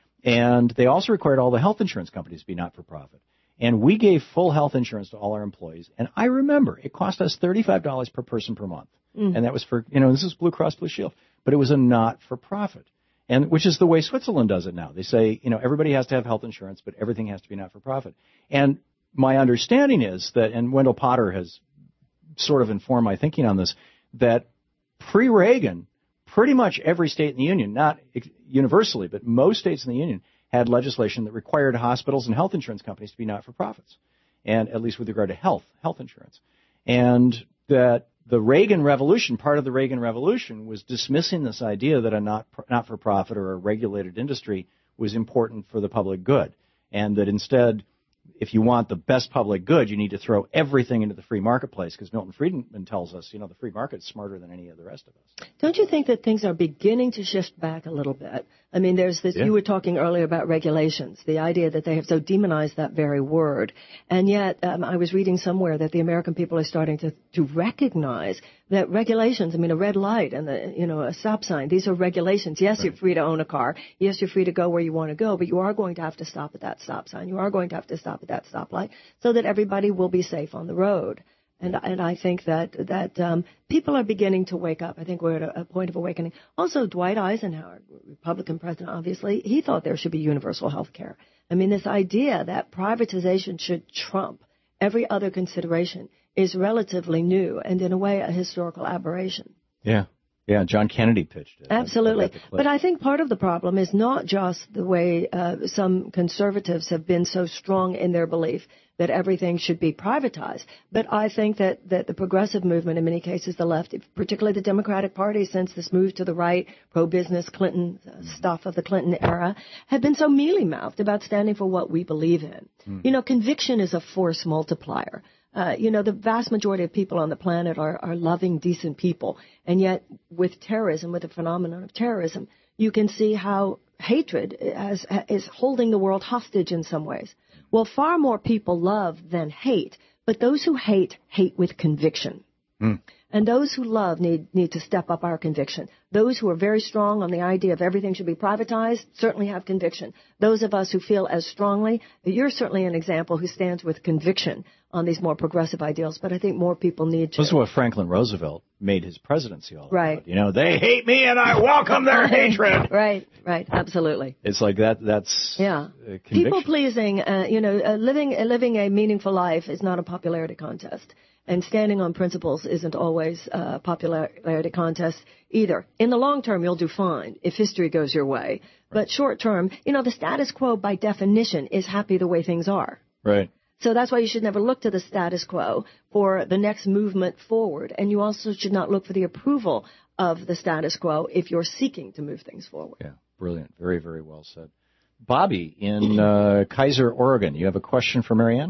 And they also required all the health insurance companies to be not-for-profit. And we gave full health insurance to all our employees. And I remember it cost us thirty-five dollars per person per month. Mm. And that was for, you know, this is Blue Cross Blue Shield. But it was a not-for-profit, and which is the way Switzerland does it now. They say, you know, everybody has to have health insurance, but everything has to be not-for-profit. And my understanding is that, and Wendell Potter has sort of informed my thinking on this, that pre-Reagan, pretty much every state in the union, not universally, but most states in the union, had legislation that required hospitals and health insurance companies to be not-for-profits, and at least with regard to health, health insurance. And that the Reagan Revolution, part of the Reagan Revolution, was dismissing this idea that a not, not-for-profit or a regulated industry was important for the public good, and that instead, if you want the best public good, you need to throw everything into the free marketplace, because Milton Friedman tells us, you know, the free market's smarter than any of the rest of us. Don't you think that things are beginning to shift back a little bit? I mean, there's this, yeah. You were talking earlier about regulations, the idea that they have so demonized that very word. And yet, um, I was reading somewhere that the American people are starting to, to recognize that regulations, I mean, a red light and, the, you know, a stop sign, these are regulations. Yes, right. You're free to own a car. Yes, you're free to go where you want to go, but you are going to have to stop at that stop sign. You are going to have to stop at that stoplight so that everybody will be safe on the road. And, and I think that, that um, people are beginning to wake up. I think we're at a, a point of awakening. Also, Dwight Eisenhower, Republican president, obviously, he thought there should be universal health care. I mean, this idea that privatization should trump every other consideration is relatively new and, in a way, a historical aberration. Yeah. Yeah, John Kennedy pitched it. Absolutely. But I think part of the problem is not just the way uh, some conservatives have been so strong in their belief that everything should be privatized, but I think that, that the progressive movement, in many cases the left, particularly the Democratic Party since this move to the right, pro-business Clinton uh, stuff of the Clinton era, have been so mealy-mouthed about standing for what we believe in. Mm. You know, conviction is a force multiplier. Uh, you know, the vast majority of people on the planet are, are loving, decent people. And yet, with terrorism, with the phenomenon of terrorism, you can see how hatred has, is holding the world hostage in some ways. Well, far more people love than hate, but those who hate, hate with conviction. Mm. And those who love need, need to step up our conviction. Those who are very strong on the idea of everything should be privatized certainly have conviction. Those of us who feel as strongly, you're certainly an example who stands with conviction on these more progressive ideals, but I think more people need to. This is what Franklin Roosevelt made his presidency all right. about. You know, they hate me and I welcome their hatred. Right, right, absolutely. It's like that, that's yeah. Uh, people pleasing, uh, you know, uh, living, uh, living a meaningful life is not a popularity contest. And standing on principles isn't always a popularity contest either. In the long term, you'll do fine if history goes your way. Right. But short term, you know, the status quo by definition is happy the way things are. Right. So that's why you should never look to the status quo for the next movement forward. And you also should not look for the approval of the status quo if you're seeking to move things forward. Yeah, brilliant. Very, very well said. Bobby in uh, Kaiser, Oregon, you have a question for Marianne?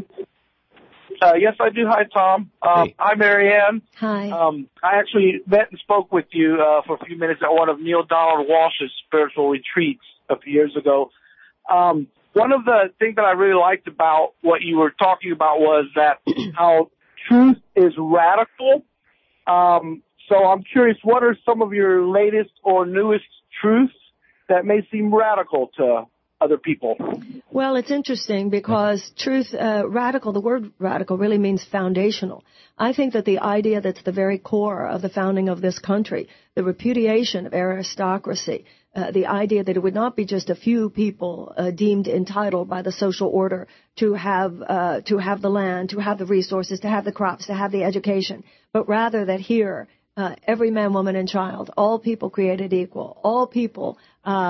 Uh, yes, I do. Hi, Tom. Um, hey. Hi, Marianne. Hi. Um, I actually met and spoke with you uh, for a few minutes at one of Neil Donald Walsh's spiritual retreats a few years ago. Um, one of the things that I really liked about what you were talking about was that how truth is radical. Um, so I'm curious, what are some of your latest or newest truths that may seem radical to other people? Well, it's interesting because truth, uh, radical, the word radical really means foundational. I think that the idea that's the very core of the founding of this country, the repudiation of aristocracy, uh, the idea that it would not be just a few people uh, deemed entitled by the social order to have uh, to have the land, to have the resources, to have the crops, to have the education, but rather that here, uh, every man, woman, and child, all people created equal, all people uh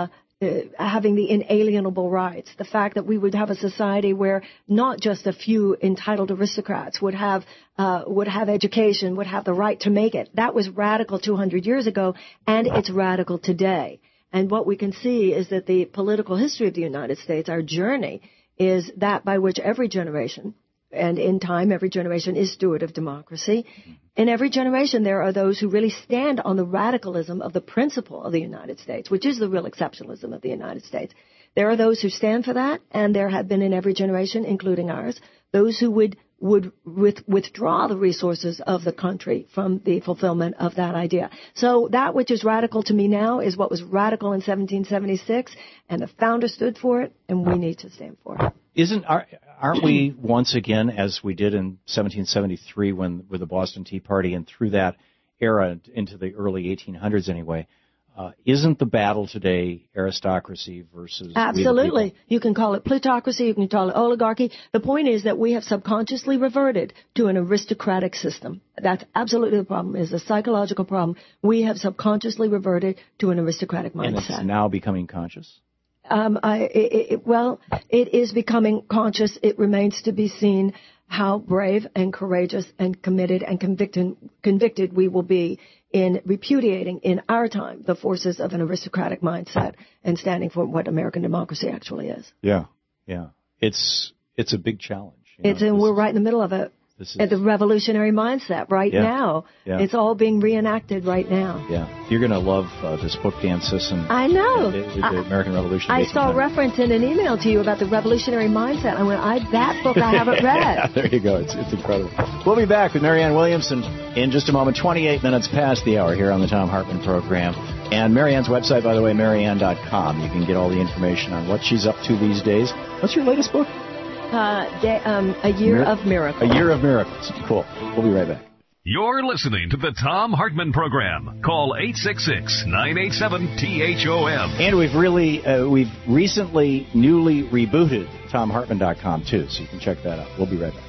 uh, having the inalienable rights, the fact that we would have a society where not just a few entitled aristocrats would have uh, would have education, would have the right to make it. That was radical two hundred years ago, and it's radical today. And what we can see is that the political history of the United States, our journey, is that by which every generation, and in time every generation is steward of democracy. In every generation there are those who really stand on the radicalism of the principle of the United States, which is the real exceptionalism of the United States. There are those who stand for that, and there have been in every generation, including ours, those who would would with, withdraw the resources of the country from the fulfillment of that idea. So that which is radical to me now is what was radical in seventeen seventy-six, and the founder stood for it, and we need to stand for it. Isn't aren't we once again, as we did in seventeen seventy-three when with the Boston Tea Party, and through that era into the early eighteen hundreds anyway, uh, isn't the battle today aristocracy versus Absolutely. You can call it plutocracy, you can call it oligarchy. The point is that we have subconsciously reverted to an aristocratic system. That's absolutely the problem. It's a psychological problem. We have subconsciously reverted to an aristocratic mindset. And it's now becoming conscious? Um, I, it, it, well, it is becoming conscious. It remains to be seen how brave and courageous and committed and convicted, convicted we will be in repudiating in our time the forces of an aristocratic mindset and standing for what American democracy actually is. Yeah, yeah. It's it's a big challenge. You It's know, and we're right in the middle of it. This is, At the revolutionary mindset right yeah, now. Yeah. It's all being reenacted right now. Yeah. You're going to love uh, this book, Dan Sisson. I know. The, the, the I, American Revolution. I saw a reference in an email to you about the revolutionary mindset. I went, I that book I haven't read. Yeah, there you go. It's, it's incredible. We'll be back with Marianne Williamson in just a moment, twenty-eight minutes past the hour here on the Thom Hartmann program. And Marianne's website, by the way, marianne dot com. You can get all the information on what she's up to these days. What's your latest book? Uh, day, um, a year Mir- of miracles. A year of miracles. Cool. We'll be right back. You're listening to the Thom Hartmann program. Call eight six six, nine eight seven, T H O M. And we've really, uh, we've recently, newly rebooted thom hartmann dot com too, so you can check that out. We'll be right back.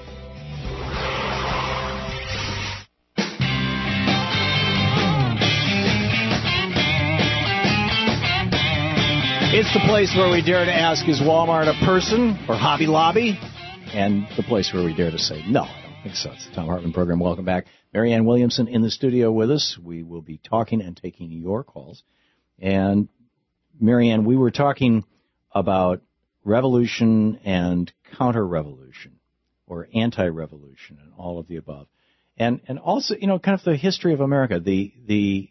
It's the place where we dare to ask, is Walmart a person or Hobby Lobby? And the place where we dare to say, no, I don't think so. It's the Thom Hartmann program. Welcome back. Marianne Williamson in the studio with us. We will be talking and taking your calls. And Marianne, we were talking about revolution and counter-revolution or anti-revolution and all of the above. And and also, you know, kind of the history of America, the the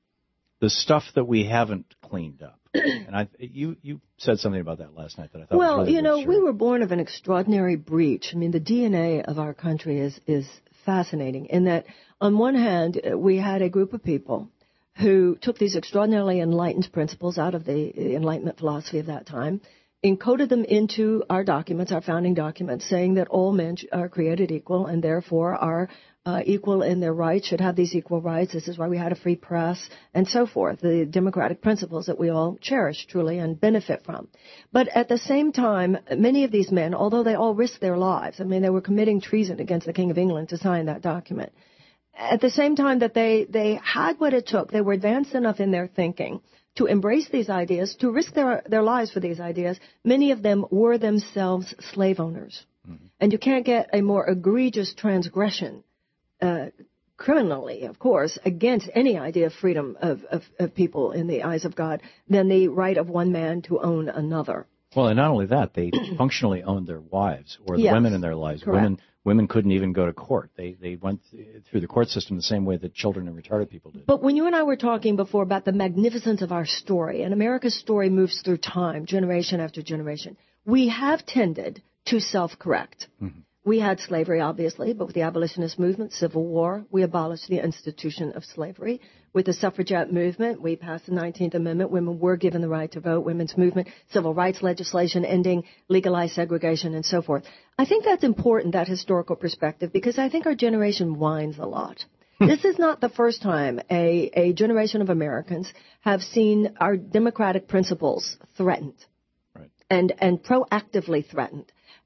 the stuff that we haven't cleaned up. And I, you, you said something about that last night that I thought well, was really you know, true. we were born of an extraordinary breach. I mean, the D N A of our country is, is fascinating in that, on one hand, we had a group of people who took these extraordinarily enlightened principles out of the Enlightenment philosophy of that time, encoded them into our documents, our founding documents, saying that all men are created equal and therefore are uh, equal in their rights, should have these equal rights. This is why we had a free press and so forth, the democratic principles that we all cherish truly and benefit from. But at the same time, many of these men, although they all risked their lives, I mean, they were committing treason against the King of England to sign that document. At the same time that they, they had what it took, they were advanced enough in their thinking to embrace these ideas, to risk their, their lives for these ideas. Many of them were themselves slave owners. Mm-hmm. And you can't get a more egregious transgression, uh, criminally, of course, against any idea of freedom of, of, of people in the eyes of God than the right of one man to own another. Well, and not only that, they functionally owned their wives or the yes, women in their lives. Correct. Women women couldn't even go to court. They they went through the court system the same way that children and retarded people did. But when you and I were talking before about the magnificence of our story, and America's story moves through time, generation after generation, we have tended to self-correct. Mm-hmm. We had slavery, obviously, but with the abolitionist movement, Civil War, we abolished the institution of slavery. With the suffragette movement, we passed the nineteenth Amendment. Women were given the right to vote. Women's movement, civil rights legislation, ending legalized segregation, and so forth. I think that's important, that historical perspective, because I think our generation whines a lot. This is not the first time a, a generation of Americans have seen our democratic principles threatened, right. and, and proactively threatened.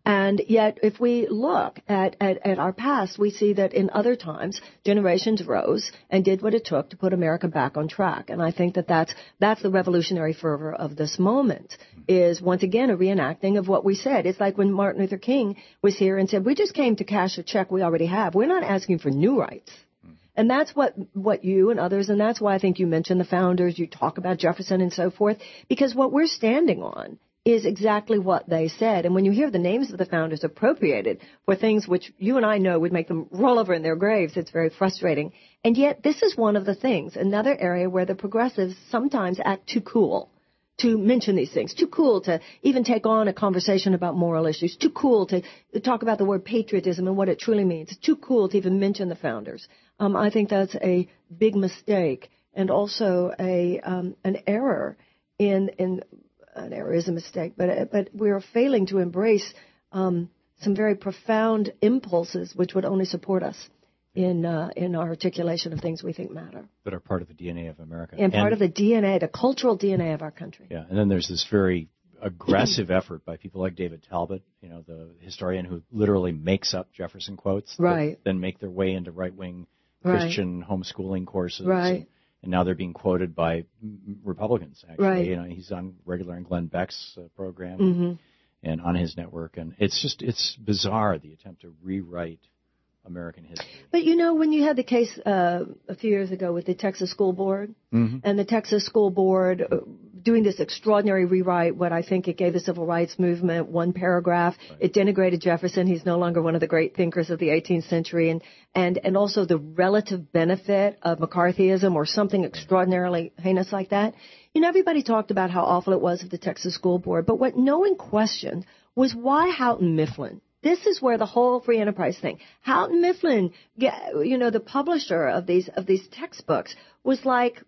And yet, if we look at, at, at our past, we see that in other times, generations rose and did what it took to put America back on track. And I think that that's, that's the revolutionary fervor of this moment, is once again a reenacting of what we said. It's like when Martin Luther King was here and said, we just came to cash a check we already have. We're not asking for new rights. And that's what, what you and others, and that's why I think you mentioned the founders, you talk about Jefferson and so forth, because what we're standing on is exactly what they said. And when you hear the names of the founders appropriated for things which you and I know would make them roll over in their graves, it's very frustrating. And yet this is one of the things, another area where the progressives sometimes act too cool to mention these things, too cool to even take on a conversation about moral issues, too cool to talk about the word patriotism and what it truly means, too cool to even mention the founders. Um, I think that's a big mistake and also a um, an error in in an error is a mistake, but but we are failing to embrace um, some very profound impulses which would only support us in uh, in our articulation of things we think matter. That are part of the D N A of America. And, and part of the D N A, the cultural D N A of our country. Yeah, and then there's this very aggressive effort by people like David Talbot, you know, the historian who literally makes up Jefferson quotes. Right. Then make their way into right-wing right. Christian homeschooling courses. Right. And, and now they're being quoted by Republicans, actually. Right. You know, he's on regular in Glenn Beck's uh, program mm-hmm. and on his network. And it's just, it's bizarre, the attempt to rewrite American history. But, you know, when you had the case uh, a few years ago with the Texas School Board, mm-hmm. and the Texas School Board uh, doing this extraordinary rewrite, what I think it gave the civil rights movement, one paragraph, right. It denigrated Jefferson. He's no longer one of the great thinkers of the eighteenth century, and, and, and also the relative benefit of McCarthyism or something extraordinarily heinous like that. You know, everybody talked about how awful it was of the Texas School Board, but what no one questioned was why Houghton Mifflin. This is where the whole free enterprise thing. Houghton Mifflin, you know, the publisher of these of these textbooks, was like,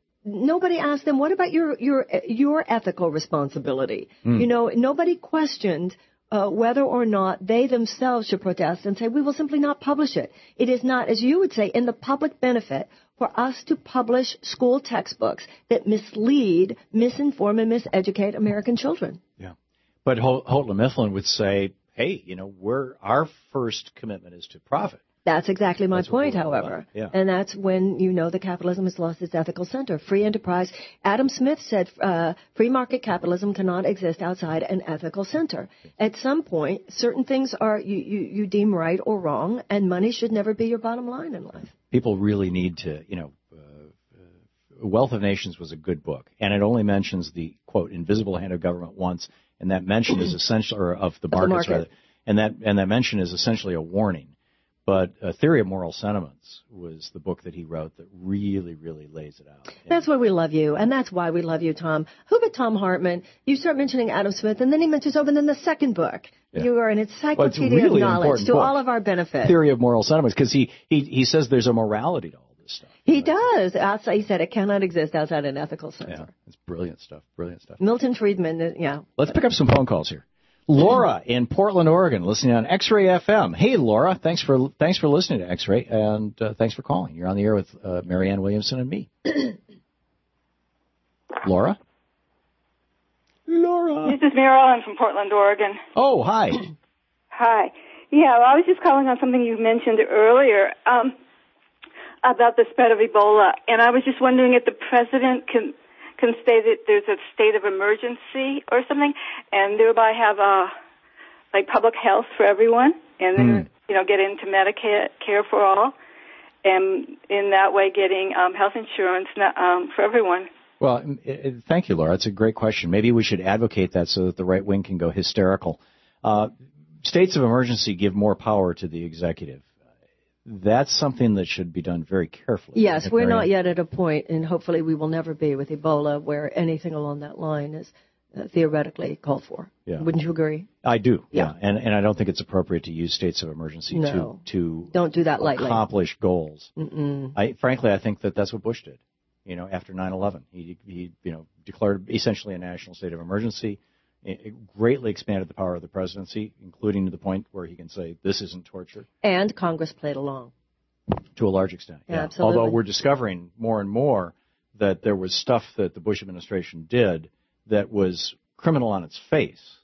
nobody asked them, what about your your your ethical responsibility? Mm. You know, nobody questioned uh, whether or not they themselves should protest and say, we will simply not publish it. It is not, as you would say, in the public benefit for us to publish school textbooks that mislead, misinform, and miseducate American children. Yeah. But Houghton Mifflin would say, hey, you know, we're, our first commitment is to profit. That's exactly my that's point, however. Yeah. And that's when, you know, the capitalism has lost its ethical center. Free enterprise. Adam Smith said uh, free market capitalism cannot exist outside an ethical center. At some point, certain things are you, you, you deem right or wrong, and money should never be your bottom line in life. People really need to, you know, uh, uh, Wealth of Nations was a good book, and it only mentions the, quote, invisible hand of government once, and that mention is essential, or of the markets, the market. rather, and that and that mention is essentially a warning. But A Theory of Moral Sentiments was the book that he wrote that really, really lays it out. That's why we love you, and that's why we love you, Tom. Who but Tom Hartman? You start mentioning Adam Smith, and then he mentions over in the second book. Yeah. You are an encyclopedia well, really of knowledge to book. all of our benefit. Theory of Moral Sentiments, because he, he, he says there's a morality to all this stuff. He does. Outside, he said it cannot exist outside an ethical center. Yeah, it's brilliant stuff, brilliant stuff. Milton Friedman, yeah. Let's pick up some phone calls here. Laura in Portland, Oregon, listening on X-Ray F M. Hey, Laura, thanks for thanks for listening to X-Ray, and uh, thanks for calling. You're on the air with uh, Marianne Williamson and me. Laura? Laura. This is Marilyn from Portland, Oregon. Oh, hi. Hi. Yeah, well, I was just calling on something you mentioned earlier um, about the spread of Ebola, and I was just wondering if the president can... can say that there's a state of emergency or something, and thereby have a like public health for everyone, and then mm. you know get into Medicare care for all, and in that way getting um, health insurance um, for everyone. Well, it, thank you, Laura. It's a great question. Maybe we should advocate that so that the right wing can go hysterical. Uh, states of emergency give more power to the executive. That's something that should be done very carefully. Yes, we're not yet at a point, and hopefully we will never be with Ebola, where anything along that line is uh, theoretically called for. Yeah. Wouldn't you agree? I do, yeah. yeah. And and I don't think it's appropriate to use states of emergency no. to, to don't do that lightly. accomplish goals. Mm-mm. I, frankly, I think that that's what Bush did, you know, after nine eleven. He, he you know, declared essentially a national state of emergency. It greatly expanded the power of the presidency, including to the point where he can say, this isn't torture. And Congress played along. To a large extent, yeah. yeah. Absolutely. Although we're discovering more and more that there was stuff that the Bush administration did that was criminal on its face,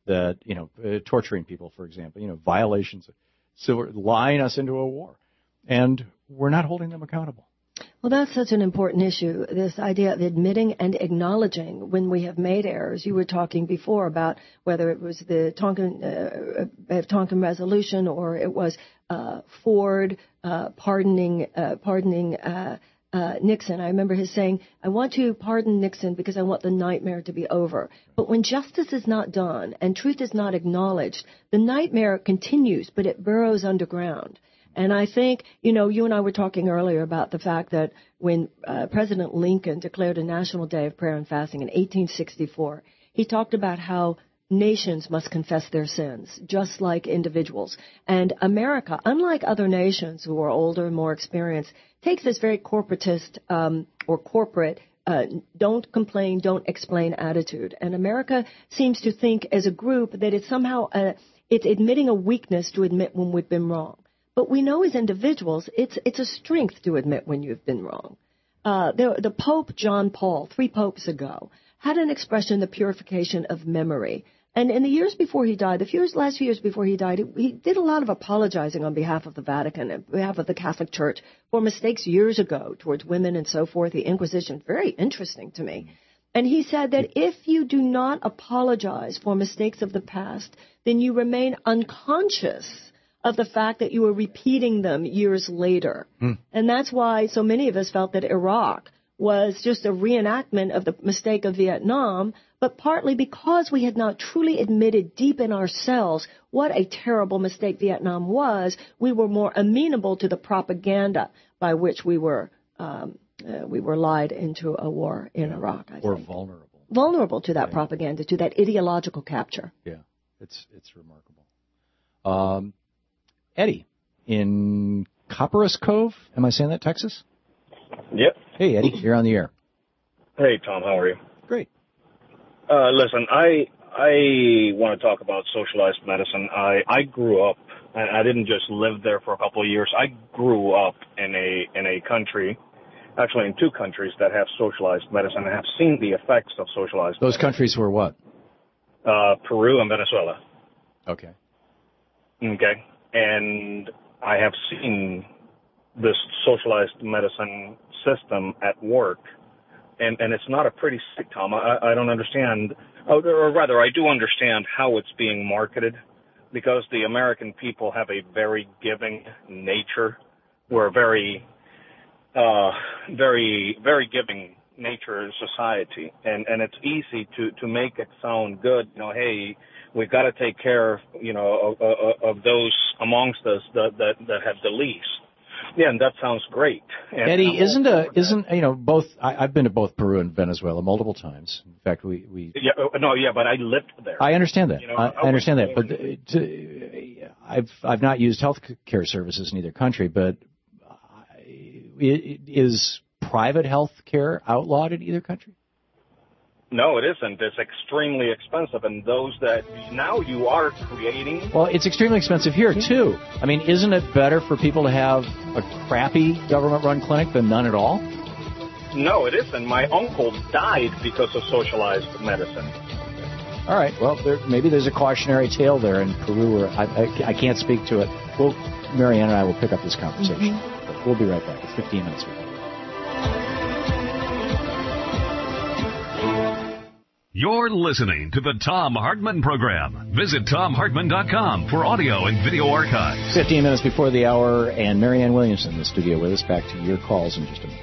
that, you know, uh, torturing people, for example, you know, violations of civil, lying us into a war. And we're not holding them accountable. Well, that's such an important issue, this idea of admitting and acknowledging when we have made errors. You were talking before about whether it was the Tonkin, uh, Tonkin resolution or it was uh, Ford uh, pardoning, uh, pardoning uh, uh, Nixon. I remember his saying, I want to pardon Nixon because I want the nightmare to be over. But when justice is not done and truth is not acknowledged, the nightmare continues, but it burrows underground. And I think, you know, you and I were talking earlier about the fact that when uh, President Lincoln declared a National Day of Prayer and Fasting in eighteen sixty-four, he talked about how nations must confess their sins, just like individuals. And America, unlike other nations who are older and more experienced, takes this very corporatist um, or corporate uh, don't complain, don't explain attitude. And America seems to think as a group that it's somehow uh, it's admitting a weakness to admit when we've been wrong. But we know as individuals, it's it's a strength to admit when you've been wrong. Uh, the, the Pope John Paul, three popes ago, had an expression, the purification of memory. And in the years before he died, the few years, last few years before he died, he did a lot of apologizing on behalf of the Vatican, on behalf of the Catholic Church, for mistakes years ago towards women and so forth, the Inquisition. Very interesting to me. And he said that if you do not apologize for mistakes of the past, then you remain unconscious of the fact that you were repeating them years later. Mm. And that's why so many of us felt that Iraq was just a reenactment of the mistake of Vietnam, but partly because we had not truly admitted deep in ourselves what a terrible mistake Vietnam was, we were more amenable to the propaganda by which we were um, uh, we were lied into a war in yeah. Iraq. I or think. vulnerable. Vulnerable to that yeah. propaganda, to that ideological capture. Yeah, it's it's remarkable. Um, Eddie, in Copperas Cove, am I saying that, Texas? Yep. Hey, Eddie, you're on the air. Hey, Tom, how are you? Great. Uh, listen, I I want to talk about socialized medicine. I, I grew up, and I didn't just live there for a couple of years. I grew up in a in a country, actually in two countries that have socialized medicine and have seen the effects of socialized Those medicine. countries were what? Uh, Peru and Venezuela. Okay. Okay. And I have seen this socialized medicine system at work, and, and it's not a pretty sick, Tom. I, I don't understand, or rather, I do understand how it's being marketed, because the American people have a very giving nature. We're a very, uh, very, very giving nature society, and, and it's easy to, to make it sound good, you know, hey, we've got to take care, you know, of, of, of those amongst us that, that, that have the least. Yeah, and that sounds great. And Eddie, isn't a isn't you know both? I, I've been to both Peru and Venezuela multiple times. In fact, we we. Yeah, no, yeah, but I lived there. I understand that. You know, I, I understand that, but to, to, I've I've not used health care services in either country. But is private health care outlawed in either country? No, it isn't. It's extremely expensive, and those that now you are creating... Well, it's extremely expensive here, too. I mean, isn't it better for people to have a crappy government-run clinic than none at all? No, it isn't. My uncle died because of socialized medicine. All right. Well, there, maybe there's a cautionary tale there in Peru, or I, I, I can't speak to it. Well, Marianne and I will pick up this conversation. Mm-hmm. We'll be right back. It's fifteen minutes ago. You're listening to the Thom Hartmann Program. Visit Thom Hartmann dot com for audio and video archives. Fifteen minutes before the hour, and Marianne Williamson in the studio with us. Back to your calls in just a minute.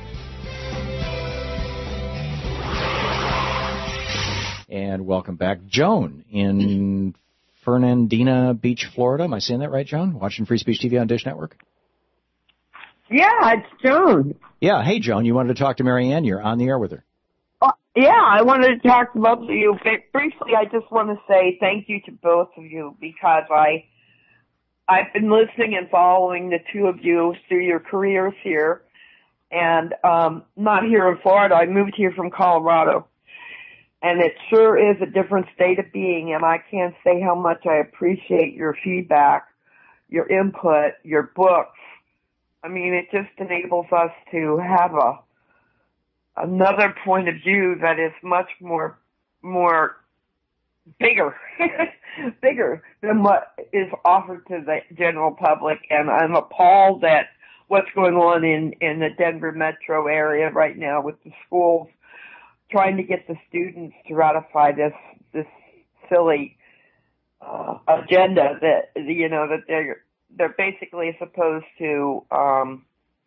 And welcome back. Joan in Fernandina Beach, Florida. Am I saying that right, Joan? Watching Free Speech T V on Dish Network? Yeah, it's Joan. Yeah. Hey, Joan, you wanted to talk to Marianne. You're on the air with her. Uh, yeah, I wanted to talk to both of you. But briefly, I just want to say thank you to both of you, because I, I've been listening and following the two of you through your careers here. And um not here in Florida. I moved here from Colorado. And it sure is a different state of being, and I can't say how much I appreciate your feedback, your input, your books. I mean, it just enables us to have a another point of view that is much more more bigger, bigger than what is offered to the general public. And I'm appalled at what's going on in, in the Denver metro area right now with the schools trying to get the students to ratify this, this silly, uh, agenda that, you know, that they're, they're basically supposed to, um,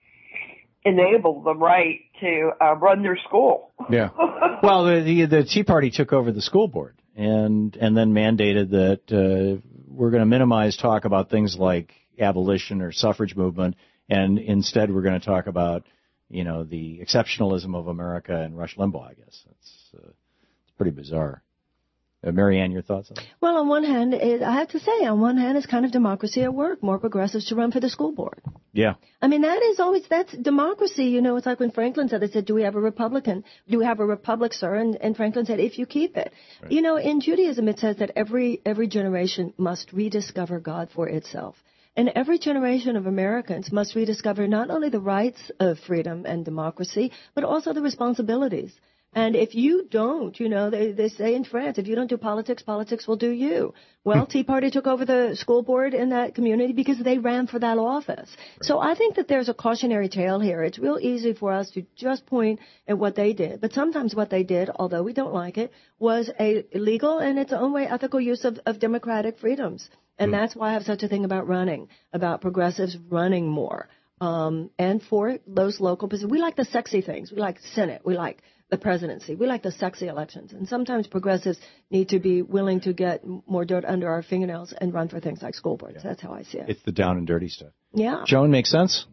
enable the right to uh, run their school. Yeah. Well, the, the the Tea Party took over the school board and and then mandated that uh, we're going to minimize talk about things like abolition or suffrage movement, and instead we're going to talk about, you know, the exceptionalism of America and Rush Limbaugh. I guess it's uh, it's pretty bizarre. Uh, Marianne, your thoughts on that? Well, on one hand, it, I have to say, on one hand, it's kind of democracy at work. More progressives to run for the school board. Yeah. I mean, that is always, that's democracy. You know, it's like when Franklin said, they said, do we have a Republican? Do we have a Republic, sir? And, and Franklin said, if you keep it. Right. You know, in Judaism, it says that every, every generation must rediscover God for itself. And every generation of Americans must rediscover not only the rights of freedom and democracy, but also the responsibilities. And if you don't, you know, they, they say in France, if you don't do politics, politics will do you. Well, Tea Party took over the school board in that community because they ran for that office. Right. So I think that there's a cautionary tale here. It's real easy for us to just point at what they did. But sometimes what they did, although we don't like it, was a legal and its own way ethical use of, of democratic freedoms. And mm. that's why I have such a thing about running, about progressives running more. Um, and for those local positions, we like the sexy things. We like Senate. We like the presidency. We like the sexy elections. And sometimes progressives need to be willing to get more dirt under our fingernails and run for things like school boards. Yeah. That's how I see it. It's the down and dirty stuff. Yeah. Joan, makes sense?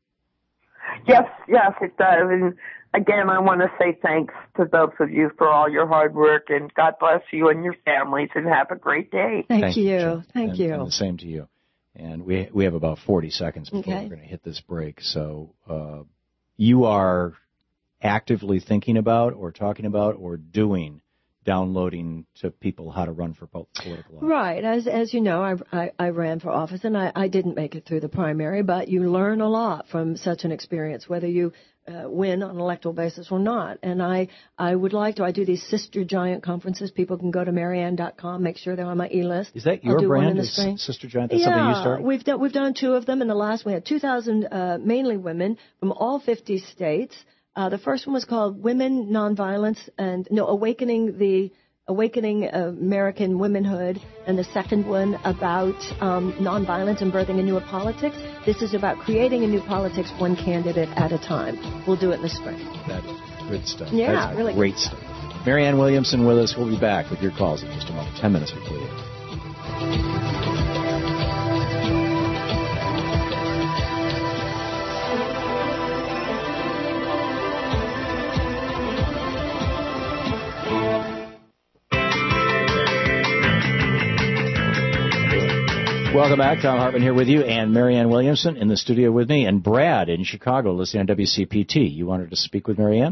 Yes, yes, it does. And again, I want to say thanks to both of you for all your hard work, and God bless you and your families, and have a great day. Thank, Thank you. you Thank and, you. And the same to you. And we we have about forty seconds before okay. we're going to hit this break. So uh, you are actively thinking about or talking about or doing downloading to people how to run for political office. Right. As as you know, I, I, I ran for office, and I, I didn't make it through the primary, but you learn a lot from such an experience, whether you uh, win on an electoral basis or not. And I, I would like to, I do these Sister Giant conferences. People can go to marianne dot com, make sure they're on my e-list. Is that your I'll do brand, one in the is spring. Sister Giant? That's yeah, something you started? We've done, we've done two of them. In the last, we had two thousand, uh, mainly women from all fifty states. Uh, the first one was called Women Nonviolence and no Awakening the Awakening American Womanhood, and the second one about um, nonviolence and birthing a new politics. This is about creating a new politics one candidate at a time. We'll do it in the spring. That is good stuff. Yeah, That's really great good. stuff. Marianne Williamson with us. We'll be back with your calls in just a moment. Ten minutes before you. Welcome back. Tom Hartman here with you, and Marianne Williamson in the studio with me, and Brad in Chicago listening on W C P T. You wanted to speak with Marianne?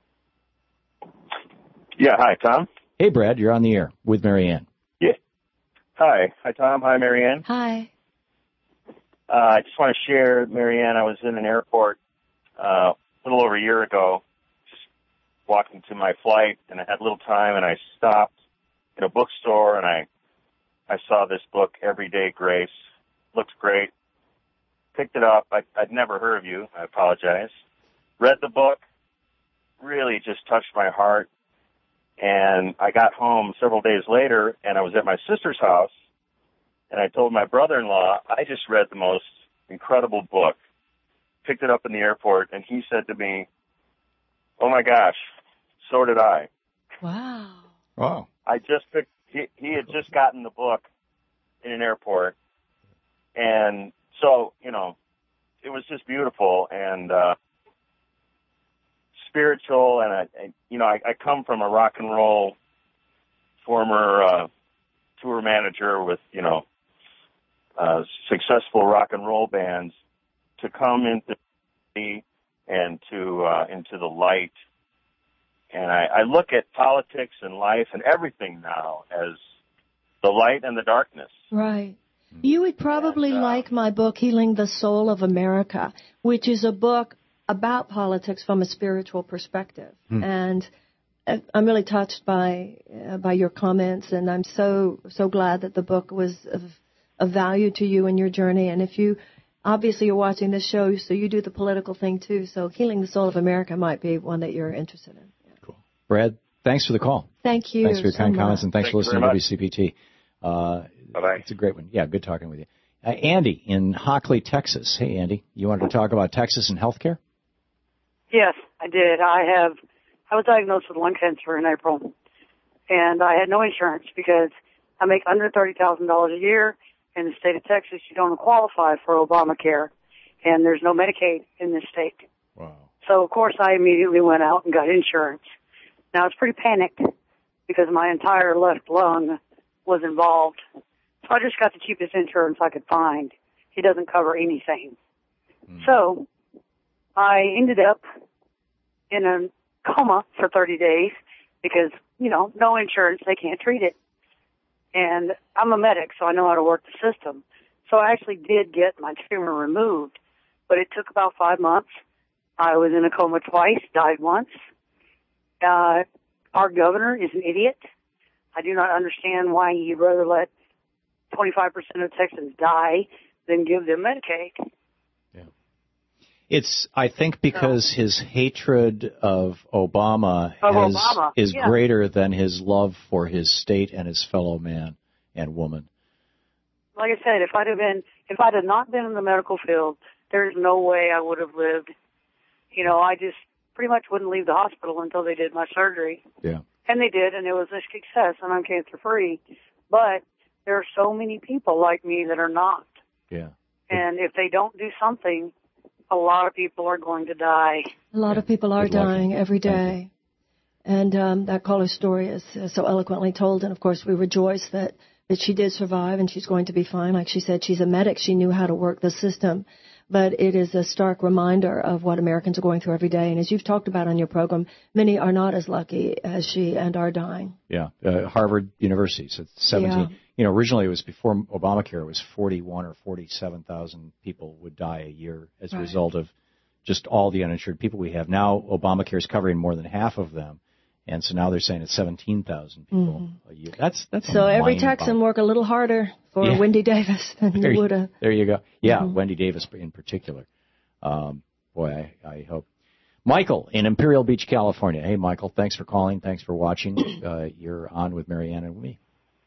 Yeah, hi, Tom. Hey, Brad, you're on the air with Marianne. Yeah. Hi. Hi, Tom. Hi, Marianne. Hi. Uh, I just want to share, Marianne, I was in an airport uh, a little over a year ago, just walking to my flight, and I had a little time, and I stopped in a bookstore, and I I saw this book, Everyday Grace. Looked great. Picked it up. I, I'd never heard of you. I apologize. Read the book. Really just touched my heart. And I got home several days later, and I was at my sister's house, and I told my brother-in-law, I just read the most incredible book. Picked it up in the airport, and he said to me, oh, my gosh, so did I. Wow. Wow. I just picked He, he had just gotten the book in an airport, and so, you know, it was just beautiful and uh, spiritual, and, I, I, you know, I, I come from a rock and roll former uh, tour manager with, you know, uh, successful rock and roll bands, to come into the and to uh, into the light. And I, I look at politics and life and everything now as the light and the darkness. Right. You would probably and, uh, like my book, Healing the Soul of America, which is a book about politics from a spiritual perspective. Hmm. And I'm really touched by uh, by your comments, and I'm so so glad that the book was of, of value to you in your journey. And if you obviously you're watching this show, so you do the political thing too. So Healing the Soul of America might be one that you're interested in. Cool, Brad. Thanks for the call. Thank you. Thanks for your so kind much. comments, and thanks Thank for you listening to very W C P T. Uh, Bye-bye. It's a great one. Yeah, good talking with you. Uh, Andy in Hockley, Texas. Hey, Andy. You wanted to talk about Texas and healthcare? Yes, I did. I have. I was diagnosed with lung cancer in April, and I had no insurance because I make under thirty thousand dollars a year. In the state of Texas, you don't qualify for Obamacare, and there's no Medicaid in this state. Wow. So, of course, I immediately went out and got insurance. Now, I was pretty panicked because my entire left lung was involved. So I just got the cheapest insurance I could find. It doesn't cover anything. Mm. So I ended up in a coma for thirty days because, you know, no insurance, they can't treat it. And I'm a medic, so I know how to work the system. So I actually did get my tumor removed, but it took about five months. I was in a coma twice, died once. Uh, our governor is an idiot. I do not understand why he'd rather let twenty-five percent of Texans die than give them Medicaid. Yeah. It's, I think, because so, his hatred of Obama, of has, Obama. is yeah. greater than his love for his state and his fellow man and woman. Like I said, if I'd have been, if I'd have not been in the medical field, there's no way I would have lived. You know, I just pretty much wouldn't leave the hospital until they did my surgery. Yeah. And they did, and it was a success, and I'm cancer-free. But there are so many people like me that are not. Yeah. And if they don't do something, a lot of people are going to die. A lot yeah. of people are Good dying luck. every day. And um, that caller's story is uh, so eloquently told. And, of course, we rejoice that, that she did survive and she's going to be fine. Like she said, she's a medic. She knew how to work the system. But it is a stark reminder of what Americans are going through every day. And as you've talked about on your program, many are not as lucky as she and are dying. Yeah. Uh, Harvard University, so seventeen. Yeah. You know, originally it was before Obamacare, it was forty-one or forty-seven thousand people would die a year as a right. result of just all the uninsured people we have. Now Obamacare is covering more than half of them. And so now they're saying it's seventeen thousand people mm-hmm. a year. That's that's so every Texan work a little harder for yeah. Wendy Davis than there you would have. There you go. Yeah, mm-hmm. Wendy Davis in particular. Um, boy, I, I hope. Michael in Imperial Beach, California. Hey, Michael, thanks for calling. Thanks for watching. Uh, you're on with Marianne and me.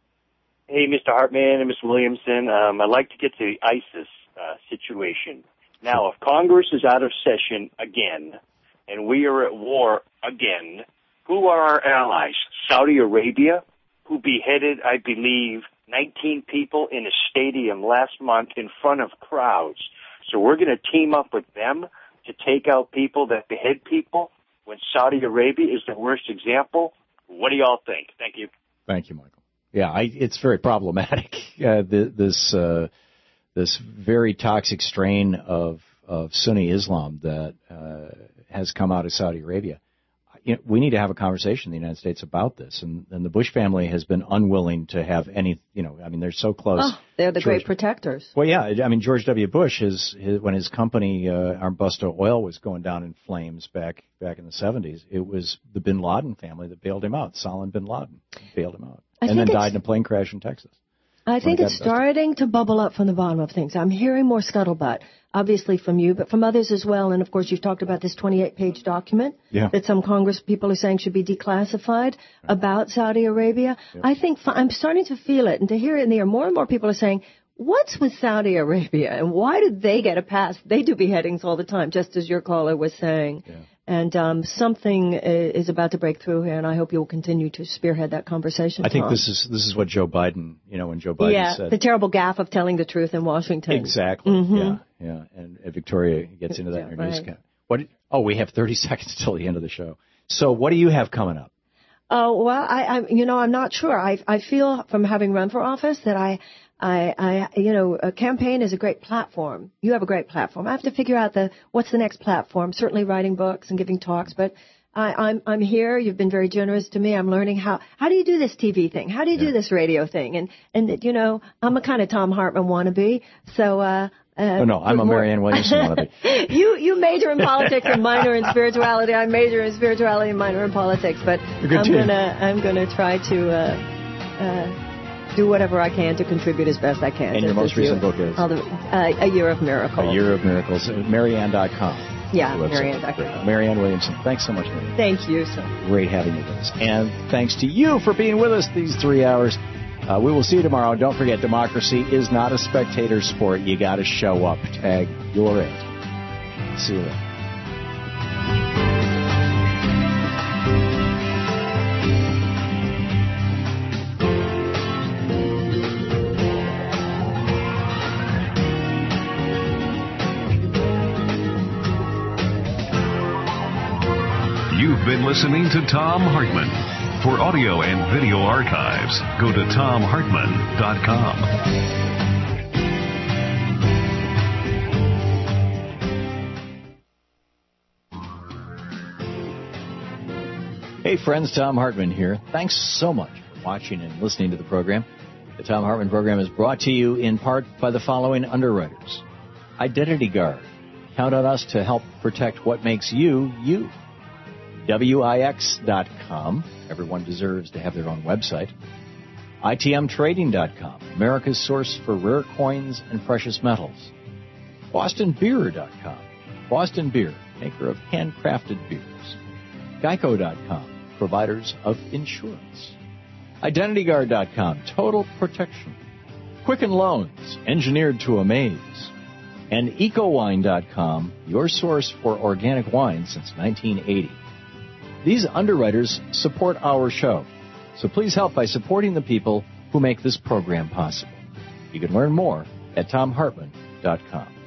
Hey, Mister Hartman and Mister Williamson. Um, I'd like to get to the ISIS uh, situation. Now, if Congress is out of session again and we are at war again, who are our allies? Saudi Arabia, who beheaded, I believe, nineteen people in a stadium last month in front of crowds. So we're going to team up with them to take out people that behead people when Saudi Arabia is the worst example. What do y'all think? Thank you. Thank you, Michael. Yeah, I, it's very problematic. Uh, this uh, this very toxic strain of, of Sunni Islam that uh, has come out of Saudi Arabia. You know, we need to have a conversation in the United States about this, and, and the Bush family has been unwilling to have any. You know, I mean, they're so close. Oh, they're the George, great protectors. Well, yeah, I mean, George W. Bush, his, his when his company uh, Arbusto Oil was going down in flames back back in the seventies, it was the Bin Laden family that bailed him out. Salman Bin Laden bailed him out, I and then died in a plane crash in Texas. I think it's starting to bubble up from the bottom of things. I'm hearing more scuttlebutt, obviously from you, but from others as well. And, of course, you've talked about this twenty-eight page document yeah. that some Congress people are saying should be declassified about Saudi Arabia. Yeah. I think I'm starting to feel it and to hear it in the air. More and more people are saying, what's with Saudi Arabia and why did they get a pass? They do beheadings all the time, just as your caller was saying. Yeah. And um, something is about to break through here, and I hope you'll continue to spearhead that conversation. I think Tom. this is this is what Joe Biden, you know, when Joe Biden yeah, said the terrible gaffe of telling the truth in Washington. Exactly. Mm-hmm. Yeah, yeah. And uh, Victoria gets into that yeah, in her right. newscast. What? Oh, we have thirty seconds till the end of the show. So, what do you have coming up? Oh well, I, I you know, I'm not sure. I I feel from having run for office that I. I, I, you know, a campaign is a great platform. You have a great platform. I have to figure out the what's the next platform. Certainly writing books and giving talks, but I, I'm I'm here. You've been very generous to me. I'm learning how how do you do this T V thing? How do you yeah. do this radio thing? And and you know, I'm a kind of Tom Hartman wannabe. So uh, Uh, oh, no, I'm a Marianne Williamson. you you major in politics and minor in spirituality. I major in spirituality and minor in politics. But I'm gonna I'm gonna try to uh, uh, do whatever I can to contribute as best I can. And your most recent book is the, uh, A Year of Miracles. A Year of Miracles. Marianne dot com. Yeah, Marianne dot com. Marianne Williamson. Thanks so much, Marianne. Thank you, sir. Great having you with us. And thanks to you for being with us these three hours. Uh, we will see you tomorrow. Don't forget, democracy is not a spectator sport. You got to show up. Tag, you're it. See you later. You've been listening to Thom Hartmann. For audio and video archives, go to Thom Hartmann dot com. Hey friends, Thom Hartmann here. Thanks so much for watching and listening to the program. The Thom Hartmann program is brought to you in part by the following underwriters. Identity Guard. Count on us to help protect what makes you, you. W I X dot com. Everyone deserves to have their own website. I T M Trading dot com. America's source for rare coins and precious metals. Boston Beer dot com. Boston Beer, maker of handcrafted beers. Geico dot com. Providers of insurance. Identity Guard dot com. Total protection. Quicken Loans, engineered to amaze. And Eco Wine dot com. Your source for organic wine since nineteen eighty. These underwriters support our show, so please help by supporting the people who make this program possible. You can learn more at Thom Hartmann dot com.